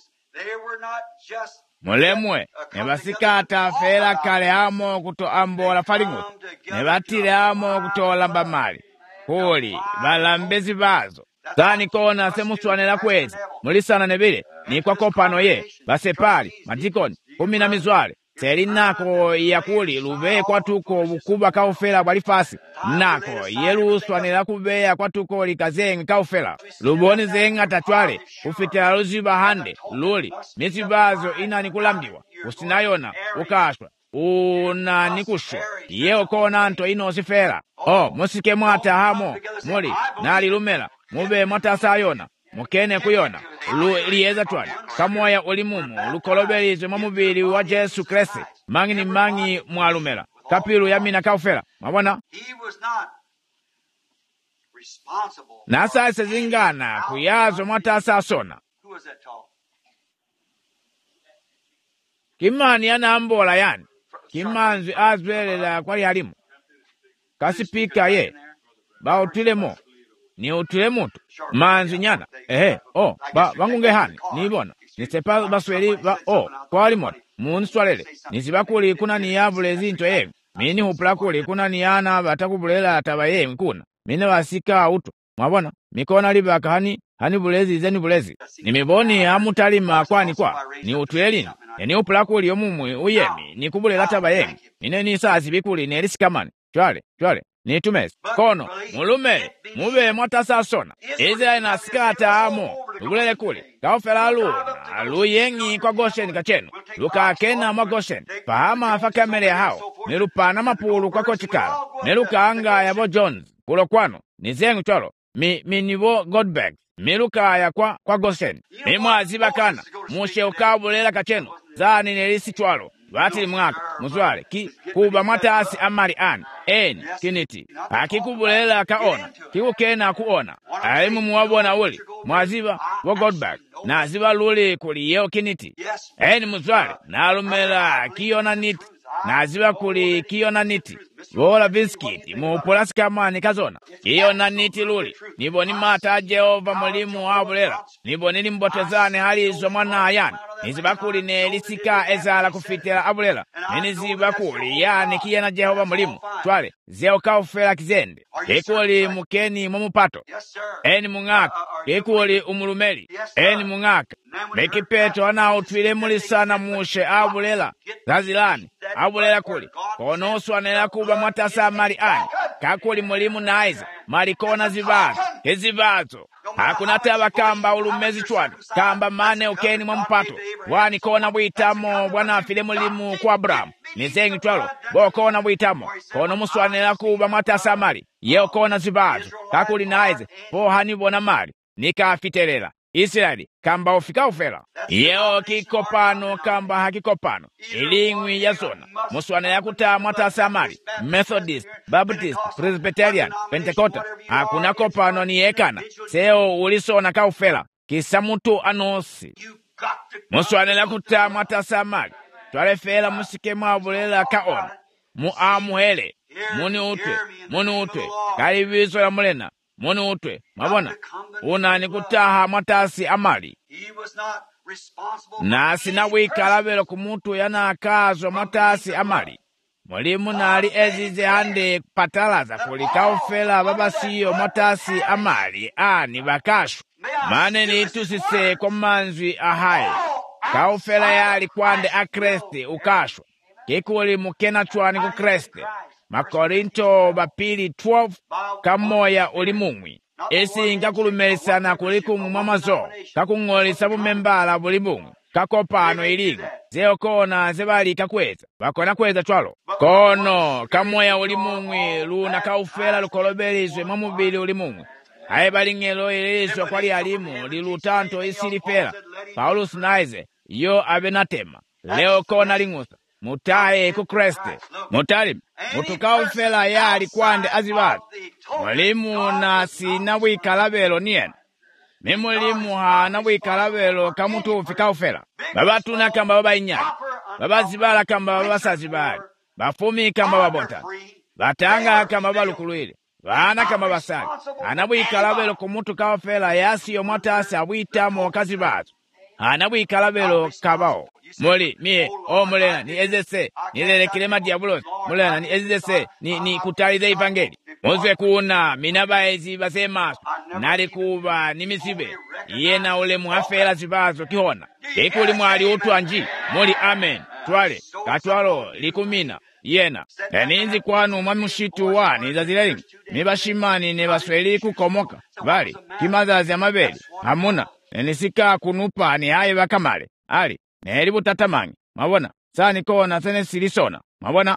mulemwe nebasikata fela kale amo kuto ambola falingo nebatile amo kutolamba mali kuli balambezi bazo Zani kona semuswanela kwezi. Mulisana nebile. Ni kwa kopano ye. Basepali. Madikoni. Kumi na mizwale. Seri nako yakuli. Lube kwa tuko bukuba kaufela balifasi. Nako. Yelu swanela kubeya kwa tuko likazengi kaufela. Luboni zenga tachwale. Ufitela luziba hande. Luli. Misibazo ina nikulamdiwa. Usinayona. Ukashwa. Una nikushwa. Yeo kona anto ino sifera. Oh, musike mwata hamo. Muli. Nali lumela. Mube mwata sayona. Mukene kuyona. Lu lieza twali. Kamoya ulimumu. Lukolobelize mamubili wa Jesu Kristi. Mangi ni mangi mwalumela. Kapilu yamina kaufela. Mabwana? Nasa sezingana kuyazo mwata sasona. Kimani yana ambola yani. Kimanzi azwelela kwa yalimu. Kasipika ye. Ba utulemo. Ni utule mutu. Manzi nyana. Ehe. Oh. Ba wangunge hani. Nibona. Nisepa basweli ba. Oh. Kwa alimona. Munswalele. Nisibakuli kuna niyavule zinto ye. Mini hupulakuli kuna niyana batakubulela ataba ye mkuna. Mine wasika utu. Mwabona. Mikona libaka hani. Hani bulezi zeni bulezi. Nimiboni hamutalima kwani kwa. Ni utulelini. Yani upulakuli yomumwe uyemi. Nikubulela ataba ye. Mine nisazi bikuli nerisikamani. Chwale. Chwale. Ni tumesi. Kono. Mulume. Mube mwata sasona. Ize na skata amo. Lugulele kule. Kaufela alu. Alu yengi kwa Goshen kachenu. Luka akena mwa Goshen. Pahama fakamele hao. Nilupana mapulu kwa kochikala. Niluka anga ya bo Jones. Kulo kwano. Nizengu cholo. Mi, mi nivo Godbag. Miluka ya kwa, kwa Goshen. Mimwa ziba kana. Mushe ukabulela kachenu. Zani nilisi chwalo. Watili mwaka, muzwale, ki, kuba mwatasi amari ani, eni, kiniti. Hakikubulela kaona, kiku kena kuona. Alimu muwabona uli, mwaziba, wa Godbag, na ziba luli kuli yeo kiniti. Eni muzwale, na alumela kiona niti, na ziba kuli kiona niti. Wola biskiti, muupulasi kama nikazona. Iyo na niti luli, nibo ni mata Jehova mulimu wabulela. Nibo nili mbotezane hali izo mwana ayani. Nizibakuli nelisika ezala kufitela abulela. Nizibakuli yani kiyana Jehova mulimu. Twale, zeo kaufela kizende. Kekuli mukeni mumupato. Eni mungaka. Kekuli umulumeli. Eni mungaka. Mekipeto ana utwile mulisana mushe abulela. Zazilani. Abulela kuli. Konoswa nela kuba mwatasa mali ani. Kakuli mulimu naiza. Malikona zivazo. Hezivazo. Hakuna taba kamba ulumezi chwadu. Kamba mane ukeni mwampato. Wani kona witamo. Wana file mulimu kwa Abraham. Nizengi twalo. Bo kona witamo. Kono muswanela kuba mwatasa mali. Yeo kona zivazo. Kakuli naiza. Po hanibona mali. Nika afitelela. Israeli, kamba ofika ufela. Yeo kikopano kamba hakikopano. Ilingwi ya zona. Muswana ya kuta mwatasa mali. Methodist, Baptist, Presbyterian, Pentecosta. Hakuna kopano ni ekana. Seo ulisona ka ufela. Kisa mutu anosi. Muswana ya kuta mwatasa mali. Twale fela musike mwabulela kaona. Muamuhele. Muni utwe. Muni utwe. Kalibizo ya mulena. Muni utwe. Mabona. Una ni kutaha mwatasi amali. Na sinawika labelo kumutu yana akazo mwatasi amali. Mulimu nali ezize hande patalaza kulika ufela babasiyo mwatasi amali. Ani bakashu. Mane ni tusise kwa manzwi ahaye. Kaufela yali kwande akreste ukashwa. Kikuli mukena chwani kukreste. Makorinto bapili twelve kamoya ulimumwi. Esi nkakulumelisa na kuliku mwamazo. Kakungolisa bumembala bulimumwi. Kakopano iligo. Zeo kona zebali kakweza. Bakona kweza chwalo. Kono kamoya ulimumwi luna kaufela lukolobelizwe mwamubili ulimumwi. Hae balingelo ilizwa kwali alimu lilutanto isilifela. Paulus naize yo abenatema. Leo kona lingusa. Mutaye kukreste. Mutali. Mutukaufela yali kwande azibati. Mwalimu na sinawika labelo nien. Mimulimu hanawika labelo kamutufi kaufela. Baba tuna kamba baba inyari. Baba zibala kamba baba sazibali. Bafumi kamba babota. Batanga kamba balukuluile. Bana kamba basali. Anawika labelo kumutu kaufela yasi yomotasi awita mwakazi batu. Anawika labelo kabao. Moli, mie, o mulena, ni ezese, ni lele kilema diabolos, mulena, ni ezese, ni, ni kutalize ivangeli. Mozwe kuna minabaezi basemaso nali kuba nimisibe yena ule muafela zibazo kihona ekuli mwali utwanji muli amen twale katwalo likumina yena eninzi kwanu mwamushitu wa nizazileli nibashimani nibasweli kukomoka bali kimazazi amabeli hamuna enisika kunupa ni haye bakamale ali neri butatamangi mabona sani kona sene silisona mabona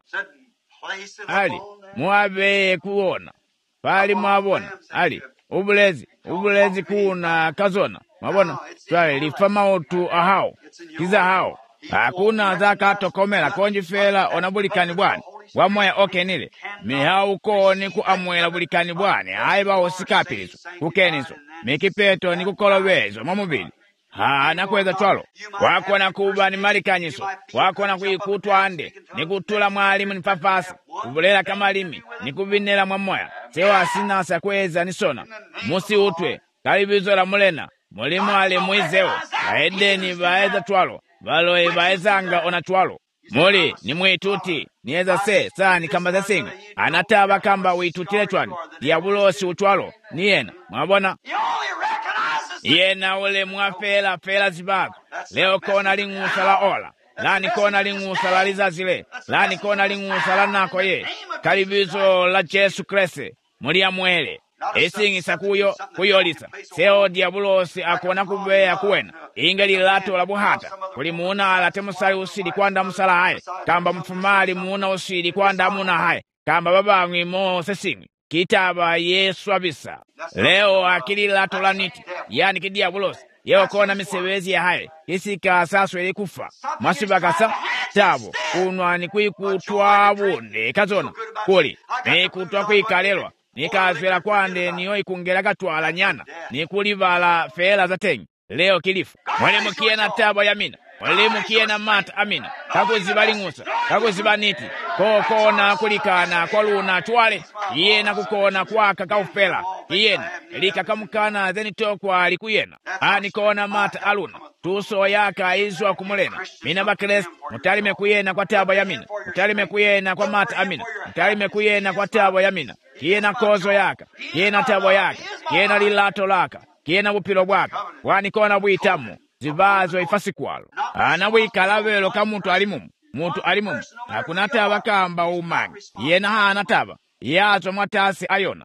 ali muabe kuona pali mwabona ali ubulezi ubulezi kuna kazona mabona twale lifama otu ahao kiza hao hakuna zaka tokomela konjifela onabulikani bwana wamoya okenile mihau koni kuamwela bulikani bwana haiba osikapilizo kukenizo mikipeto ni kukolobezo mamubili ha nakweza twalo wako na kuba ni malikanyiso wako na kuikutwa ande ni kutula mwalimu ni pafasi kubulela kama limi ni kubinela mwamoya sewa sinasa kweza ni sona musi utwe kalibizo la mulena mulimu ali muizeo aedeni baeza twalo baloe baezanga ona twalo muli ni mwituti nieza se sani kamba za singa anataba kamba uitutile twani diabulosi utwalo niyena mwabona yena ule mwafela fela zibago leo kona lingusa la ola lani kona lingusa la lizazile lani kona lingusa la nako ye kalibizo la Jesu Krese muli ya mwele esingisa kuyo kuyolisa seo diabulosi akona kubeya kuwena ingali lato la buhata kuli muuna alate musali usidi kwanda musala haye kamba mfumali muuna usidi kwanda muna haye kamba babangwi mo sesingi kitaba Yesu abisa leo akili lato la niti yani kidiabulosi yeo kona misewezi ya haye isika saso ili kufa masibakasa tabo kunwa ni kuikutwa bunde kazona kuli ni kutwa kuikalelwa nikazwela kwande niyo ikungela katwala nyana nikulibala fela za tengi leo kilifu mwalimu kiena tabo ya mina mwalimu kiena mata amina kakuzibalingusa kakuzibaniti kokona kulikana kwa luna twale yena kukona kwaka kaufela yena lika kamukana zeni tokwa alikuyena anikona mata aluna tuso yaka izwa kumulena mina bakres mutalime kuyena kwa tabo ya mina mutalime kuyena kwa mata amina mutalime kuyena kwa tabo ya mina kiyena kozo yaka kiyena tabo yaka kiyena lilato laka kiyena bupilo bwaka wanikona bwitamu zibazo ifasi kwalo anabwikalabelo kamuntu alimumu muntu alimumu akunataba kamba umangi yena hana taba yazo mwatasi ayona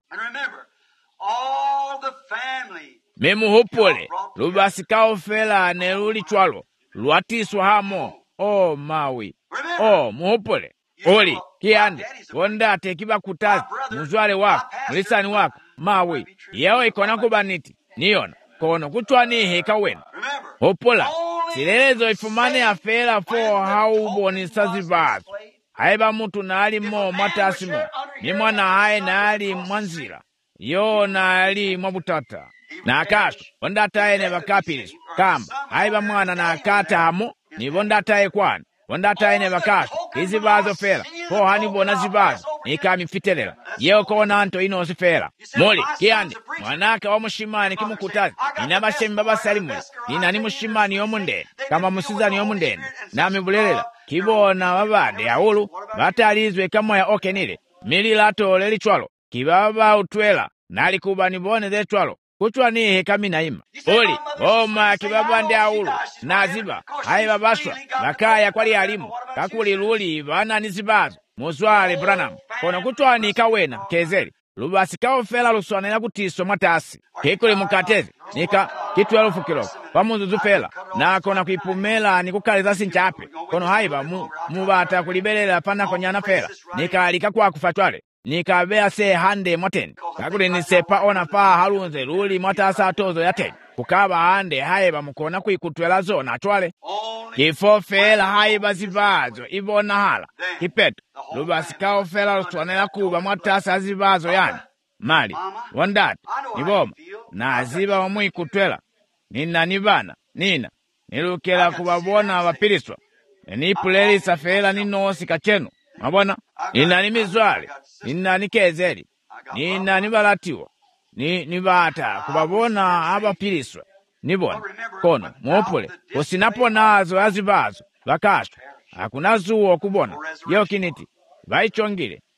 memuhupule lubasikao fela neluli chwalo luatiswa hamo o mawi o muhupule oli kiande wondate kiba kutazi muzwale wako mulisani wako mawi yao ikona kubaniti niona kono kutwani heka wena hupula silelezo ifumane afela fo hauboni sazibazo haiba mutu naali mo mwatasimo ni mwana hae naali mwanzira yo naali mwabutata na akaso wondataye ne bakapilis kamba haiba mwana na akata hamo ni wondataye kwani wondataye ne bakaso izibazo fela fo hanibona zibazo nikami fitelela yeo kona anto ino sifela moli kiandi mwanaka wa mushimani kimukutazi inabashemi babasalimula nina ni mushimani yomundene kama musizani yomundene nami bulelela kibona babade yaulu batalizwe kama ya okenile mili lato leli chwalo kibaba utwela nali kuba nibone ze chwalo kuchwa ni hekami naima oli oma kibaba ndi aulu naziba hai babaswa bakaya kwali alimu kakuli luli bana nizibazo muzwale Branham kono kutwa ni kawena kezeli lubasikao fela luswanela kutiswa mwatasi kikuli mukatezi nika kitu elufu kilo pamuzuzu fela na kona kuipumela ni kukaliza sinchape kono haiba mu, mubata kulibelela pana konyana fela nika alika kwa kufatwale nika bea se hande mwateni kakuli nisepa ona paa halunze luli mwatasa atozo yateni kukaba hande haiba mukona kuikutwela zona atwale kifo fela haiba zibazo ibona hala kipeto lubasikao fela luswanela kuba mwatasa zibazo yani mali wondati niboma na aziba wamwikutwela nina nibana nina nilukela kubabona abapiliswa nipulelisa fela ninosi kachenu mabona nina nimizwale nina nikezeli nina nibalatiwa ni nibata kubabona abapiliswa nibona kono mwopule usinapo nazo azibazo bakasho hakuna zuo kubona yo kiniti baichongile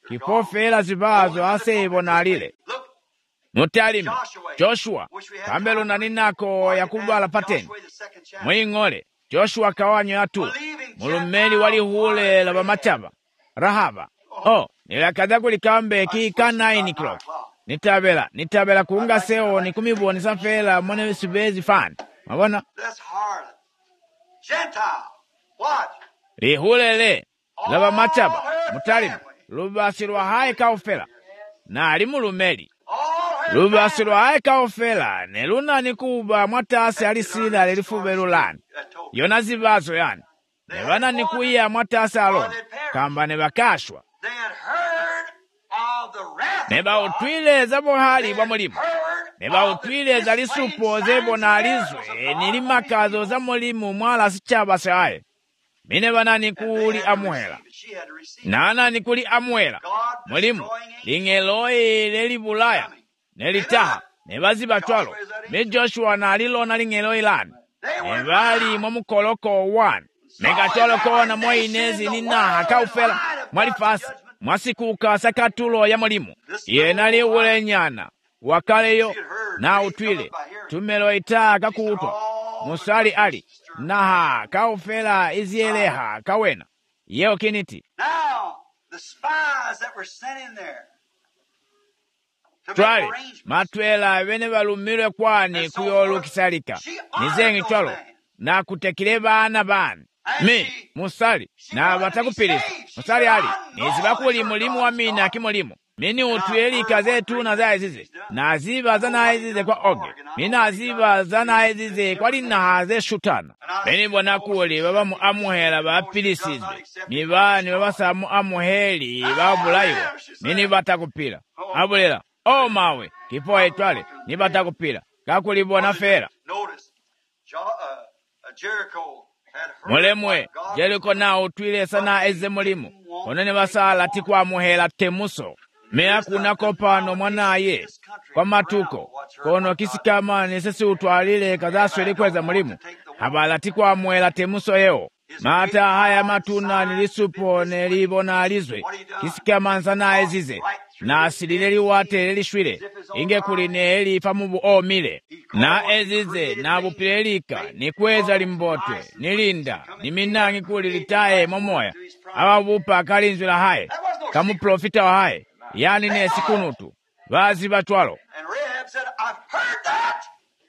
kipofera zibazo asebonalile mutalimi Joshua pambelo naninako yakubala pateni mwing'ole Joshua kawanyo yatu mulumeli walihule laba machaba rahaba oh nilakaza kulikambe kika nine o'clock nitabela nitabela kuunga seo ni kumiboni safela mone sibezi fan mabona lihulele laba machaba mutalimi lubasirwa hae kaofela na ali mulumeli lubasirwa hae kaofela ne lunani kuba mwatasi alisila lilifubelu lani yona zibazo yani ne bana nikuya mwatasi aloni kamba ne bakashwa ne bautwile zabo hali bwa mulimu ne bautwile zalisupo zebo na alizwe nilimakazo za mulimu mwala sichaba saye mine bana nikuli amuhela nana nikuli amuhela mulimu lingeloi leli bulaya nelitaha nebazi batwalo me Joshua na alilona lingeloi lani nebali mwamukoloko one megatwalo kona mwainezi nina kaufela mwalifasi mwasikuka sakatulo ya mulimu yenali ule nyana wakaleyo na utwile tumelo ita kakutwa musali ali naha kaufela izieleha kawena yeo kiniti Now, the spies that were sent in there to twali make arrangements. matwela bene balumilwe kwani kuyolu kisalika nizengi twalo na kutekile bana bani mi musali na batakupilisa musali ali nizibakuli mulimu wa mina kimulimu mini utweli kazetu na zaizize na ziba zanaizize kwa oge mina ziba zanaizize kwa lina haze shutana mini bona kuoli baba mu amuhela ba pilisizwe mibani baba samu amuheli ba bulayo mini batakupila abulela o mawe kipo etwale ni batakupila kakuli bona fera Notice, Jo- uh, uh, Jericho had heard mulemwe what God Jericho na utwile sana eze mulimu onene basala tikwa muhela temuso mea kuna kopano mwanaye kwa matuko kono kisikama nesesi utwalile kazasweli kweza mulimu habala tikwa muhela temuso yeo mata haya matuna nilisupo nelibona alizwe kisikama nsana ezize na asilile wate lelishwile inge kuline eli famubu o mile na ezize na bupilelika ni kweza limbotwe nilinda ni minangi kuli litae momoya ababupa kalinzula hae kamu profita wa hae yani ne sikunutu bazi batwalo and Rahab said, I've heard that.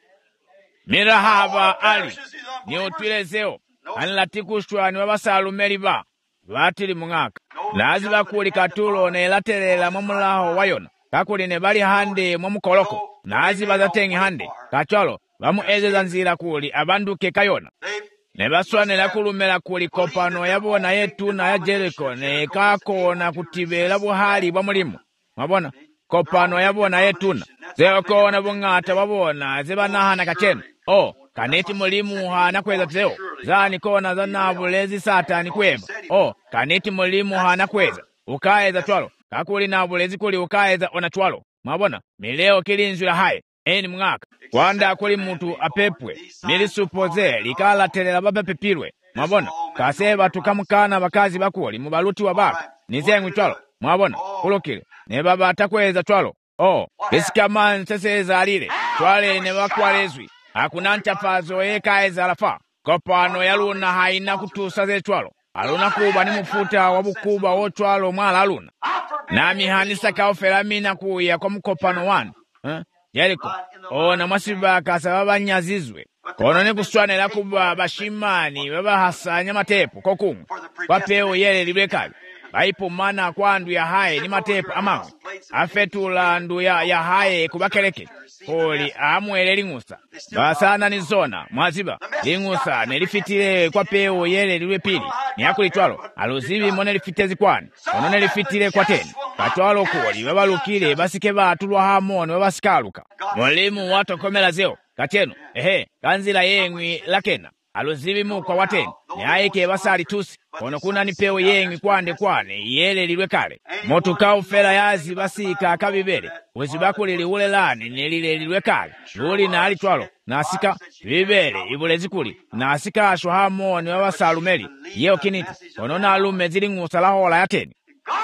mirahaba ali ni utwilezeo anilatikuswa ni wabasalumeli ba batili mungaka nazi bakuli katulo ne latelela mwamulaho wayona kakuli ne bali hande mwamukoloko nazi bazatengi hande kachalo bamu ezeza nzira kuli abanduke kayona They ne baswanela kulumela kuli kopano yabona yetu na ya Jericho ne kakona kutibela buhali bwa mulimu mabona kopano yabona yetuna zeo kona bungata babona zibanahana kacheno oh kaneti mulimu hana kweza zeo zani kona zanabulezi satani kweba oh kaneti mulimu hana kweza ukaeza twalo kakuli nabulezi kuli ukaeza ona twalo mabona mileo kilinzula haye eni mwaka kwanda kuli mutu apepwe milisupoze likala telela babepepilwe mabona kaseba tukamukana bakazi bakuli mubaluti wa baba nizengu twalo mwabona kulokile ne baba atakweza twalo oh esikama seseza alile twale ne bakwalezwi hakuna nchafazo ekaeza alafa kopano yaluna haina kutusa ze twalo aluna kuba ni mufuta wabukuba wotwalo mwala aluna nami hanisa kaofela mina kuya kwa mkopano wanu eh? Yeriko ona mwasiba kasaba banyazizwe kono ne kuswanela kuba bashimani baba hasanya matepo kokumu kwa peo yele libekali baipo mana kwandu ya hae ni matepo amamu afetula ndu ya, ya hae kubakeleke koli amwele lingusa basana ni zona mwaziba lingusa nelifitile kwa peo yele liwe pili ni akulitwalo aluzibi mone lifitezi kwani ono nelifitile kwa teni katwalo koli babalukile basike batulwa hamone babasikaluka mulimu watokomela zeo kateno ehe kanzila yengwi lakena aluzibi mukwa wateni ni aike basali tusi kono kuna nipeo yengwi kwande kwane yele liwe kale motu kaufela yazi basika akabibele wezibakulili ule lani nilile liwe kale luli na alitwalo nasika bibele ibulezi kuli nasika ashwa hamone wabasalumeli yeo kinita kono na alume zili ngusala hola yateni God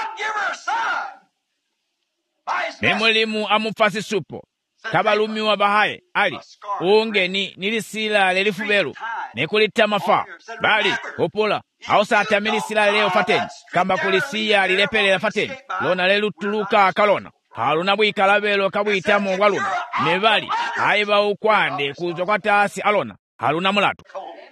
give her a son. By his ne message. mulimu amufa zisupo kabalumiwa bahaye ali unge ni nilisila lelifubelu nekulita mafa bali opola ausaatamilisila leo fateni kamba kulisiya lilepelela fateni lona lelutuluka akalona haluna bwikalabelo kabwitamo bwaluna ne bali ayiba ukwande kuzwa kwa taasi alona haluna mulato.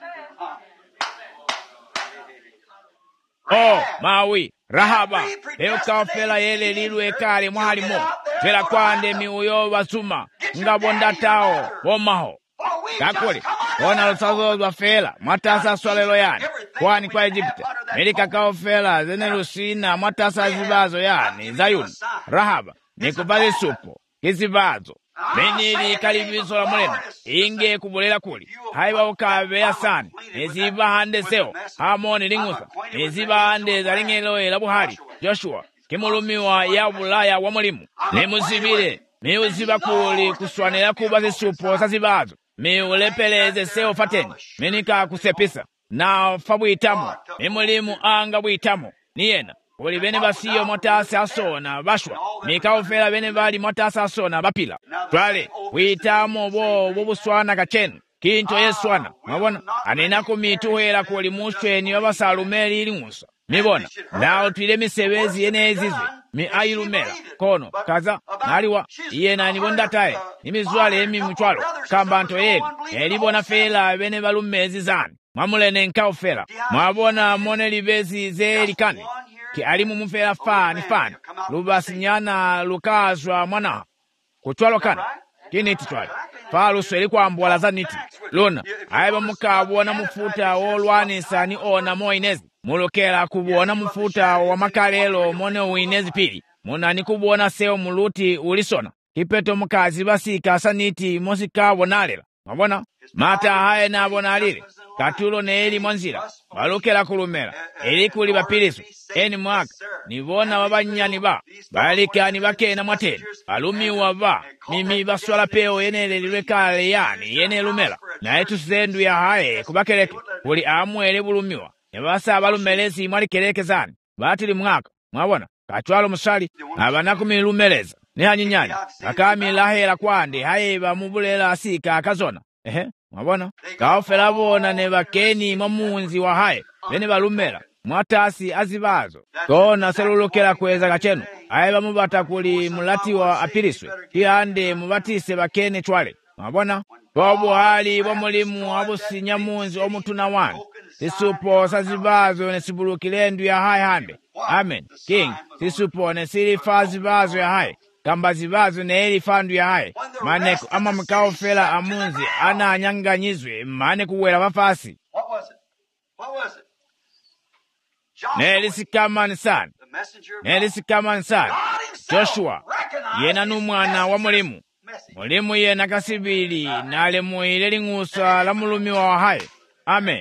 Oh, mawi, Rahaba, leo kafela yele lilu ekale mwahalimo, fela kwande miuyo basuma, nga bonda tao, womaho. Kakuli, wana lusazozwa fela, matasa swalelo yani, kwani kwa Egypta, melika kao fela, zene lusina, matasa zibazo yani, Zayuni, Rahaba, nikubali supo, kizibazo. Menili kalibizo la mulema, inge kubulela kuli, haiba ukabe ya sani, neziba hande seo, hamoni lingusa, neziba hande za lingelo ila buhari, Joshua, kimulumiwa ya bulaya wa mulimu, nemuzibile, miuziba kuli kuswanela kuba zisupo sa zibazo, miulepeleze seo fateni, menika kusepisa, na fabuitamu, mimulimu anga buitamu, niyena. Uli bene basiyo motasi asona bashwa. Mikao fela bene bali motasi asona bapila. Twale, witamo bo bobuswana kachenu. Kinto yeswana. Mabona, anena kumituhela kuli mushweni wabasalumeli ili musa. Mibona, nao tuile misebezi yene ezizwe. Mi ayilumela, kono, kaza, naliwa, iye na nibonda tae. Nimizwale emi mchwalo, kambanto yeni. Elibona fela bene balumezi zani. Mamulene nkao fela. Mabona mone libezi ze elikane. Ki alimu mufela fani fani, lubasi nyana lukazwa mwana, kuchwalo kana, kini titwali, falu sweli kwa mbwala za niti, luna, aiba mukabuona mufuta olwanisa ni ona mo inezi, mulukela kubuona mufuta wa makalelo mone uinezi pili, muna ni kubuona seo muluti ulisona, kipeto mukazi basika saniti mosika bonalela, mabona, mata hae na bonalile, katulo ne eli mwanzila, balukela kulumela, eli kuli bapilisu, eni mwaka, nibona wabanyani ba, balika ni bake na mwateni, alumi waba, mimi baswala peo yenele liwekale yani, yene lumela, na etu zendu ya hae kubakeleke, kuli amwele bulumiwa, nebasa abalumelezi mwali keleke zani, batili mwaka, mwabona, katualo musali, abanakumi lumeleza, ni hanyinyanya, akami lahela kwande, hae ba mubulela asika akazona, ehe, mwabona, kaofela bona ne bakeni mamunzi wa hae, bene balumela, mwatasi azibazo, kona selulukela kweza kachenu, aiba mubata kuli mulati wa apiriswe, kiande mubatise bakene chwale, mwabona, tobu hali wa mulimu abusi nyamunzi omutuna wani, sisupo sazibazo ne sibulukilendu ya hae hande, amen, king, sisupo ne silifa zibazo ya hae, kamba zibazo ne eli fandu ya hae, maneko ama mkao fela amunzi, ana anyanganyizwe, maneku wela mafasi. What was it? What was it? Nelisikamani sana, nelisikamani sana, Joshua, yena numwana wa mulimu, mulimu yena kasibili, nale muile lingusa la mulumi wa hae, amen.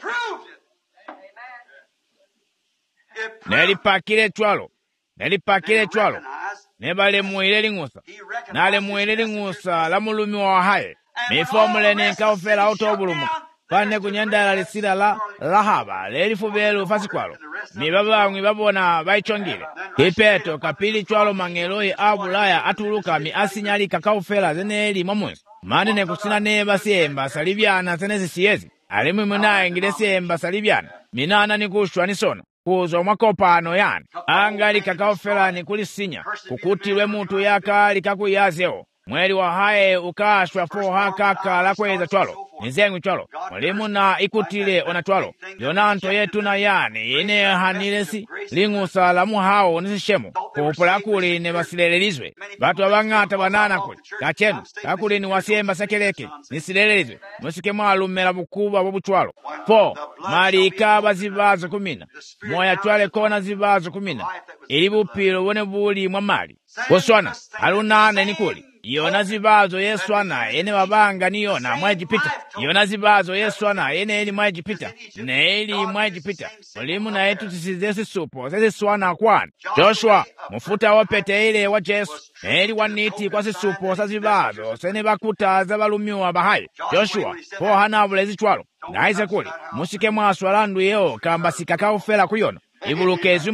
Nelipakile chwalo, nelipakile chwalo, nebale muile lingusa, nale muile lingusa la mulumi wa hae, mifomule nikaufela autobulumu, pane kunyandala lisila la Rahaba, lelifubelu fasikwalo, mibaba mwibabona baichongile, kipeto kapili chwalo mangeloi abulaya atuluka mi asinyali kakaufela zene eli mamunzi, mani nekusina neba siemba salibiana zene zisiyezi, alimu muna ingile siemba salibiana, minana nikushwa nisona, kuzo mwakopano yani, angali kakaufela nikulisinya, kukutilwe mutu yaka likakuyazeo, mweli wa hae ukashwa fo hakaka la kweza chwalo, nizengu chwalo, mwalimu na ikutile ona chwalo, yonanto yetu na yani, ine hanilesi, lingusa la muhao nisishemu, kupula kuli ne basilelelizwe, batu wabangata banana kuli, kachenu, kakuli ni wasiemba sekeleke, nisilelelizwe, musike mwalumela bukuba wabu chwalo, fo, malika bazibazo kumina, moya chwale kona zibazo kumina, ilibu pilo wone buli mwamali, kuswana, alunana nikuli, yona zibazo yeswana ene wabanga ni yona mwajipita, yona zibazo yeswana ene eli mwajipita, na eli mwajipita, mulimu na etu tisizesi supo, sesi swana kwana, Joshua, mufuta wapete ile wa Jesu, na eli waniti kwa sisupo sa zibazo, sene bakuta za balumiwa bahai, Joshua, po hana bulezi chwalo, na ize kuli, musike mwaswa landu yeo kamba sikakaufela kuyona, ibulukezwi mulena,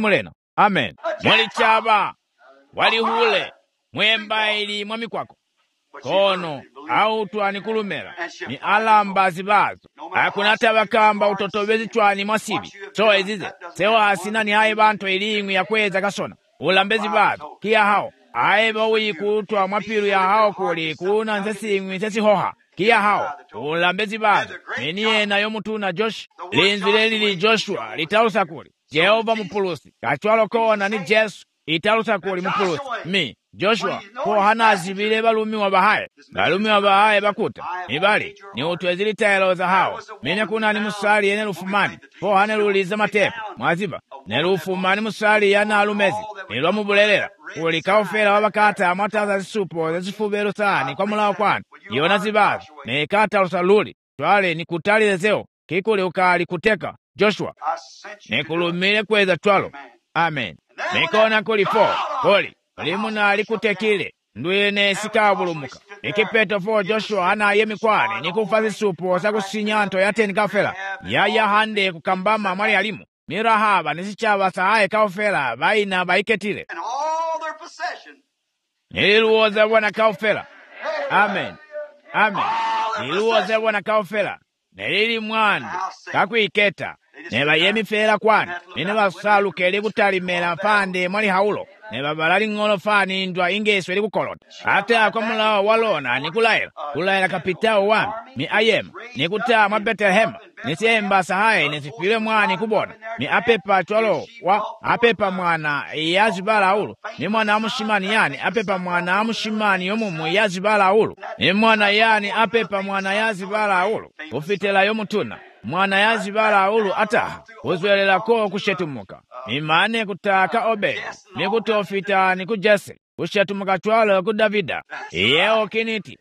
Amen. Mwali chaba, wali hule, mwemba ili mwami kwako. Kono, au tuani kulumela, ni alamba zibazo. Hakuna tabakamba utotobezi tuani mwasibi. So ezize, sewa asina ni hae banto ilingwi ya kweza kasona. Ulambezi bazo, kia hao. Aeba ui kutwa mwapiru ya hao kuli, kuna nsesi ingwi nsesi hoha. Kia hao, ulambezi bazo. Meniye na yomutuna Josh, linzileli li Joshua, litausa kuli. Jehova mupulusi, kachwalo kona ni Jesu, italusa kuli mupulusi. Mi, Joshua, po hana zibile balumi wa bahaye. Balumi wa bahaye bakuta. Ibali, ni utwezili taelo za hao. Mene kuna ni musali yene lufumani. Po hane luliza matepe. Mwaziba, ne lufumani musali yana alumezi. Nilwa mubulelela. Uli kaufela wabakata amataza zisupo zifubelu sani kwa mula wakwani. Yona zibazi, ne ikata usaluli. Twale ni kutali lezeo. Kikuli ukali kuteka. Joshua, ne kulumile kweza twalo. Amen. Nekona kuli fo. Kuli. Limuna alikutekile. Ndwene sikabulumuka. Ikipeto fo Joshua hana yemi kwani. Nikufazi supo sa kusinyanto ya teni kafela. Ya ya hande kukambama mwali alimu. Mirahaba nisichaba sahaye kaufela. Baina baiketile. Niluoza wana kaufela. Amen. Amen. Niluoza wana kaufela. Nelili mwandu. Kakuiketa. Neba yemi fela kwani. Neba salu kele kutalimela pande mwali haulo. Neba balali ngolo fani ndwa ingeswe li kukolota. Ate akomula walona ni kulaila. Kulaila kapitao wami. Mi ayema. Ni kutaa mwa Bethlehem. Nisiemba sahaye nisifile mwani kubona. Ni apepa chwalo wa apepa mwana yazibala ulu. Ni mwana amushimani yani apepa mwana amushimani yomumu yazibala ulu. Ni mwana yani apepa mwana yazibala ulu. Ufitela yomutuna. Mwana yazibala ulu ata. Uzwelela ko kushetumuka. Mimane kutaka Obedi. Nikutofita nikujese. Kushetumuka chwalo ku Davida. Yeo kiniti.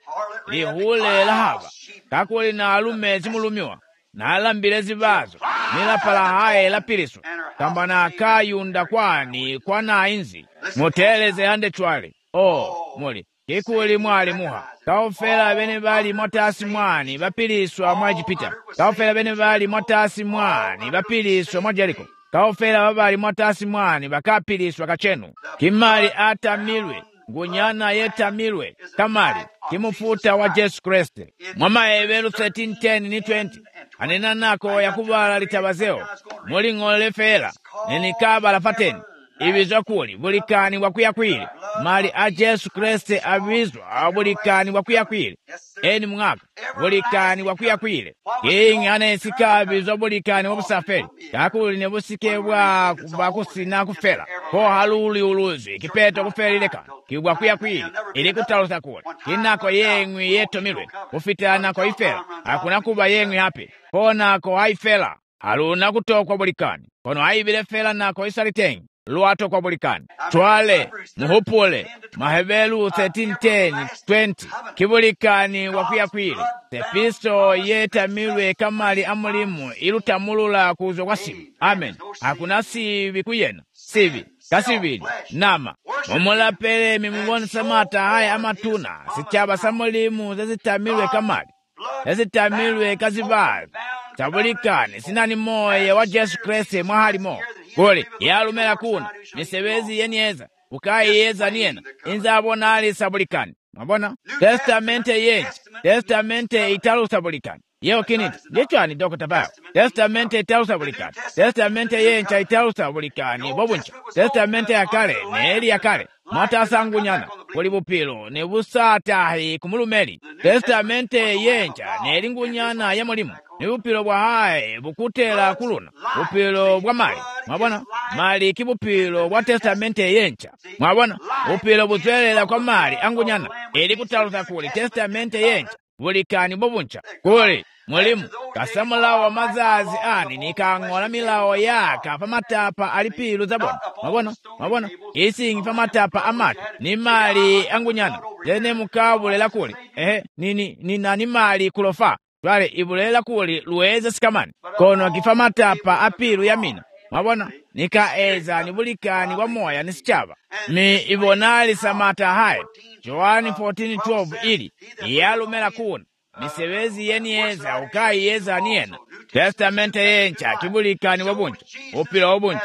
Lihule lahaba. Kakuli na alume zimulumiwa. Na alambile zibazo. Nila pala hae la piriswa. Kamba na kayunda kwani kwa na inzi. Moteleze hande chwali. Oh, muli. Kikuli mwali muha. Kaufela bene bali motasi mwani. Bapiliswa mwajipita. Kaufela bene bali motasi mwani. Bapiliswa mwajariko. Kaufela babali motasi mwani. Bakapiliswa kachenu. Kimali ata milwe. Ngunyana yeta milwe. Kamali. Kimufuta wa Jesu Kristo. Mwama ebelu thirteen ten ni twenty. Anena nako ya kubala litabazeo. Mwoli ngole fela. Neni kaba la fateni. Ibizwa kuli. Bulikani wakuya kwili. Mali a Jesu Kristo abizwa. Bulikani wakuya kwili. Eni mwaka. Bulikani wakuya kwili. Kingi anesika abizwa bulikani wabusafeli. Kakuli nebusikebwa kubakusina kufela. Ko haluli uluzi. Kipeto kufeli leka. Kibwa kuya kwili. Ili kutalusa kuli. Kinako yengwi yeto milwe. Ufita nako ifela. Hakuna kuba yengwi hapi. Ko nako haifela. Haluna kutokwa bulikani. Kono haibile fela nako isalitengi. Luato kwa bulikani. Twale, muhupule, mahebelu thirteen ten twenty. Kibulikani wakuya kwili. Tepisto yeta milwe kamali amulimu ilutamulula kuzo kwa sibi. Amen. Hakuna sibi kuyena. Sibi. Kasibili. Nama. Mumula pele mimungoni samata haya amatuna. Sichaba samulimu zezita kamali. Zezita milwe kazibali. Tabulikani. Sinani moye wa Jesu Kristo mwahali mo. Kuli, yalumela kuna, misebezi yenieza, ukai yeza niena, inzabona ali sabulikani. Mabona? Testamente yenji, testamente italu sabulikani. Yeo kiniti, lichwani doko tabayo. Testamente italu sabulikani. Testamente yenja italu sabulikani, bobuncha. Testamente ya kale, neeli ya kale. Mata sangu nyana, kuli bupilo, ne busatahi kumulumeli. Testamente yenja, neeli ngunyana ya mulimu. Ni bupilo bwa hae, bukutela kuluna. Bupilo bwa mali. Mwabona? Mali kibupilo bwa testamente yencha. Mwabona? Bupilo butwelela kwa mali, angunyana. Ili kutalusa kuli, testamente yencha. Bulikani bobuncha. Kuli, mulimu, kasamulawa mazazi ani, nikangola milao yaka, pamatapa alipilu zabona. Mwabona? Mwabona? Isi ingi pamatapa amati, ni mali angunyana. Zene mukabulela kuli. Ehe, nini, nina ni mali kulofa. Twale ibulela kuli luweza sikamani. Kono akifamatapa apilu yamina. Mwabona? Nika eza nibulikani wa moya nisichaba. Mi ibonali samata hai. Joani fourteen twelve ili. Iyalumela kuna. Misewezi yeni eza ukai eza niena. Testamente yencha kibulikani wabuncha. Upila wabuncha.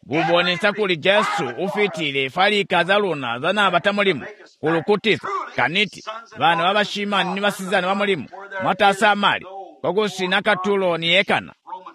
gubonesa kuli Jesu ufitile falika zaluna zana batamulimu kulukutisa kaniti bana babashimani ni basizana bamulimu mwatasa amali kwakusina katulo ni yekana.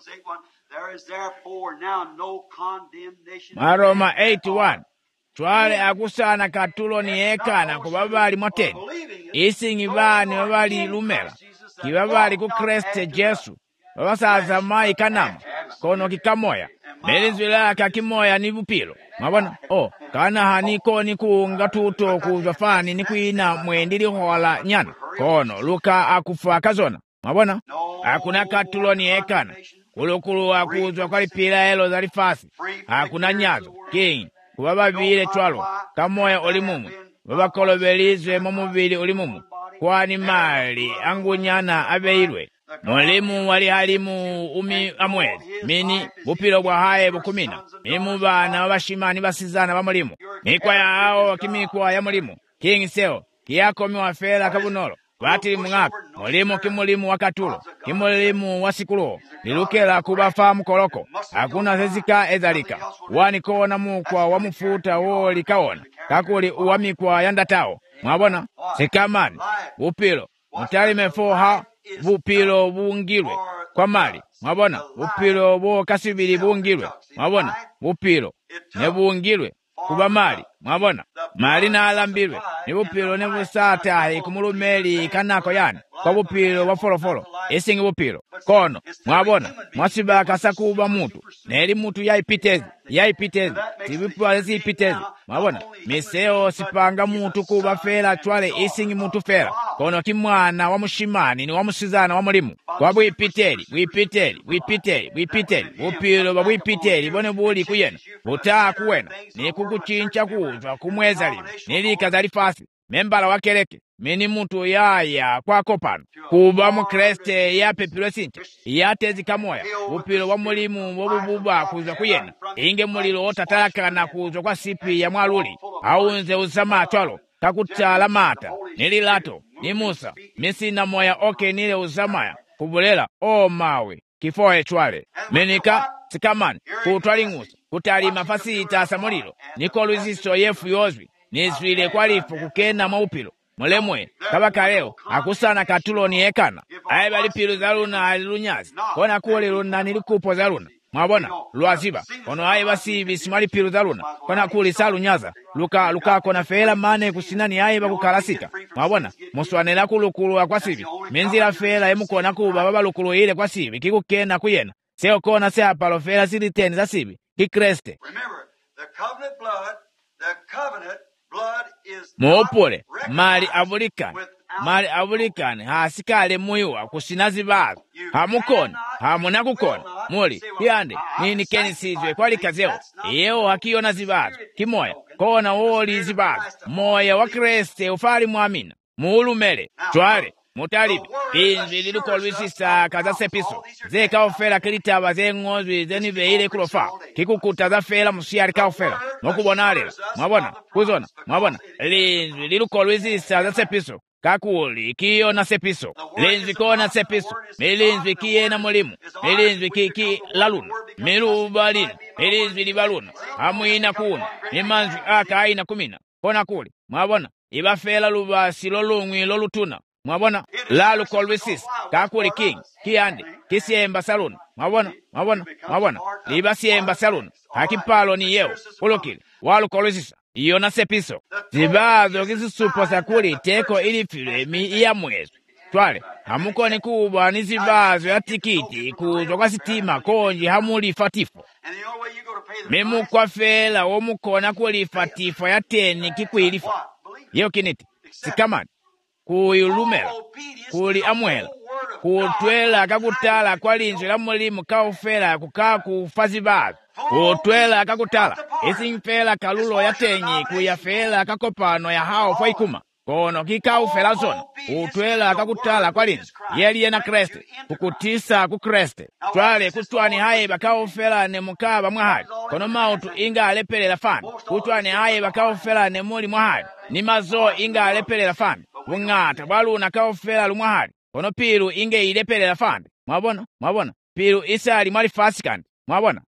Maroma eight one twale akusana katulo ni yekana kubabali mwateni isingi bani babali lumela kibabali ku Kristo Jesu babasaza mai kanama kono kikamoya melizwila kakimoya ni bupilo mabona oh kana haniko ni kuunga tuto kuzafani ni kuina mwendili hola nyana kono luka akufa kazona mabona hakuna katulo ni yekana kulukulu akuzwa kwa lipila elo za lifasi hakuna nyazo king kubaba vile twalo kamoya olimumu baba kolobelizwe momubili olimumu kwani mali angunyana abeirwe mulimu wali halimu umi amwezi mini bupilo bwa haye bukumina imu bana babashimani basizana bamulimu mikwa ya hao kimikwa ya mulimu king seo kiyako miwafela kabunolo batili mwaka mulimu kimulimu wakatulo kimulimu wasikulo lilukela kubafa mukoloko hakuna zezika ezalika wani kona mukwa wamufuta woli kaona kakuli uwamikwa yandatao mwabona sikamani bupilo mutalime foha bupilo bungilwe kwa mali mwabona bupilo bo kasibili bungilwe mwabona bupilo ne bungilwe kuba mali mwabona mali na alambilwe ne bupilo ne busata ikumulumeli kanako yani kwa bupilo wa folo folo esingi bupilo kono mwabona mwasiba kasakuba mutu neli mutu yaipitezi yaipitezi tibipwa zipitezi mwabona miseo sipanga mutu kuba fela twale isingi mutu fela kono kimwana wa mushimani ni wa musizana wa mulimu kwa bwipiteli bwipiteli bwipiteli bwipiteli bupilo babwipiteli bone buli kuyena butaa kuwena ni kukuchincha kuzwa kumweza lino nilika zalifasi membala wakeleke mini mutu yaya kwa kopano kuba mu Kriste ya pepilo sincha yatezi kamoya bupilo wa mulimu wobububa kuzwa kuyena inge mulilo otatalaka na kuzwa kwa sipi ya mwaluli aunze uzama twalo kakutala mata nililato ni Musa misina moya oke nile uzamaya kubulela o mawe kifoe twale menika sikamani kutwali ngusa kutali mafasi itasa mulilo niko luziso yefu yozwi nizwile kwalifu kukena maupilo mulemwe kabaka leo akusana katulo ni yekana aye bali pilu zaluna alilunyazi kona kuole luna nilikupo zaluna mwabona lwaziba kono aye basi bisimali pilu zaluna kona kuli salunyaza luka luka kona fela mane kusinani aye bakukalasika mwabona muswanela kulukulu akwasibi menzila fela emukona kuba baba lukulu ile kwasibi kikukena kuyena seo kona se apalo fela siliteni za sibi kikreste muopole mali abulikane mali abulikane hasikale muiwa kusinazi bazo hamukona hamuna kukona muli yande nini keni sizwe kwali kazeo yeo hakiona zibazo kimoya kona woli zibazo moya wa Kriste ufali muamina muulumele twale mutalibi inzi liluko lwisisa kaza sepiso zeka ofela kilitaba zengozwi zeniveile kulofa kikukuta za fela musiyari ka ofela nokubonalela mwabona kuzona mwabona linzi liluko lwisisa za sepiso kakuli kiyo na sepiso linzi kona sepiso milinzi kiye na mulimu milinzi kiki laluna milubalina milinzi libaluna hamuina kuna mimanzi aka aina kumina kona kuli mwabona iba fela lubasi lolungwi lolutuna mwabona lalu kolwisis kakuli king kiyande kisiemba saluna mwabona mwabona mwabona liba siemba saluna hakipalo ni yeo ulokile walu kolwisis iyo na sepiso zibazo kizisupo sakuli teko ilifile mi iya mwezo twale hamukoni kuba ni zibazo ya tikiti kuzwa kwa sitima konji hamuli fatifo mimu kwa fela omukona kuli fatifo ya teni kikwilifa yeo kiniti sikamani kuyulumela kuli amwela kutwela kakutala kwa linzo la mulimu kaufela kukaa kufazi bazo kutwela kakutala isimfela kalulo ya tenyi kuyafela kakopano ya hao fwa ikuma kono kikaufela zona kutwela kakutala kwa linzo yeliye na Kriste kukutisa ku Kriste twale kutwani haye bakaufela ne mukaba mwahali kono mautu inga alepelela fani kutwani haye bakaufela ne muli mwahali ni mazo inga alepelela fani bungata baluna kaufela lumwahali kono pilu inge ilepelela fani mwabona mwabona pilu isali mwali fasikandi mwabona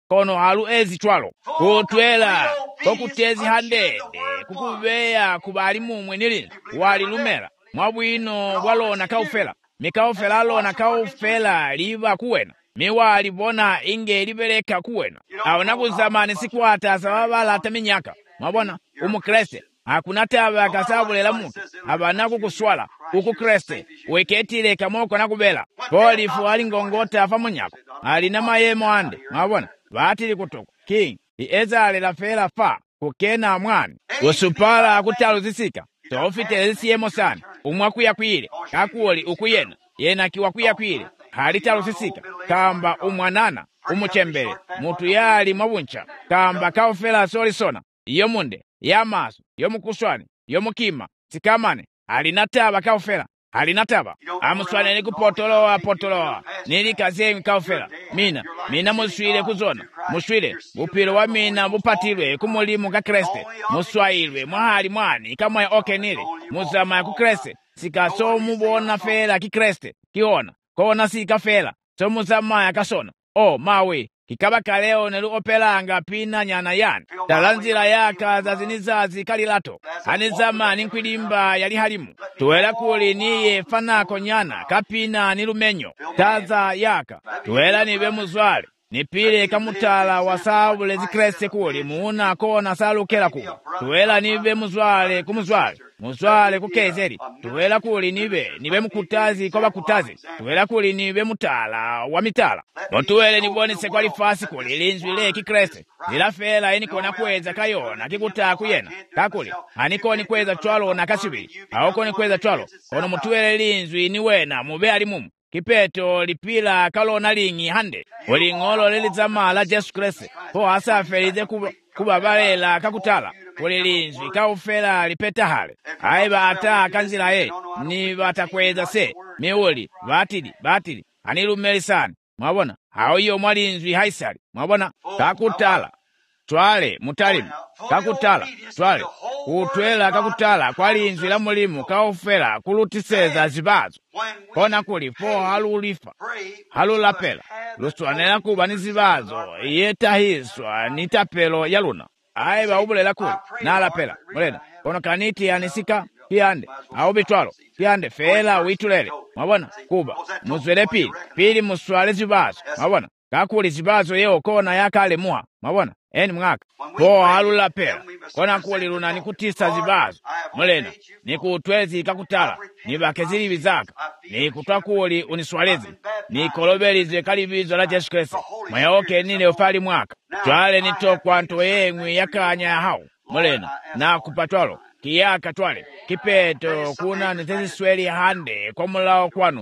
kono halu ezi twalo kutwela kokutezi handende kukubeya kubali mumwe nilini wali lumela mwabwino bwalona kaufela mikaufela alona kaufela liba kuwena miwali bona inge libeleka kuwena awona kuzamani sikwata sababala ata minyaka mwabona umukreste hakuna taba akasabulela muntu abanaku kuswala uku kreste weketile kamoko nakubela polifu ali ngongota afa munyako alina mayemo ande mwabona batili kutoko king iezale la fela fa kukena mwani usupala akutalu zisika tofite zisiyemo sana umwakuya kwile kakuoli ukuyena yena kiwakuya kwile halitalu zisika kamba umwanana umuchembele mutu yali mabuncha kamba kaufela soli sona iyo munde yamaso yomukuswani yomukima sikamane alinataba kaufela alinataba amuswane ni kupotoloa potoloa nili kaze kaufela mina mina muswile kuzona muswile bupilo wa mina bupatilwe kumulimu ka Kriste muswailwe mwahali mwani kamwe okenile muzama ya ku Kriste sikaso mubona fela ki Kriste kiona kona sika fela so muzama ya kasona o mawe kikaba kaleo nelu opelanga pina nyana yani talanzila yaka zazinizazi kalilato anizama ninkwilimba yali halimu tuwela kuli niye fanako nyana kapina nilumenyo taza yaka tuwela nibe muzwale nipile kamutala wasabule zikreste kuli muuna kona salukela kuwa tuwela nibe muzwale kumuzwale muzwale kukezeri tuwela kuli nibe nibe mukutazi kwa bakutazi tuwela kuli nibe mutala wa mitala notuwele nibonese kwa lifasi kuli linzwile kikreste zila fela eni kona kweza kayona kikuta kuyena kakuli aniko ni kweza twalo na kasibili awoko ni kweza twalo kono mutuwele linzwi ni wena mube alimumu kipeto lipila kalona lingi hande ulingolo lilizamala Jesu Kristo po asafelize kuba, kubabalela kakutala ulilinzwi kaufela lipeta hale aiba ata kanzila ye ni batakweza se miuli batili batili anilumeli sana mwabona hao iyo mwalinzwi haisali mwabona kakutala twale mutalimu kakutala twale utwela kakutala kwalinzwi la mulimu kaufela kulutiseza zibazo kona kuli po halulifa halulapela luswanela kuba ni zibazo yetahiswa nitapelo yaluna aiba ubulela kuli nalapela mulena kono kaniti anisika piande au bitwalo piande fela uitulele mwabona kuba muzwele pili pili muswale zibazo mwabona kakuli zibazo yeo kona yakale muha mwabona eni mwaka po halula pela kona kuli luna nikutisa zibazo mulena nikutwezi kakutala nibake zili bizaka nikutwa kuli uniswalezi nikolobelize kalibizo la Jesu Kristo mwayoke nile ufali mwaka twale nitokwa ntoyengwi yakanya hao mulena na kupatwalo kiyaka twale kipeto kuna nitezisweli hande kwa mulao kwanu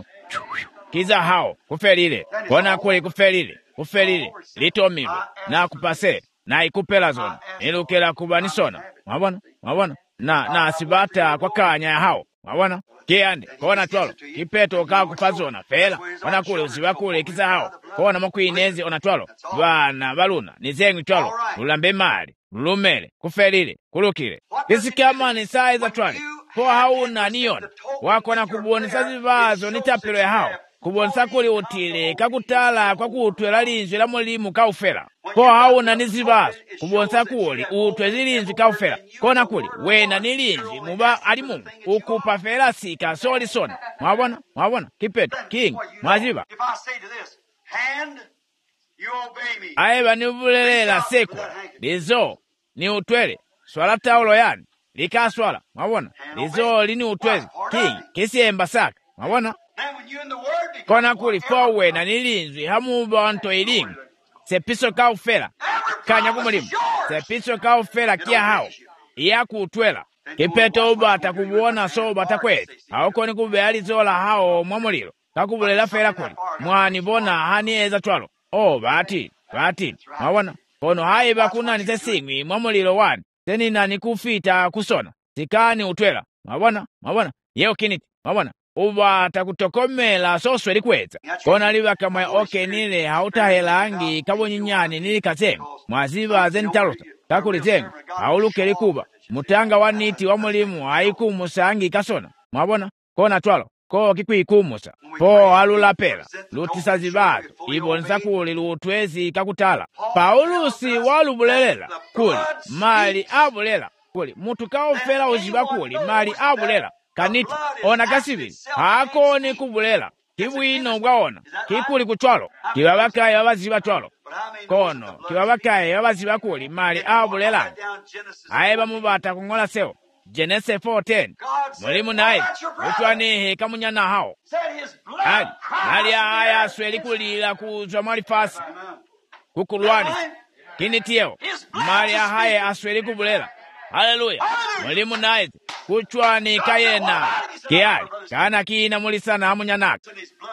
kiza hao kufelile kona kuli kufelile kufelile litomiwe na kupase na ikupela zona nilukela kubanisona mwabona mwabona na na sibata kwa kanya hao mwabona kiande kona twalo kipeto kakupazona fela kona kule uziba kule kiza hao kona makwinezi ona twalo bana baluna nizengi twalo ulambe mali ulumele kufelile kulukile kisikama ni saiza twale po hauna niona wako na kubonesa zivazo nitapelo ya hao kubonesa kuli utile kakutala kwa kutwela linzwi la mulimu kaufela po hauna nizivazo kubonesa kuli utwe zilinzwi kaufela kona kuli wena nilinzwi muba alimu ukupa fela sika soli sona mwabona mwabona kipeto king mwaziba aiba nivulelela sekwa lizo ni utwele swala taulo yani likaswala mwabona lizo lini utwele king kisiemba saka mwabona kona kuli fowe na nilinzwi hamuba nto ilingi sepiso kaufela kanya kumulimu sepiso kaufela kia hao iyaku utwela kipeto uba atakubuona so batakwezi hauko ni kubeali zola hao mwamulilo kakubulela fela kuli mwani bona hanieza twalo o bati bati mwabona kono haiba kuna nitesingwi mwamulilo wani tenina nikufita kusona sikani utwela mwabona mwabona yeo kiniti mwabona uba takutokomela soswe likweza kona liba kama oke nile hautahelangi kabonyinyani nili kazengu mwaziba zenitaluta kakuli zengu hauluke likuba mutanga waniti wa mulimu haiku musangi kasona mwabona kona twalo ko kikwikumusa po alulapela lutisazibazo ibonesa kuli lutwezi kakutala. Paulusi walubulelela kuli mali abulela kuli mutu kaofela uziba kuli mali abulela kaniti ona kasibili hakoni kubulela kibwino bwaona kikuli kutwalo kibabakaye babaziba twalo kono kibabakaye babaziba kuli mali abulela aye bamubata kungola seo Genesis four ten mulimu naye utwanihe kamunyana hao ali ali aya asweli kulila kuzwa mwali fasi kukulwani kinitiyo mali ahaye asweli kubulela. Haleluya. Mulimu naye kuchwani kayena kiali kana kina mulisana amunyanaka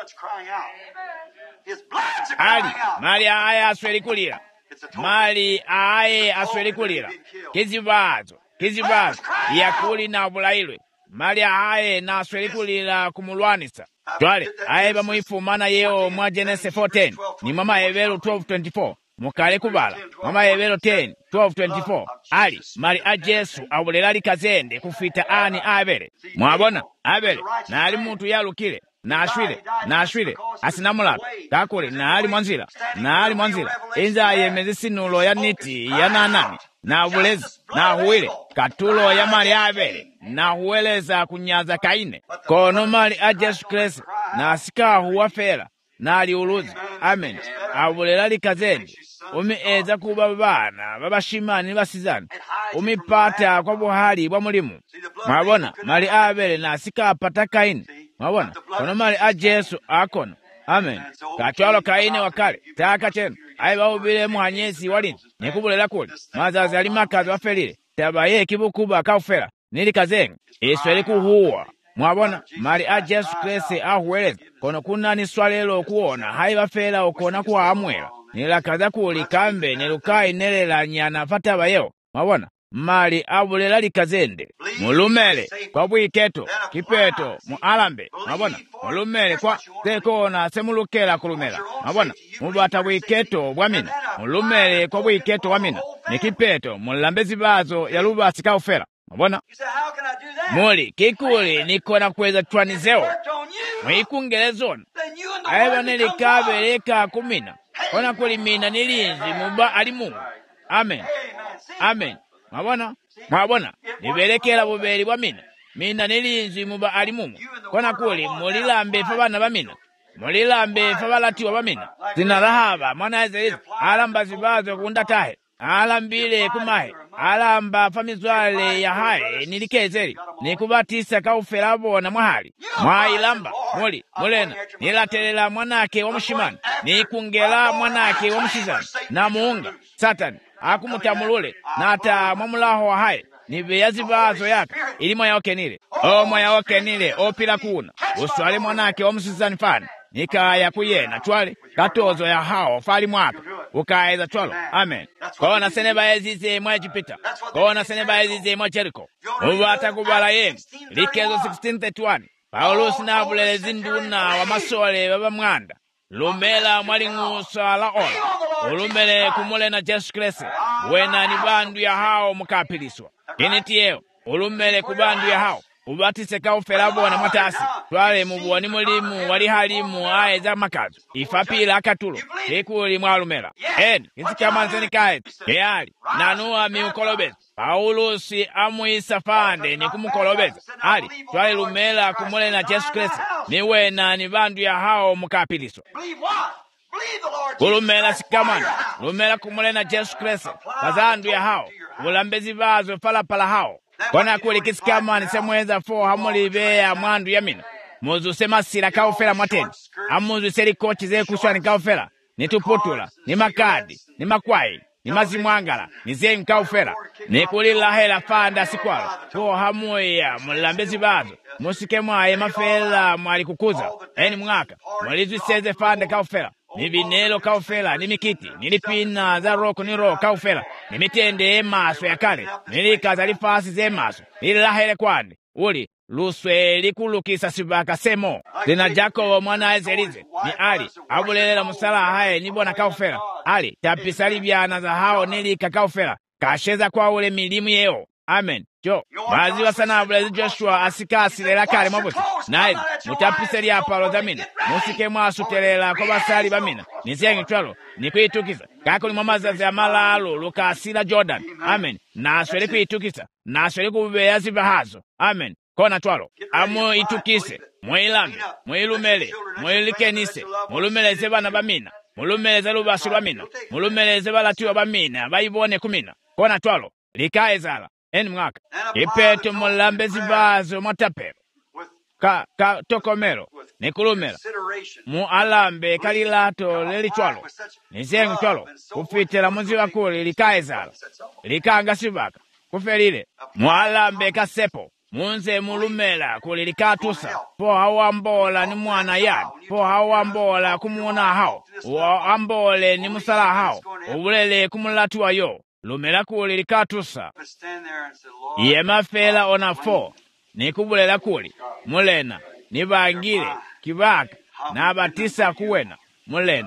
ali mali aya asweli kulila mali aye asweli kulila kizibazo kizibazo yakuli na bulailwe mali aye na asweli kulila kumulwanisa twale aye bamuifumana yeo mwa Genesis four ten ni mama Hebrew twelve twenty-four mukale kubala mama Hebrew ten twelve twenty-four ali mali a Jesu abulela likazende kufita ani Abele. Mwabona Abele na ali muntu yalukile na ashwile na ashwile asinamulaka kakule na ali mwanzila na ali mwanzila inza yemezi sinulo ya niti ya nanani na bulezi na huile katulo ya mali Abele na hueleza kunyaza Kaine kono mali a Jesu Kristo na asika huwa fela na ali uluzi. Amen. Abulela likazende umi eza kuba bana babashimani basizana umi pata kwa buhali bwa mulimu. Mwabona mali Abele na asika apata Kaine. Mwabona kono mali a Jesu akono. Amen. Katwalo Kaine wakale taka chenu aiba ubile muhanyesi walini nikubulela kuli mazazi alimakazi wafelile tabaye kibukuba kaufela nili kazenga isweli kuhuwa. Mwabona mali a Jesu Kristo ahueleza kono kunani swalelo kuona haiba fela ukona kuwa amwela nilakaza kuli kambe nilukai nelela nyana fataba yeo. Mwabona mali abulela likazende mulumele kwa bwiketo kipeto mualambe. Mwabona mulumele kwa tekona semulukela kulumela. Mwabona mubata bwiketo bwamina mulumele kwa bwiketo wamina nikipeto mulambezi bazo ya lubasi kaufela. Mwabona muli kikuli nikona kweza twanizeo mwikungelezona aiba nilikabeleka kumina ona kulimina nilinzi muba alimu. Amen. Amen. Mwabona mwabona nibelekela bubeli bwa mina mina nilinzi muba alimu kona kuli mulilambe fa bana bamina mulilambe fa balatiwa bamina zina Rahaba mwana Ezeliza alamba zibazo kunda tahe alambile kumahe alamba famizwale ya hae nilikezeli nikubatisa kaufela bona mwahali mwailamba muli mulena nilatelela mwanake wa mushimani nikungela mwanake wa mushizani na muunga Satani akumutamulule nata mwamulaho wa hae nibe yazibazo yaka ili moya wake nile o moya wake nile opila kuna uswale mwanake wa mushizani fani nikaya kuyena twale katozo ya hao fali mwaka ukaeza twalo. Amen. Kona seneba ezize mwa Jupiter kona seneba ezize mwa Jericho ubata kubala yenu likezo sixteen thirty-one Paulos na bulele zinduna wa masole baba mwanda lumela mwalingusa la ola ulumele kumule na Jesu Kristo wena ni bandu ya hao mukapiliswa initiyo ulumele kubandu ya hao ubatise kaufela bona matasi twale mubuwani mulimu wali halimu aeza makazu ifapila akatulo ekuli mwalumela eni izikamanzeni kaetu keali nanua miukolobeza Paulosi amuisa fande ni kumukolobeza ali twale lumela kumule na Jesu Kristo niwena ni bandu ya hao mukapiliswa kulumela sikamana lumela kumule na Jesu Kristo kazandu ya hao ulambezi bazo palapala hao kona kuli kisikamani semweza fo hamulibe ya mwandu ya mina muzu semasira kaufela mwateni amuzu seri kochi ze kushwani kaufela ni tuputula ni makadi ni makwai ni mazimwangala ni zengi kaufela ni kulila hela fanda sikwala fo hamuya mulambezi bazo musike mwae mafela mwali kukuza eni mwaka mwalizu seze fanda kaufela ni vinelo kaufela ni mikiti nilipina za roko ni roko kaufela ni mitende emaso ya kale nilikaza lifasi ze emaso ilahele kwani uli luswe likulukisa sibaka semo lina Jakobo mwana Ezelize ni ali abulelela musala hae nibona kaufela ali tapisa libyana za hao nilika kaufela kasheza kwa ule milimu yeo amen jo bazi wasanabula Joshua asikasirera kale mwabuti naye mutapise lyapalo zamina musike mwasutelela kwa basali bamina nisengi twalo nikwitukiza kako ni mamazazi amalalo lukasira Jordan amen naswele kwitukisa naswele kubeya zibahazo amen kona twalo amu itukise mwilambe mwilumele mwilikenise mulumeleze bana bamina mulumeleze lubasu bamina mulumeleze balatiwa bamina bayibone kumina kona twalo likaezala eni mwaka ipeto mulambe zibazo mwatapelo ka, ka tokomero nikulumela mu alambe kalilato lelichwalo nisengi chwalo kufitela muzi wakuli likaezala likanga sibaka kufelile mu alambe kasepo munze mulumela kuli likatusa po hawambola ni mwana yani po hawambola kumuona hao ambole ni musala hao ubulele kumulatuwa yo lumela kuli likatusa iye mafela ona fo nikubulela kuli mulena nibangile kibaka nabatisa kuwena mulena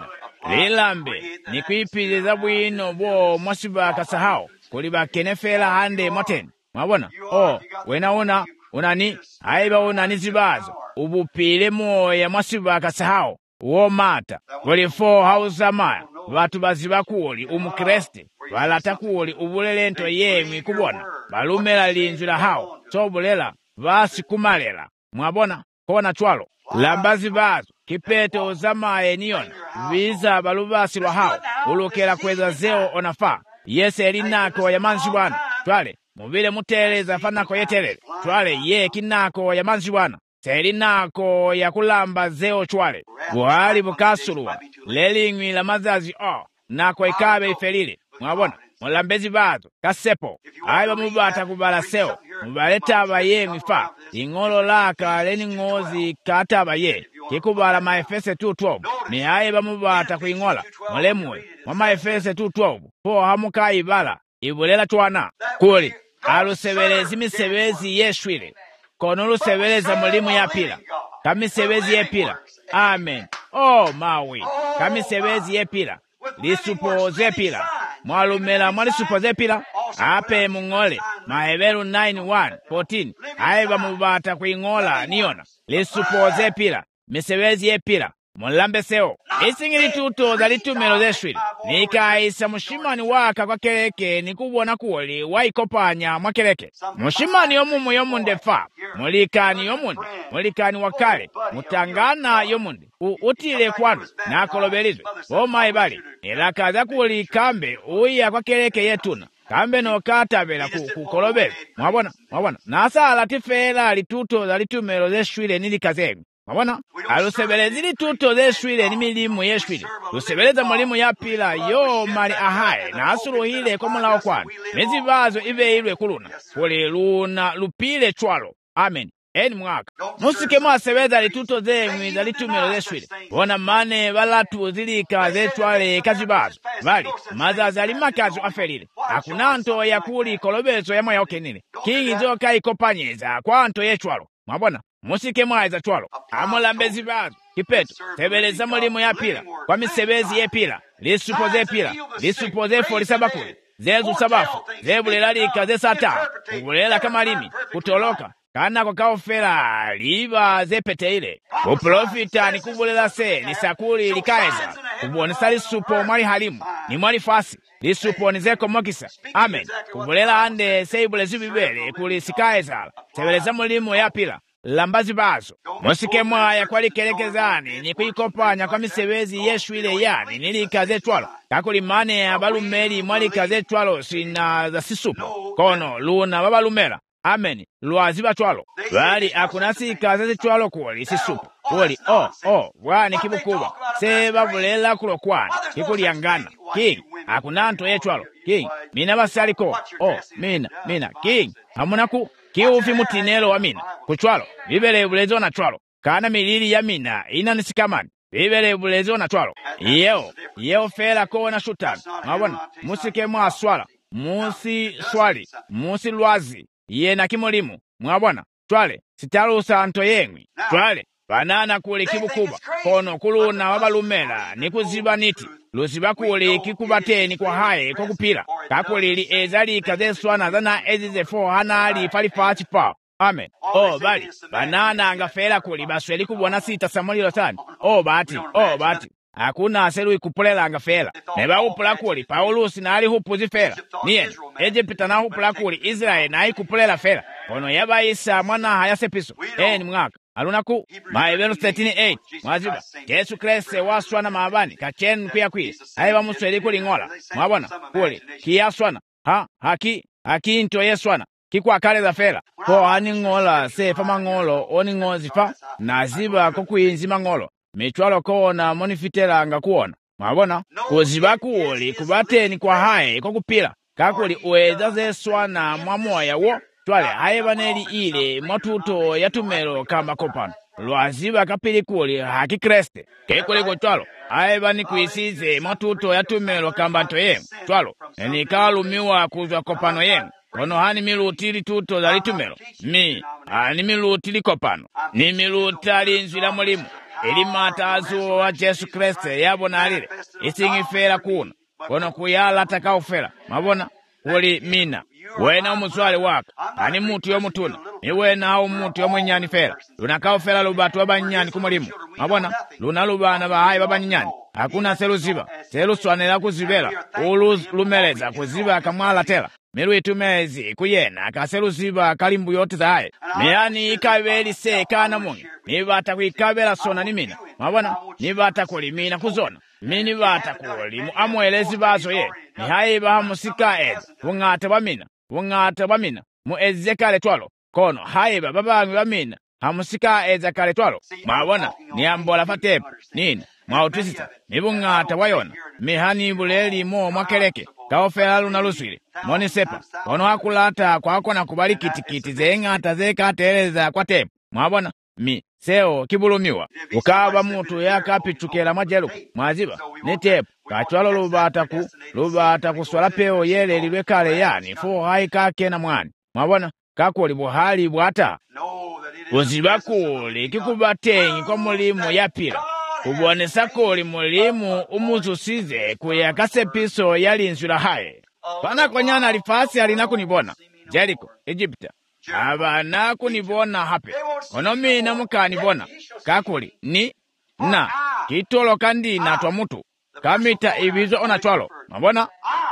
lilambe nikwipiliza bwino bwo mwasibaka sahao kuli bakenefela hande moteni mwabona o wena una unani aiba unani zibazo ubupile moya mwasibaka sahao uo mata kuli fo hauzamaya watu baziba kuli umukresti balata kuli ubulelento yemwi kubona balumela linjula hao sobulela basi kumalela mwabona kona chwalo lambazi bazo kipete uzamaye niona viza balubasi lwa hao ulukela kweza zeo onafa yese elinako ya manzi bwana twale mubile muteleza fanako yetelele twale ye kinako ya manzi bwana selinako ya kulamba zeo chwale buhali bukasuluwa lelingwi la mazazi o nako ikabe ifelile mwabona mulambezi bazo kasepo aiba mubata kubala seo mubaleta abaye mwifa ingolo laka leni ngozi kata abaye kikubala maefese two twelve ni aiba mubata kuingola mulemwe mwa maefese two twelve po hamuka ibala ibulela twana kuli alusebelezi misebezi yeshwile kono lusebeleza mulimu ya pila kamisebezi ye pila amen oh mawi kamisebezi ye pila lisupoze pila mwalumela mwalisupoze pila ape mungole Mahebelu nine one fourteen aiba mubata kuingola niona lisupoze pila misebezi ye pila mulambe seo isingili tuto za litumelo zeshwili nikaisa mushimani waka kwa keleke nikubona kuoli waikopanya mwa keleke mushimani yomumu yomunde fa mulikani yomunde mulikani wakale mutangana yomunde U, utile kwanu na kolobelizwe oma ibali ilakaza kuoli kambe uya kwa keleke yetuna kambe no katabela kukolobele mwabona mwabona nasala tifela lituto za litumelo zeshwili nilikazegu mwabona alusebelezi lituto zeshwile ni milimu yeshwile lusebeleza mulimu ya pila yo mali ahaye na asuluhile kwa mulao kwanu mezibazo ibe ilwe kuluna kuli luna lupile chwalo amen eni mwaka musike mwasebeza lituto zemwi za litumelo zeshwile wona mane balatu zilika zechwale kazibazo bali mazazi alimakazi afelile akunanto ya kuli kolobezo ya moya okenile kingi zoka ikopanyeza kwa anto yechwalo mwabona musike mwaiza chwalo amulambezi bazo kipeto sebeleza mulimu ya pila kwa misebezi ye pila lisupoze pila lisupoze foli sabakuli zezu sabafu zebulela lika ze sata kubulela kamalimi kutoloka kana kwa kaofela liba zepete ile uprofita ni kubulela se ni sakuli likaeza kubonesa lisupo mwali halimu ni mwali fasi lisupo ni zeko mokisa amen kubulela ande seibule zubibele kuli sikaeza sebeleza mulimu ya pila lambazi bazo musike mwaya kwa likelekezani ni kuikopanya kwa misebezi yeshwile yani nilikaze twalo kakuli mane abalumeli mwalikaze twalo sina za sisupo kono luna babalumela amen lwaziba twalo bali akunasi ikaze twalo kuoli sisupo kuoli oh oh wani kibukuba seba bulela kulokwani kikuliangana king akunanto ye twalo king mina basaliko oh mina mina king hamunaku kiufi mutinelo wa mina kuchwalo bibele bulezo na twalo kana milili ya mina ina nisikamani bibele bulezo na twalo yeo yeo fela ko na shutani mabona musike mwa swala musi swali musi lwazi ye na kimolimu mwabona twale sitalusa anto yengwi twale banana kuli kibukuba kono kuluna wabalumela nikuziba niti lusiba kuli kikubateni kwa haye kokupila kakulili ezali kazeswana zana ezize fo hanali falifachi pa amen oh bali banana angafela kuli basweli kubona sita samulilo sana oh bati oh bati hakuna aselu ikupulela angafela neba upula kuli Paulusi na ali hupuzi fela niye Egypta na hupula kuli Israeli na ikupulela fela ono yaba isa mwana hayasepiso eh ni mwaka alunaku maibelo thirteen eight mwaziba Yesu Kristo waswana mabani kachenu kuya kuya aiba musweli kuli ngola mwabona kuli kiyaswana ha haki haki into yeswana kikwa kale za fela ko ani ngola se fama ngolo oni ngozi fa naziba kokuyinzima ngolo mitwalo kona monifitela nga kuona mwabona kuziba kuli kubateni kwa haye kokupila kakuli uweza zeswana mwamoya wo twale aiba neli ile matuto yatumelo kama kopano lwaziba kapili kuli haki Kriste kekuli kutwalo aiba ni kuisize matuto yatumelo kamba ntoye twalo ni kalumiwa kuzwa kopano yenu kono hani milutili tuto za litumelo mi ani milutili kopano ni milutali nzila mulimu ili matazu wa Yesu Kristo yabona alile isingifela kuna kono kuyala takaufela mabona kuli mina wena umuzwale waka ani mutu yomutuna ni wena au mutu yomwenyani fela lunakaufela lubatu wabanyani kumulimu mabona luna lubana bahayi babanyani hakuna selu ziba selu swanela kuzibela ulu lumeleza kuziba kamwala tela milu itumezi kuyena akaselu ziba kalimbu yote zahaye miyani ikabeli se kana mungi nibata kuikabela sona nimina mabona nibata kuli mina kuzona mini bata kuli mu amwelezi bazo ye nihayi baha musika eza wungata bamina wungata bamina mu eze kale twalo kono hayi baba bangi bamina hamusika eza kale twalo mabona ni ambola fatepa nini mwautwisita nibungata wayona mihani buleli mo mwakeleke kaofela luna luswile moni sepa kono hakulata kwa hako na kubali kitikiti zengata zekatereza kwa tepu mwabona mi seo kibulumiwa ukaba mutu yakapitukela majelu mwaziba ni tepu kachwalo lubata ku lubata kuswala peo yele liwe kale yani fo hai kake na mwani mwabona kakuli buhali bwata uziba kuli kikubatengi kwa mulimu yapila kubonesa kuli mulimu umuzusize kuyakasepiso yalinzula haye pana konyana alifasi alina kunibona Jericho Egypta abana kunibona hape ono mina mukanibona kakuli ni na kitolo kandi na twa mutu kamita ibizo ona twalo mabona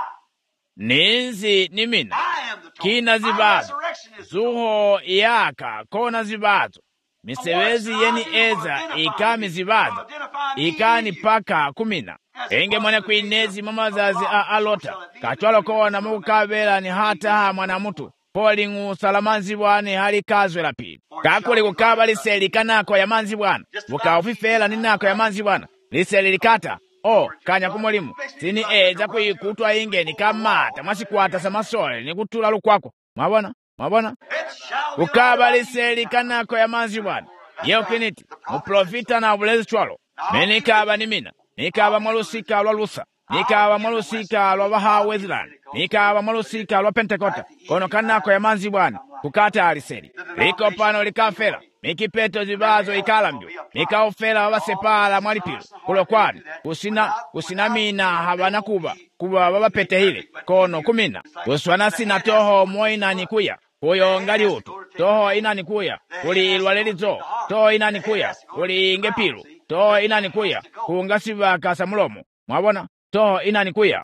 nizi nimina kina zibazo zuho yaka kona zibazo misewezi yeni eza ikami zibazo ikani paka kumina enge mwana kuinezi mamazazi a alota kachwalo kona mukabela ni hata mwana mutu poli ngu salamanzi bwane hali kazwe la pili kakuli kukaba liseli kanako ya manzi bwana bukaufifela ninako ya manzi bwana liseli likata o kanya kumulimu sini eza kuikutwa ingeni kamata mwasikwata samasole ni kutula lukwako mwabona mwabona kukaba liseli kanako ya manzi bwana yeo kiniti muprofita na bulezi chwalo menikaba nimina nikaba mwalusika lwa lusa nikaba mwalusika lwa baha Wezland nikaba mwalusika lwa Pentekota kono kanako ya manzi bwana kukata aliseli liko pano likafela mikipeto zibazo ikalambyo nikaofela wabasepala mwalipilo kulokwani kusina kusinamina habana kuba kuba babapete hile kono kumina kuswana sina toho moina nikuya kuyo ngali utu toho ina nikuya kuli ilwalelizo toho ina nikuya kuli ingepilu toho ina nikuya kuungasiba kasamulomo mwabona toho ina nikuya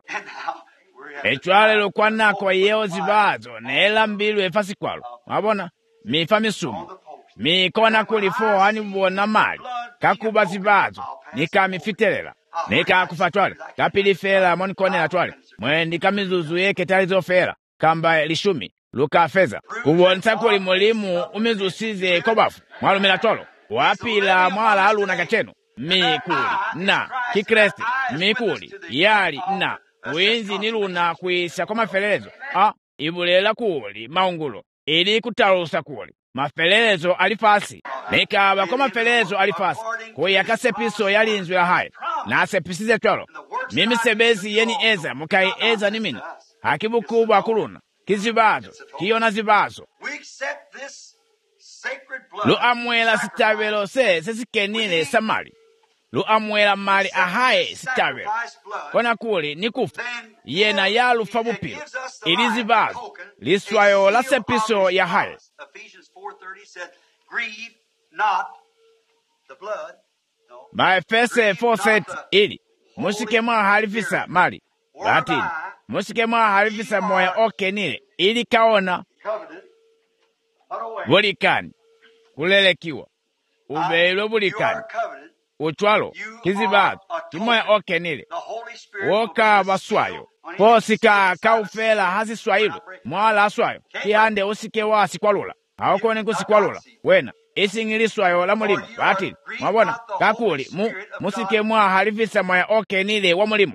echwale lukwana kwa yeo zibazo neela mbilu efasikwalo mwabona mifa misumu mikona kulifo hani bona mali kakuba zibazo nikamifitelela nikakufatwale kapilifela monikonela twale mwendi kamizuzu yeke talizo fela kamba lishumi luka feza kubonsa kuli mulimu umizusize kobafu mwalumila tolo wapila mwala aluna kacheno mikuli na kikresti mikuli yali na wenzi niluna kuisa kwa mafelelezo a ibulela kuli maungulo ili kutalusa kuli mafelelezo alifasi nikaba kwa mafelelezo alifasi kuya sepiso yalinzwe ya haye na sepisize twalo mimi sebezi yeni eza mukai eza nimina hakibu kubwa kuluna kizibazo kiyona zibazo lu amwela sitabelo se sesikenile samali luamwera mali ahaye sitavelo kona kuli ni kufa yena yalufa bupilo ili zivazo liswayo la sepiso ya haye. Maefese four thirty ili musike mwa halifisa mali batini musike mwa halifisa moya okenile ili kaona bulikani kulelekiwa ubeilo bulikani uchwalo kizibazo kimoya okenile woka baswayo posika kaufela hasi swahili mwala aswayo kihande usike wasi kwalula hawakone kusikwalula wena isingiliswayo la mulimu batini mwabona kakuli mu musike mwa halifisa moya okenile wa mulimu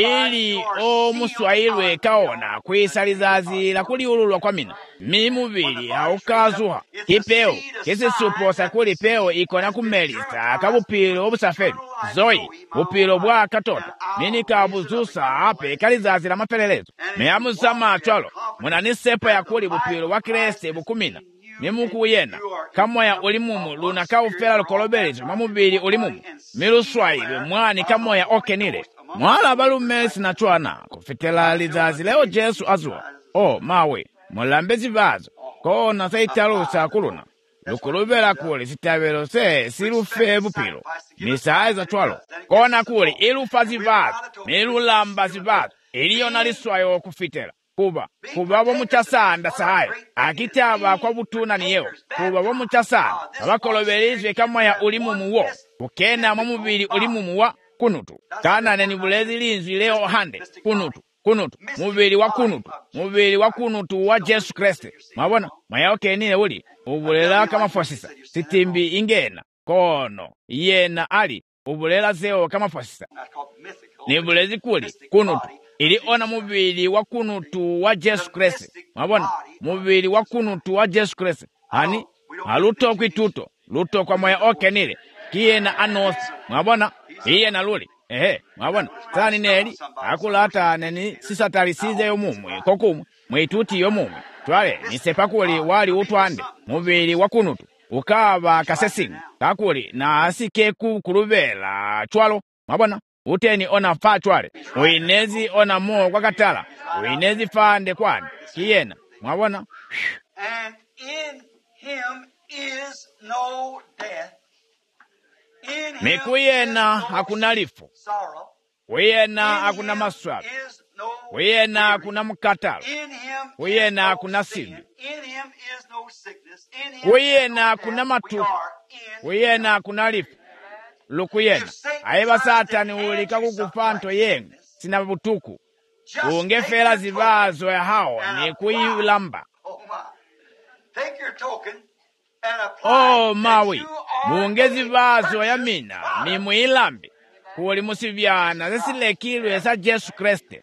ili o muswailwe kaona kwisalizazi la kuliululwa kwa mina mimubili haukazuha kipeo kisisuposa kuli peo ikona kumelisa kabupilo obusafeli zoi bupilo bwa katota mini kabuzusa ape kalizazi la mafelelezo meamusama chwalo munanisepo ya kuli bupilo wa Kristo bukumina nimuku yena kamoya ulimumu luna kaufela lukolobelezo mamubili ulimumu miluswailwe mwani kamoya okenile mwala balumesi na chwana kufitela lizazi leo Jesu azua o mawe mulambe zivazo kona saitalusa kuluna lukulubela kuli sitavelo se silufe bupilo nisaiza chwalo kona kuli ilufa zivazo milulamba zivazo iliyona liswayo kufitela kuba kuba bomuchasanda sahayo akitaba kwa butuna niyewo kuba bomuchasanda abakolobelizwe kamoya ulimumu wo ukena mumubili ulimumu wa kunutu kana neni bulezi linzwi leo hande kunutu kunutu mubili wa kunutu mubili wa kunutu wa Jesu Kristo mabona mayoke nile uli ubulela kama fosisa sitimbi ingena kono yena ali ubulela zeo kama fosisa ni bulezi kuli kunutu ili ona mubili wa kunutu wa Jesu Kristo mabona mubili wa kunutu wa Jesu Kristo hani haluto kwituto luto kwa moya oke nile kiyena anos mabona iye na luli ehe mwabona tani neli akulata neni sisatali size yomumwe kokumwe mwituti yomumwe twale nisepakuli wali utwande mubili wakunutu ukaba kasesinga kakuli na asike kukulubela chwalo mwabona uteni ona fa chwale uinezi ona mo kwa katala uinezi fande kwani kiyena mwabona And in him is no death. Mikuyena hakuna lifo, wiyena hakuna maswali, wiyena hakuna mkatalo, wiyena hakuna sivi, wiyena hakuna matuku, wiyena hakuna lifo. Lukuyena aiba satani ulika kukufanto yengu sina butuku ungefela zivazo ya hao ni kuilamba. Oh mawi muongezi vazo ya mina ni muilambi kuwali musivyana zesilekilwe sa Jesu Kristo.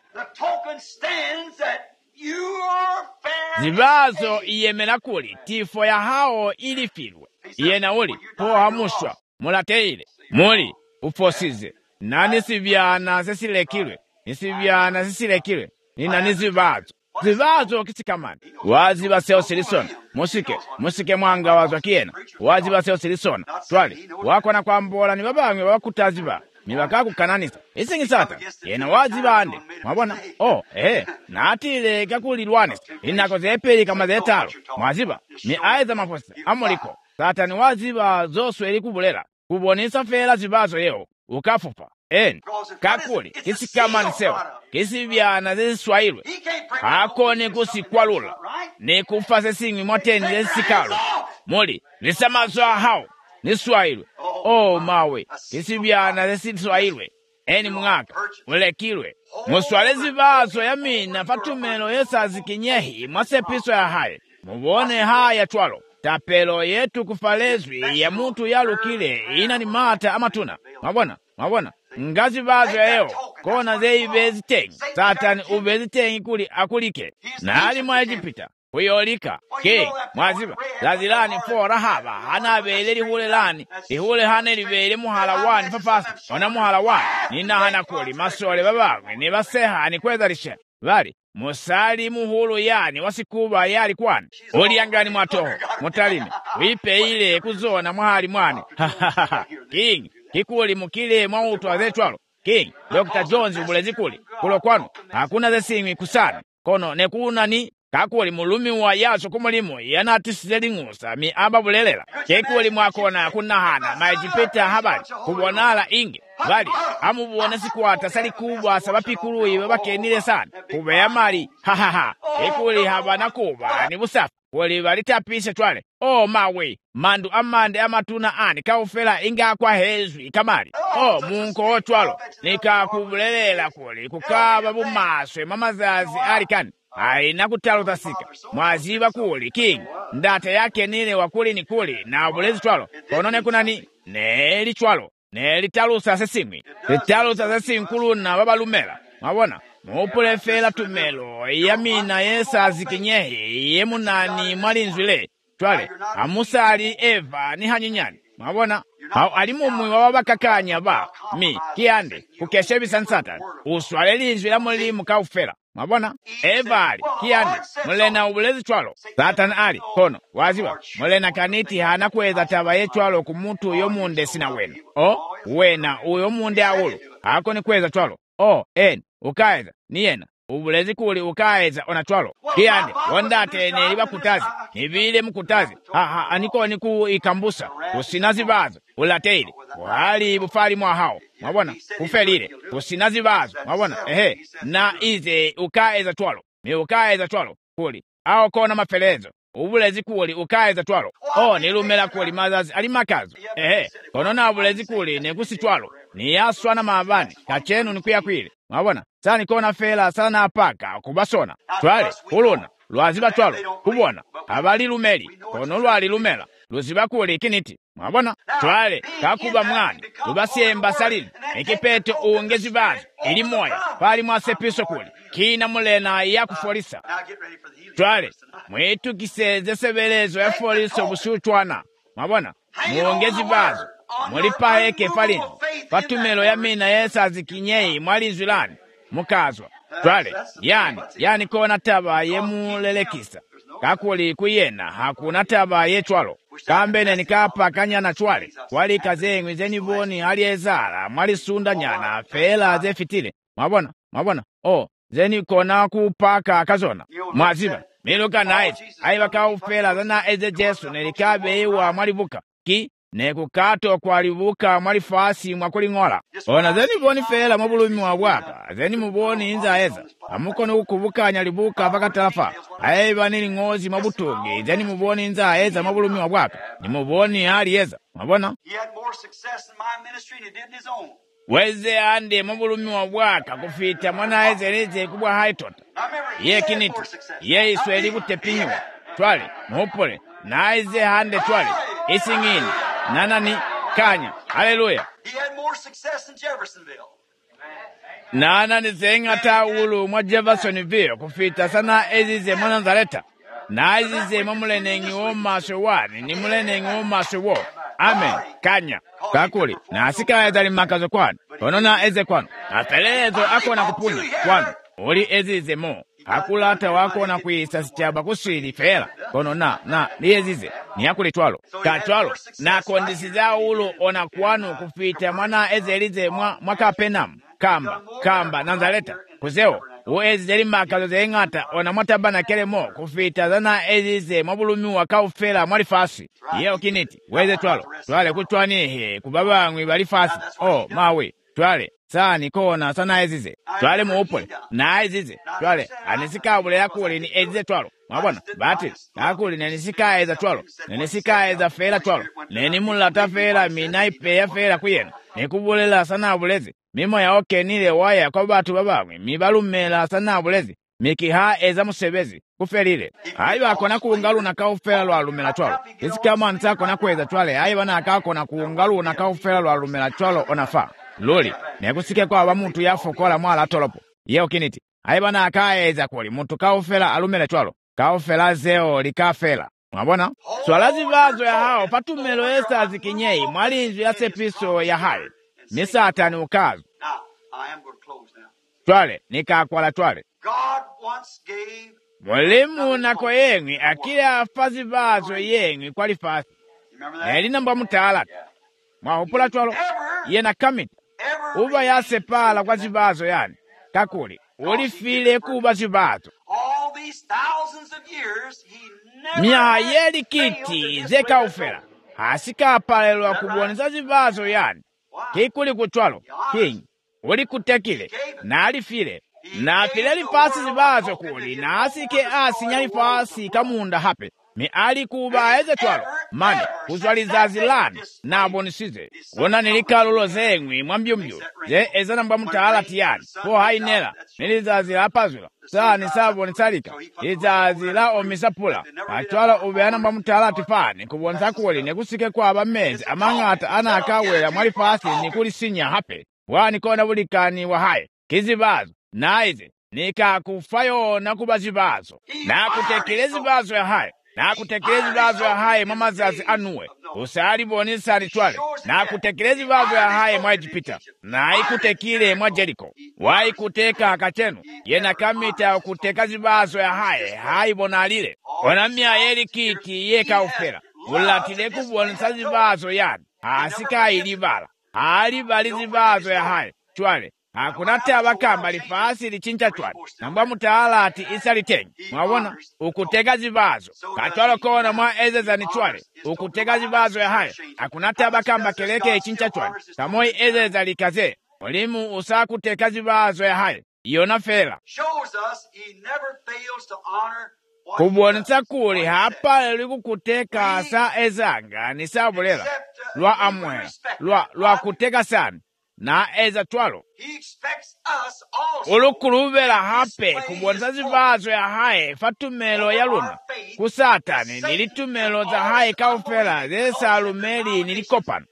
Zivazo iyemena kuli tifo ya hao ilifilwe iyena uli poha muswa mulateile muli ufosize nani sivyana zesilekilwe nisivyana zesilekilwe nina nizivazo zivazo kisikamani wazi baseo silisona musike musike mwanga wazo kiena wazi baseo silisona twali wako na kwambola ni babamwe bakutaziba nibaka kukananisa isingisata yena wazi bande mwabona oh eh natile gakulirwane inako zepeli kama zetalo mwaziba ni aiza mafosa amoliko satani waziba zosweli kubulela kubonisa fela zivazo yeo ukafupa en kakuli kisikamani seo kisivyana ziswailwe hakone kusikwalula ni kufase singi mwateni zesikalo muli lisamazo hao niswailwe oh mawe kisivyana ziswailwe eni mwaka ulekilwe muswale zivazo ya mina fatumelo yesazi kinyehi mwasepiso ya haye mubone haya twalo tapelo yetu kufalezwi ya mutu yalukile ina ni mata amatuna mabona mabona ngazi vazo ya eo kona zei bezitengi satani ubezitengi kuli akulike na hali mwa Ejipita kuyolika ke mwaziba lazilani fora haba hana bele lihule lani lihule hane libele muhala wani papasa ona muhala wani nina hana kuli masole babagwe ni baseha ni kwezalisha bali musali muhulu yani wasikuba yali kwani oli yangani mwatoho mutalime wipe ile kuzona mwali mwani king kikuli mukile mwa utwa zetwalo King Doctor Jones ubulezi kuli kulo kwanu hakuna zesingwi kusana kono nekuna ni kakuli mulumi wa yaso kumulimo yanatisizeli ngusa mi aba bulelela kekuli mwakona kunahana majipeta habari kubonala inge bali amubuona sikwata sali kubwa sabapikulu iwe bakenile sana kube yamali ha ha ha ekuli habana kuba ni busafu wali balitapisha twale oh mawe mandu amande amatuna ani kaufela inga kwa hezwi kamali oh munko otwalo nikakubulelela kuli kukaba bumaswe mamazazi alikani aina kutalo tasika mwaziba kuli King ndata yake nile wakuli ni kuli na bulezi twalo konone kunani neli twalo neli talusa sesimwi talusa sesimwi kuluna babalumela mabona mupulefela tumelo yamina yesa zikinyehi yemunani mwalinzwile twale amusali Eva ni hanyinyani mabona hao alimumwi wabakakanya ba mi kiande kukeshe bisansata uswale linzwila mulimu kaufela mabona Eva ali kiande mulena ubulezi twalo Satan ali kono waziba mulena kaniti hana kweza taba yetwalo kumuntu yomunde sina wena o wena uyo munde awulu hako ni kweza twalo o en ukaeza niyena ubulezi kuli ukaeza onatwalo kiande wondate neliba kutazi nibile mukutazi ha ha aniko niku ikambusa usinazibazo ulateile wali bufali mwa hao mabona kufelile usinazibazo mabona ehe na ize ukaeza twalo mi ukaeza twalo kuli ao kona mafelezo ubulezi kuli ukaeza twalo o nilumela kuli mazazi alimakazo ehe kono na ubulezi kuli nekusi twalo ni yaswa na mabani kachenu nikuya kwile mabona sani kona fela sana apaka kubasona twale kuluna lwaziba twalo kubona abali lumeli kono lwali lumela luziba kuli kiniti mabona twale kakuba mwana lubasemba salini ekipeto uongezi bazo ili moya pali mwasepiso kuli kina mulena ya kufolisa twale mwetu kiseze sebelezo ya folisa busutwana mabona muongezi bazo mulipa heke palini patumelo ya mina yesa zikinyei mwalinzulani mukazwa twale yani yani kona taba yemulelekisa kakuli kuyena hakuna taba yetwalo kambene nikapa kanyana twale wali kazengwi zeniboni aliezala mwali sunda nyana fela zefitile mabona mabona oh zeni kona kupaka kazona mwaziba miluka naiti aibaka ufela zana eze jesu nelikabe iwa mwalibuka ki nekukato kwalibuka mwalifasi mwakulingola ona zeni boni fela mwabulumi wabwaka zeni muboni inza eza amukono ukubukanya libuka pakatalafa aiba nili ngozi mabutungi zeni muboni inza eza mwabulumi wabwaka ni muboni hali eza mabona weze ande mwabulumi wabwaka kufita mwana eze leze kubwa haitota ye kiniti ye isweli kutepinywa twali mwupole na eze hande twali isingini nanani kanya haleluya nanani zenga taulu mwa Jeffersonville kufita sana ezize mwa Nazareta na ezize mwamulenengi woma shewani ni mulenengi woma shewo amen kanya kakuli na asika ezali makazo kwanu onona eze kwanu afelezo ako na kupunya kwanu uli ezize mo akulata wako na kuisa sichaba kusiri fela kono na na liyezize ni yakuli twalo katwalo na kondisiza ulu ona kwanu kufita mwana ezelize mwa mwaka penam kamba kamba Nazareta kuzeo uezeli makazo zengata ona mwatabana kelemo kufita zana ezize mwabulumi wakaufela mwalifasi yeo kiniti weze twalo twale kutwanihe kubabangwi balifasi oh mawe twale sani kona sana ezize twale muupole na ezize twale anisika ubule yakuli ni ezize twalo mwabona bati yakuli nenisika eza twalo nenisika eza fela twalo neni mulata fela minaipe ya fela kuyena nikubulela sana ubulezi mimo ya oke nile waya kwa batu babamwe mibalumela sana ubulezi mikiha eza musebezi kufelile ayo akona kuungalu na kaufela lwa lumela twalo isika mwanza akona kweza twale ayo wana akakona kuungalu na kaufela lwa lumela twalo onafa loli nekusike kwa abamuntu yafokola mwala tolopo yeo kiniti aibana akaeza kuli muntu kaufela alumele twalo kaufela zeo likafela mwabona swalazi vazo ya hao patumelo esa zikinyei mwalinzu ya sepiso ya hali ni satani ukazu twale nikakwala twale mwalimu nako yengwi akile afazi vazo yengwi kwalifasi elina mba mutala mwahupula twalo yena kamita uba yasepala kwa zibazo yani kakuli ulifile kuba zibazo mya yeli kiti zekaufera asikapalelwa kuboneza zibazo yani kikuli kutwalo king uli kutekile na alifile na file lifasi zibazo kuli na asike asinya lifasi kamunda hape mi ali kuba eze twalo mani kuzwalizazi lani na abonisize wona nilikalulo zengwi mwambyumbyu ze ezana mba mutaala tiyani po hainela nilizazi la pazula saa nisabonisalika izazi la omisapula atwala ubeana mba mutaala tifani kubonisa kuli nekusike kwa abamezi amang'ata anakawela mwalifasi nikulisinya hape wani kona bulikani wa haye kizibazo naize nikakufayo nakuba zibazo nakutekeleza zibazo ya haye nakutekeleza zibazo ya haye mamazazi anuwe usali bonisa litwale nakutekeleza zibazo ya haye mwa Ejipita na ikutekile mwa Jeriko waikuteka akachenu yena kamita kuteka zibazo ya haye hayi bonalile onamya yeli kiti yeka ufera ulatile kubonisa zibazo yani asika ilibala alibali zibazo ya haye twale akunate abakamba lifasi lichincha twale nambwa mutaala ati isalitengi mwabona ukutega zibazo katwalo kona mwa eze za nitwale ukutega zibazo ya haye akunate abakamba keleke ichincha twale kamoi eze za likaze olimu usa kuteka zibazo ya haye yona fela kubonesa kuli hapa liku kuteka sa ezanga nisabulela lwa amwela lwa, lwa kuteka sana na eza twalo ulukulubela hape kubonesa zibazo ya haye fatumelo ya luna kusatani nilitumelo za haye kaufela zesa alumeli nilikopana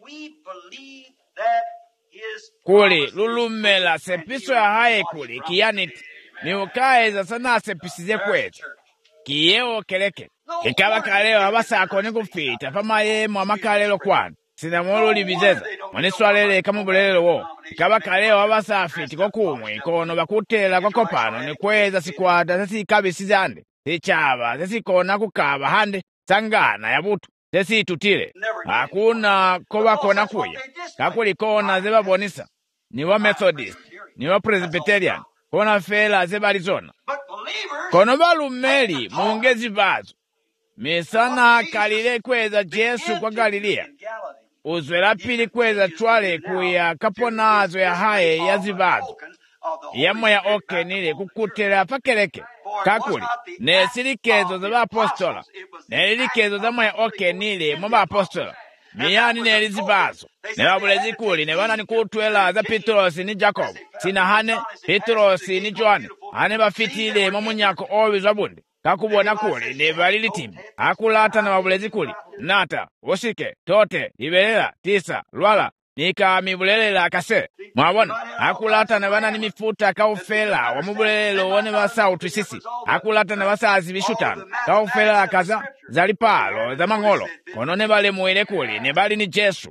kuli lulumela sepiso ya haye kuli kiyaniti ni ukaeza sana sepisize kweza kiyeo keleke kikaba kaleo abasako ni kufita pama ye mwa makalelo kwana sinamolo libizeza mwaniswalele kama bulelelo wo kikaba kaleo abasafi tiko kumwe kono bakutela kwa kopano ni kweza sikwada sisi kabisizande sichaba sisi kona kukaba hande sangana ya butu sisi tutile hakuna koba kona kuya kakuli kona zeba bonisa ni wa Methodist ni wa Presbyterian kona fela zeba Arizona kono balumeli muongezi bazo misana kalile kweza Jesu kwa Galilea uzwela pili kweza twale kuya kaponazo ya haye ya zibazo yamwe ya oke nile kukutela pakeleke kakuli nesirikezo za bapostola nelikezo za mwe ya oke nile mwa bapostola miyani nelizibazo nebabulezi kuli nebana nikutwela za Petrosi ni Jacob sina hane Petrosi ni Joane hane bafitile mwa munyako owi zabundi kakubona kuli nebalili timu akulata na babulezi kuli nata osike tote ibelela tisa lwala nika mibulelela akase mwabona akulata na bana ni mifuta kaufela wa mubulelelo wone basa utusisi akulata na basazi bishutano kaufela akaza zalipalo za mangolo kono ne bale muile kuli ne bali ni Jesu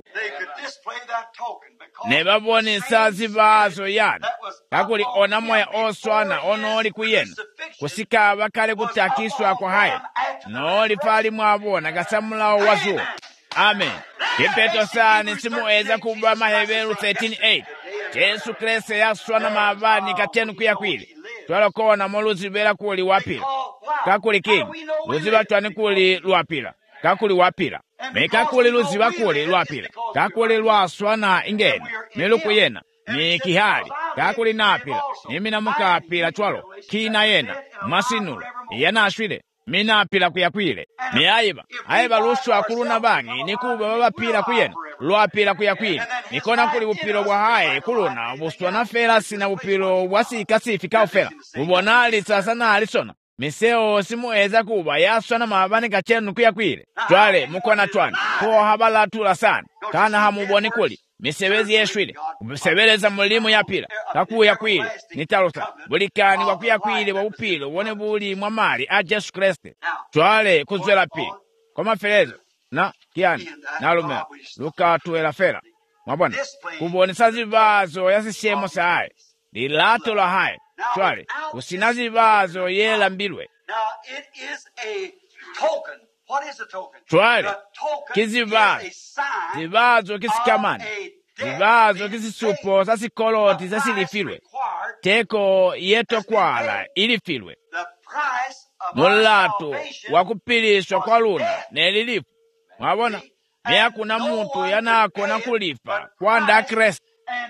ne baboni sazi bazo yani kakuli ona moya oswana onoli kuyena kusika bakale kutakiswa kwa haya noli pali mwabona gasamulao wazuo amen kipeto sani simueza kuba Maheberu thirteen eight Jesu Kristo yaswana mabani katenu kuyakwili twala kona moluzi bela kuli wapila kakuli king luziba twani kuli lwapila kakuli wapila mekakuli luziba kuli lwapila kakuli lwaswana ingeni miluku yena ni kihali kakuli napila nimi na mukapila twalo kina yena masinulu yana ashwile mina pila kuyakwile miaiba aiba luswa kuluna bangi nikuba baba pila kuyena lwa pila kuyakwile nikona kuli upilo bwa haye kuluna buswa na fela sina upilo bwasika sifika ufela ubonali sasa na alisona miseo simueza kuba yaswa na mabani kachenu kuyakwile twale mukona twani po habala tula sana kana hamuboni kuli misebezi yeshwile kubisebeleza mulimu yapila kakuya kwile nitalusa bulikani wakuya kwile wa upilo wone buli mwamali a Jesu Kristo twale kuzwela pi koma felezo na kiani nalume luka tuela fera mwabona kubonesa zibazo yasishemo sae lilato la haye twale kusinazi zibazo yela mbilwe twale kizibazo zibazo kisikamani zivazo kizisupo zasikoloti zasilifilwe teko yetokwala ilifilwe mulatu wakupiliswa kwa luna nelilifu. Mwabona miyakuna muntu yanakona kulifa kwanda Kristo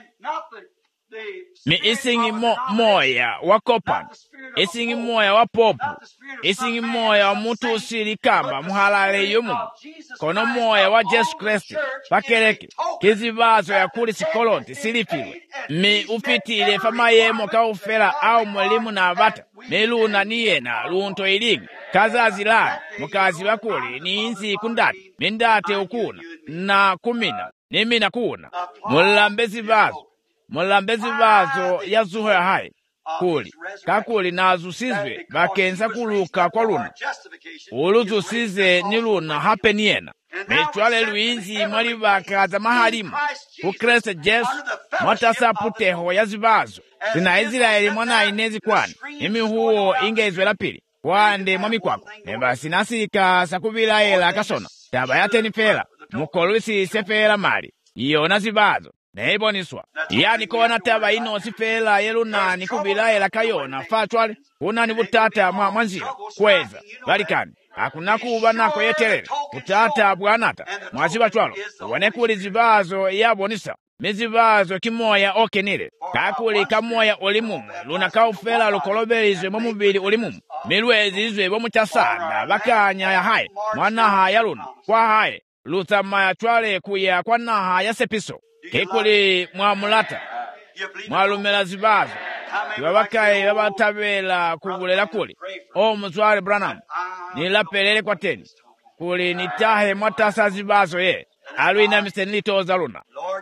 mi isingi mo, moya wa kopan, isingi moya wa popu, isingi moya wa mutu usili kamba muhalale yumu, kono moya wa Jesu Kristo pakeleke kizivazo ya kuli sikolonti silifilwe mi ufitile fama yemo kaufela au mwalimu na abata mi luna niyena lunto iligi kazazi la mukazi wakuli ni inzi kundati mindate ukuna na kumina nimina kuna mulambezi vazo mulambezi vazo ya zuho ya hai kuli kakuli na azusizwe bakenza kuluka kwa luna uluzusize ni luna hape niyena mechwale luinzi mwali bakaza mahalimu kukrese Jesu mwatasa puteho ya zivazo zina Israeli mwana inezi kwani imi huo ingezwe la pili kwande mwami kwako eba sinasika sakubila ela kasona taba yateni fela mukolwisi sefela mali iyo na zivazo neiboniswa yani kona taba ino sifela yeluna nikubila ela kayona fatwale unani butata mwa mwanzio kweza balikani hakuna kuba nako yetelele utata bwanata mwaziba twalo wanekuli zivazo yabonisa mizivazo kimoya okenile kakuli kamoya olimumu luna kaufela lukolobelizwe momubili olimumu milwezi izwe bomuchasanda bakanya ya hai mwanaha ya luna kwa hai luthama ya twale kuya kwa naha ya sepiso kekuli mwamulata mwalumela zivazo ibabakaye babatabela kubulela kuli o muzwale Branham nilapelele kwa teni kuli nitahe mwatasa zivazo ye alwina misenitoza luna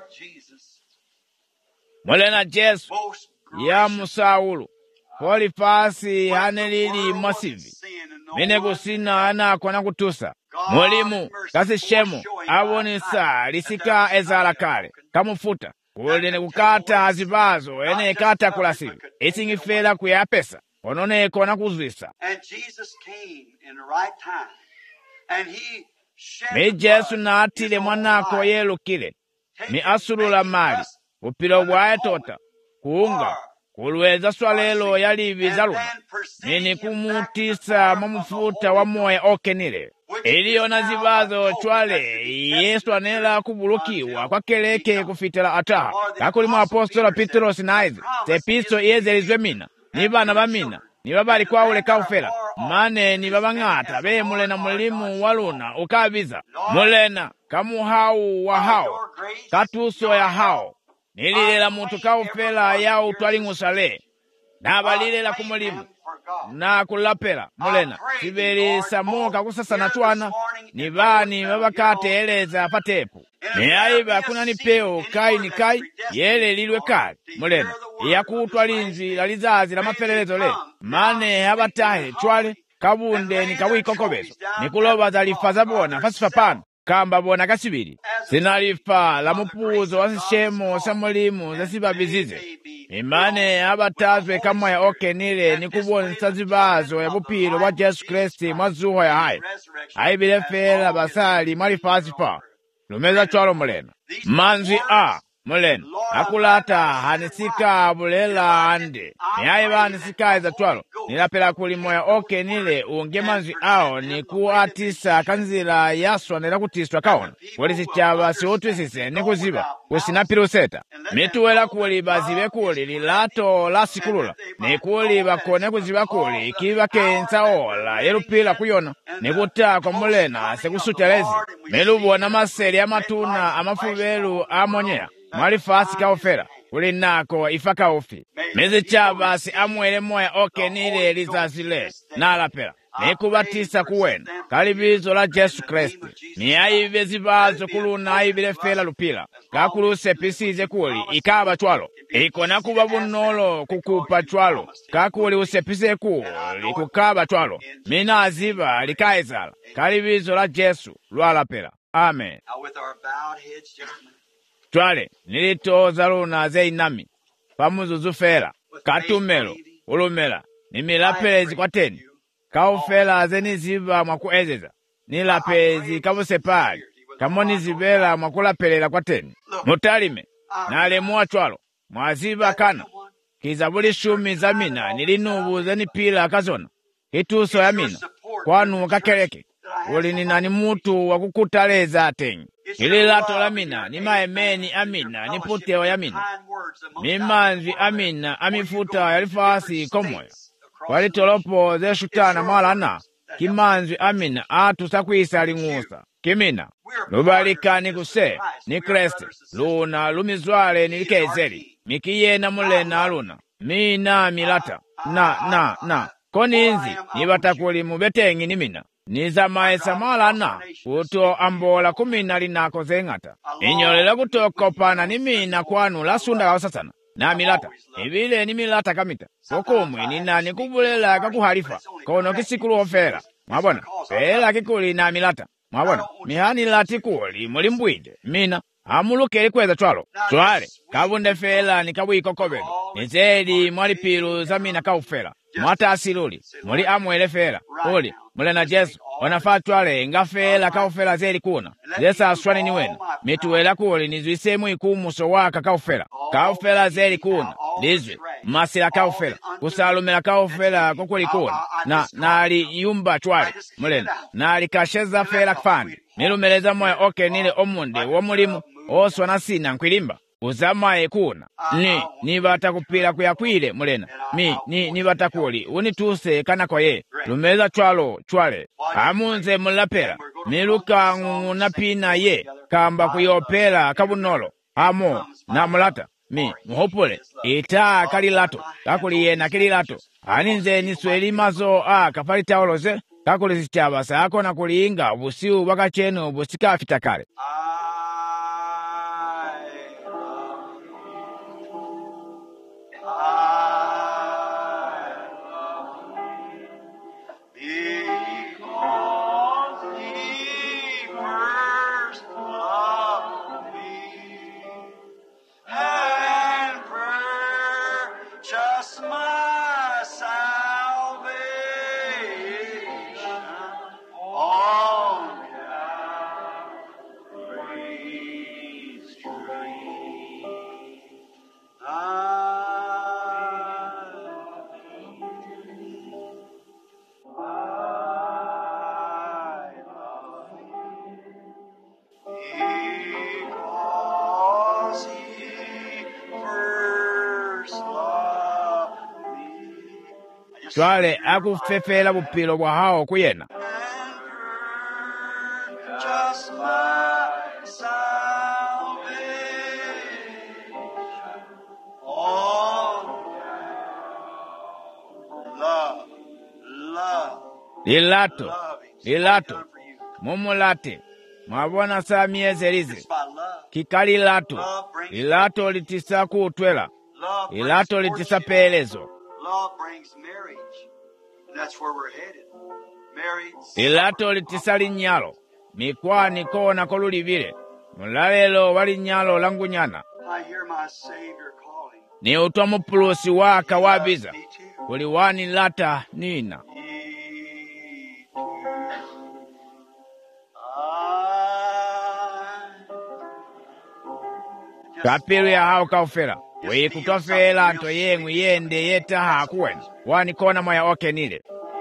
mulena Jesu ya musaulu polifasi hanelili masivi mine kusina anako na kutusa mulimu kasi shemu abonisa lisika ezala kale kamufuta kuli ni kukata zivazo ene kata kulasivi isingifela kuya pesa ononeko na kuzwisa mi Jesu na atile mwanako yelukile mi asulula mali upilo bwae tota kuunga kulweza swalelo yaliviza luna nini kumutisa mamufuta wa moya okenile iliyo na zivazo chwale Yesu anela kubulukiwa kwa keleke kufitela ataha kakuli mwa apostola Petros na aizi sepiso iyezelizwe mina ni bana bamina ni babali kwa ule kaufela mane ni babangata be mulena mulimu waluna ukabiza mulena kamuhau wa hao katuso ya hao nililela mutu kaufela ya utwali ngusale na balilela kumulimu na kulapela mulena sibeli samoka kusasa na tuana ni bani babakate eleza patepu ni aiba kuna ni peo kai ni kai yele lilwe kali mulena ya kutwalinzi la lizazi la mafelelezo le mane habatahe chwale kabunde ni kawikokobezo ni kuloba za lifa za bona fasifa pano kamba bona kasibiri sinalifa la mupuzo wasishemo samulimu zasibabizize imane abatazwe kama ya okenile ni kubonisa zivazo ya bupilo wa Jesu Kristi mwazuho ya hai haibile fela basali mwalifasifa lumeza chwalo mulena manzi a mulena akulata hanisika bulela ande ni haiba hanisika eza chwalo nilapela kuli moya okenile unge manzi ao ni kuatisa kanzila yaswa nila kutiswa kaona wali chaba si utwisise ni kuziba kusinapila useta mituwela kuli bazibe kuli lilato la sikulula ni kuli bakone kuziba kuli ikiba kensa ola yelupila kuyona ni kuta kwa mulena sekusutelezi melubo na maseli ya matuna amafubelu amonyea mwalifasi kaofera kuli nako ifaka ofi mizi chaba si amwele moya okenile lizazile nalapela ni kubatisa kuwena kalibizo la Jesu Kristi ni aibe zivazo kuluna aibile fela lupila kakuluse pisize kuli ikaba chwalo ikona kuba bunolo kukupa chwalo kakuli usepise kuli kukaba chwalo mina aziba likaizala kalibizo la Jesu lwalapela amen. Twale nilitoza luna zeinami pamuzuzu fela katumelo ulumela nimilapelezi kwa teni kaufela zeniziba mwakuezeza nilapezi kabusepali kamoni zibela mwakulapelela kwa teni mutalime nalemuwa chwalo mwaziba kana kiza buli shumi za mina nilinubuza ni pila kazona ituso ya mina kwanu kakeleke uli ninani mutu wakukutaleza atenyi ili lato la mina ni maemeni amina ni puteo ya mina mimanzi amina amifuta yalifasi komoya walitolopo zeshutana malana kimanzi amina atu sakwisa ling'usa kimina lubalikani kuse ni Kristi luna lumizwale nilikezeli mikiyena mulena aluna mina milata na na na koninzi nibatakuli mubetengi ni mina nizamaesa malana uto ambola kumina linako zengata inyolela kutokopana ni mina kwanu lasunda kawasasana na milata ibile ni milata kamita kokumwe ni nani kubulela kakuhalifa kono kisikulu ofera mwabona fela kikuli na milata mwabona mihani lati kuli mulimbwide mina amulukeli kweza chwalo chwale kabunde fela ni kabwiko kobelo nizeli mwali pilu za mina kaufela mwata asiluli muli amwele fela uli mule na Jesu wanafaa chwale nga fela kaufela zeli kuna zesa aswani ni wena mituwela kuli nizwisemu ikumuso waka kaufela kaufela zeli kuna lizwi masila kaufela kusalumela kaufela kukuli kuna na nali yumba chwale mulena nali kasheza fela kfani nilumeleza moya oke nile omunde womulimu oswa na sina nkwilimba uzamaye kuna ni nibata kupila kuyakwile mulena mi ni nibata kuli unituse kana koye lumeza chwalo chwale amunze mulapela miluka nguna pina ye kamba kuyopela kabunolo amo na mulata mi muhopole ita kalilato kakuliye na kililato aninze nisweli mazo a kapali taoloze kakuli sichaba sako na kulinga ubusiu bakacheno busika fitakale chwale akufefela bupilo bwa hao kuyena lilato lilato mumulate mwabona saa miezi elize kikali lato lilato litisa kuutwela lilato litisa pelezo lilato litisa linyalo mikwani kona kolulivile mulalelo walinyalo langunyana ni utwa mupulusi waka wabiza kuliwani lata nina kapiru ya hao kaufela wei kutofela nto yengu yende yeta hakuwen wani kona moya oke nile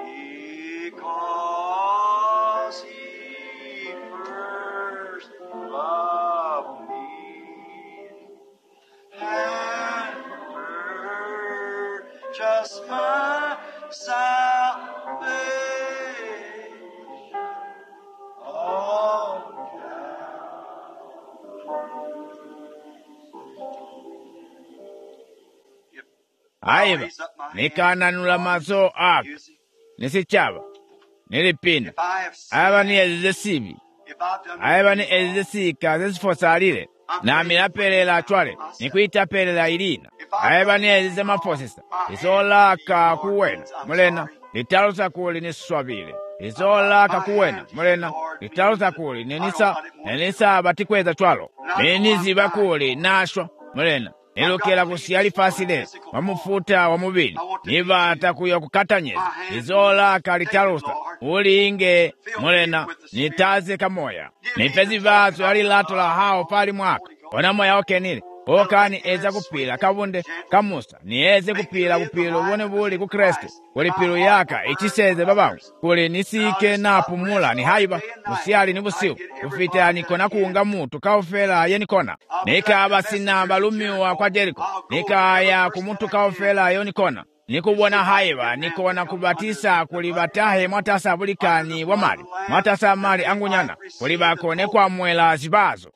aiva nikananula mazo aka nisichaba nilipina aiva ni ezize sibi aiva ni ezize sika zesifosalile na milapelela chwale nikuitapelela ilina aiva ni ezize mafosisa isolaka kuwena mulena litalusa kuli niswabile isolaka kuwena mulena litalusa kuli nenisa nenisa batikweza chwalo meniziba kuli nashwa mulena nilukela kusiyali fasile wamufuta wamubili nibata kuyo kukatanyeza izola kalitalusa ulinge mulena nitaze kamoya nipezi vazo yali lato la hao pali mwaka ona moya oke nile okani eza kupira kabunde kamusa niyeze kupira kupilo wone buli ku Kristo kuli pilo yaka ichiseze babangu kuli nisike napumula ni haiba musiali ni busiu kufita nikona kuunga mutu kaofela yenikona nikaba sinamba lumiwa kwa Jeriko nikaya kumutu kaofela yonikona nikubona haiba nikona kubatisa kulibatahe mwatasa bulikani wa mali mwatasa mali angunyana kulibakone kwa mwela zibazo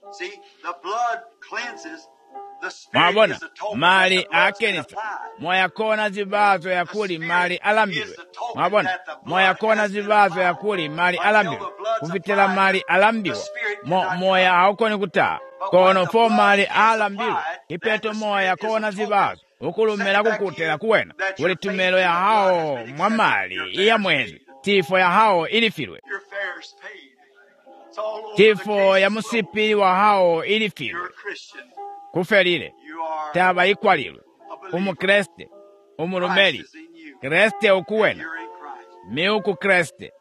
mwabona mali akenisa mwayakona zibazo ya kuli mali alambiwe mwabona mwayakona zibazo ya kuli mali alambiwe kufitela mali alambiwe mo moya haukoni kutaa kono fo mali alambiwe ipeto moya kona zibazo ukulumela kukutela kuwena kuli tumelo ya hao mwa mali iya mwezi tifo ya hao ilifilwe tifo ya musipili wa hao ilifilwe kufelile taba ikwalilwe umu Kreste umulumeli Kreste ukuwena miuku Kreste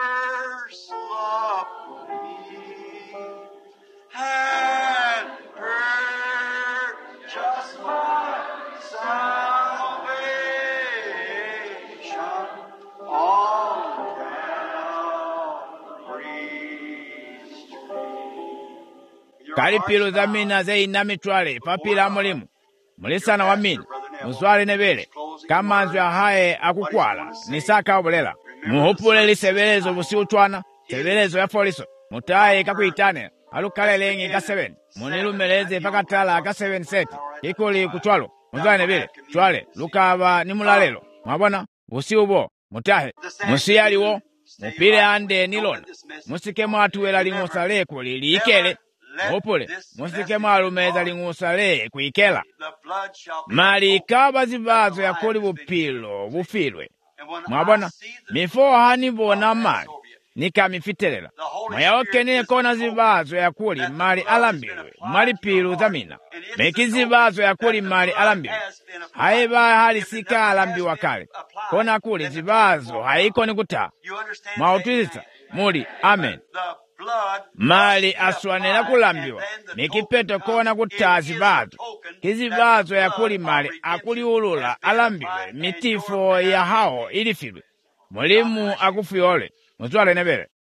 kali pilo za mina zei na mitwale papila mulimu mulisana wa mina muswale nebele kamanzu ya hae akukwala nisaka obulela muhupule lisebelezo busiutwana sebelezo ya foliso mutaye kakuitane alukalelenge ka seven munilumeleze pakatala ka seven set ikuli kutwalo muswale nebele twale lukaba nimulalelo mwabona busiubo mutahe musiyaliwo mupile ande nilona musike mwatuwela ling'usale kuli liikele opole musike mwalumeza ling'usale kuikela mali kaba zibazo ya kuli bupilo bufilwe mwabona mifo hani bona mali nikamifitelela mwayaokeneye kona zibazo ya kuli mali alambilwe mali pilu zamina meki zibazo ya kuli mali alambilwe haiba hali sika alambiwa kale kona kuli zibazo haiko ni kuta mwautwisa muli amen mali aswanela kulambiwa mikipeto kona kuta zibazo kizibazo ya kuli mali akuli ulula alambiwe mitifo ya hao ilifilwe mulimu akufiyole mutwale nebele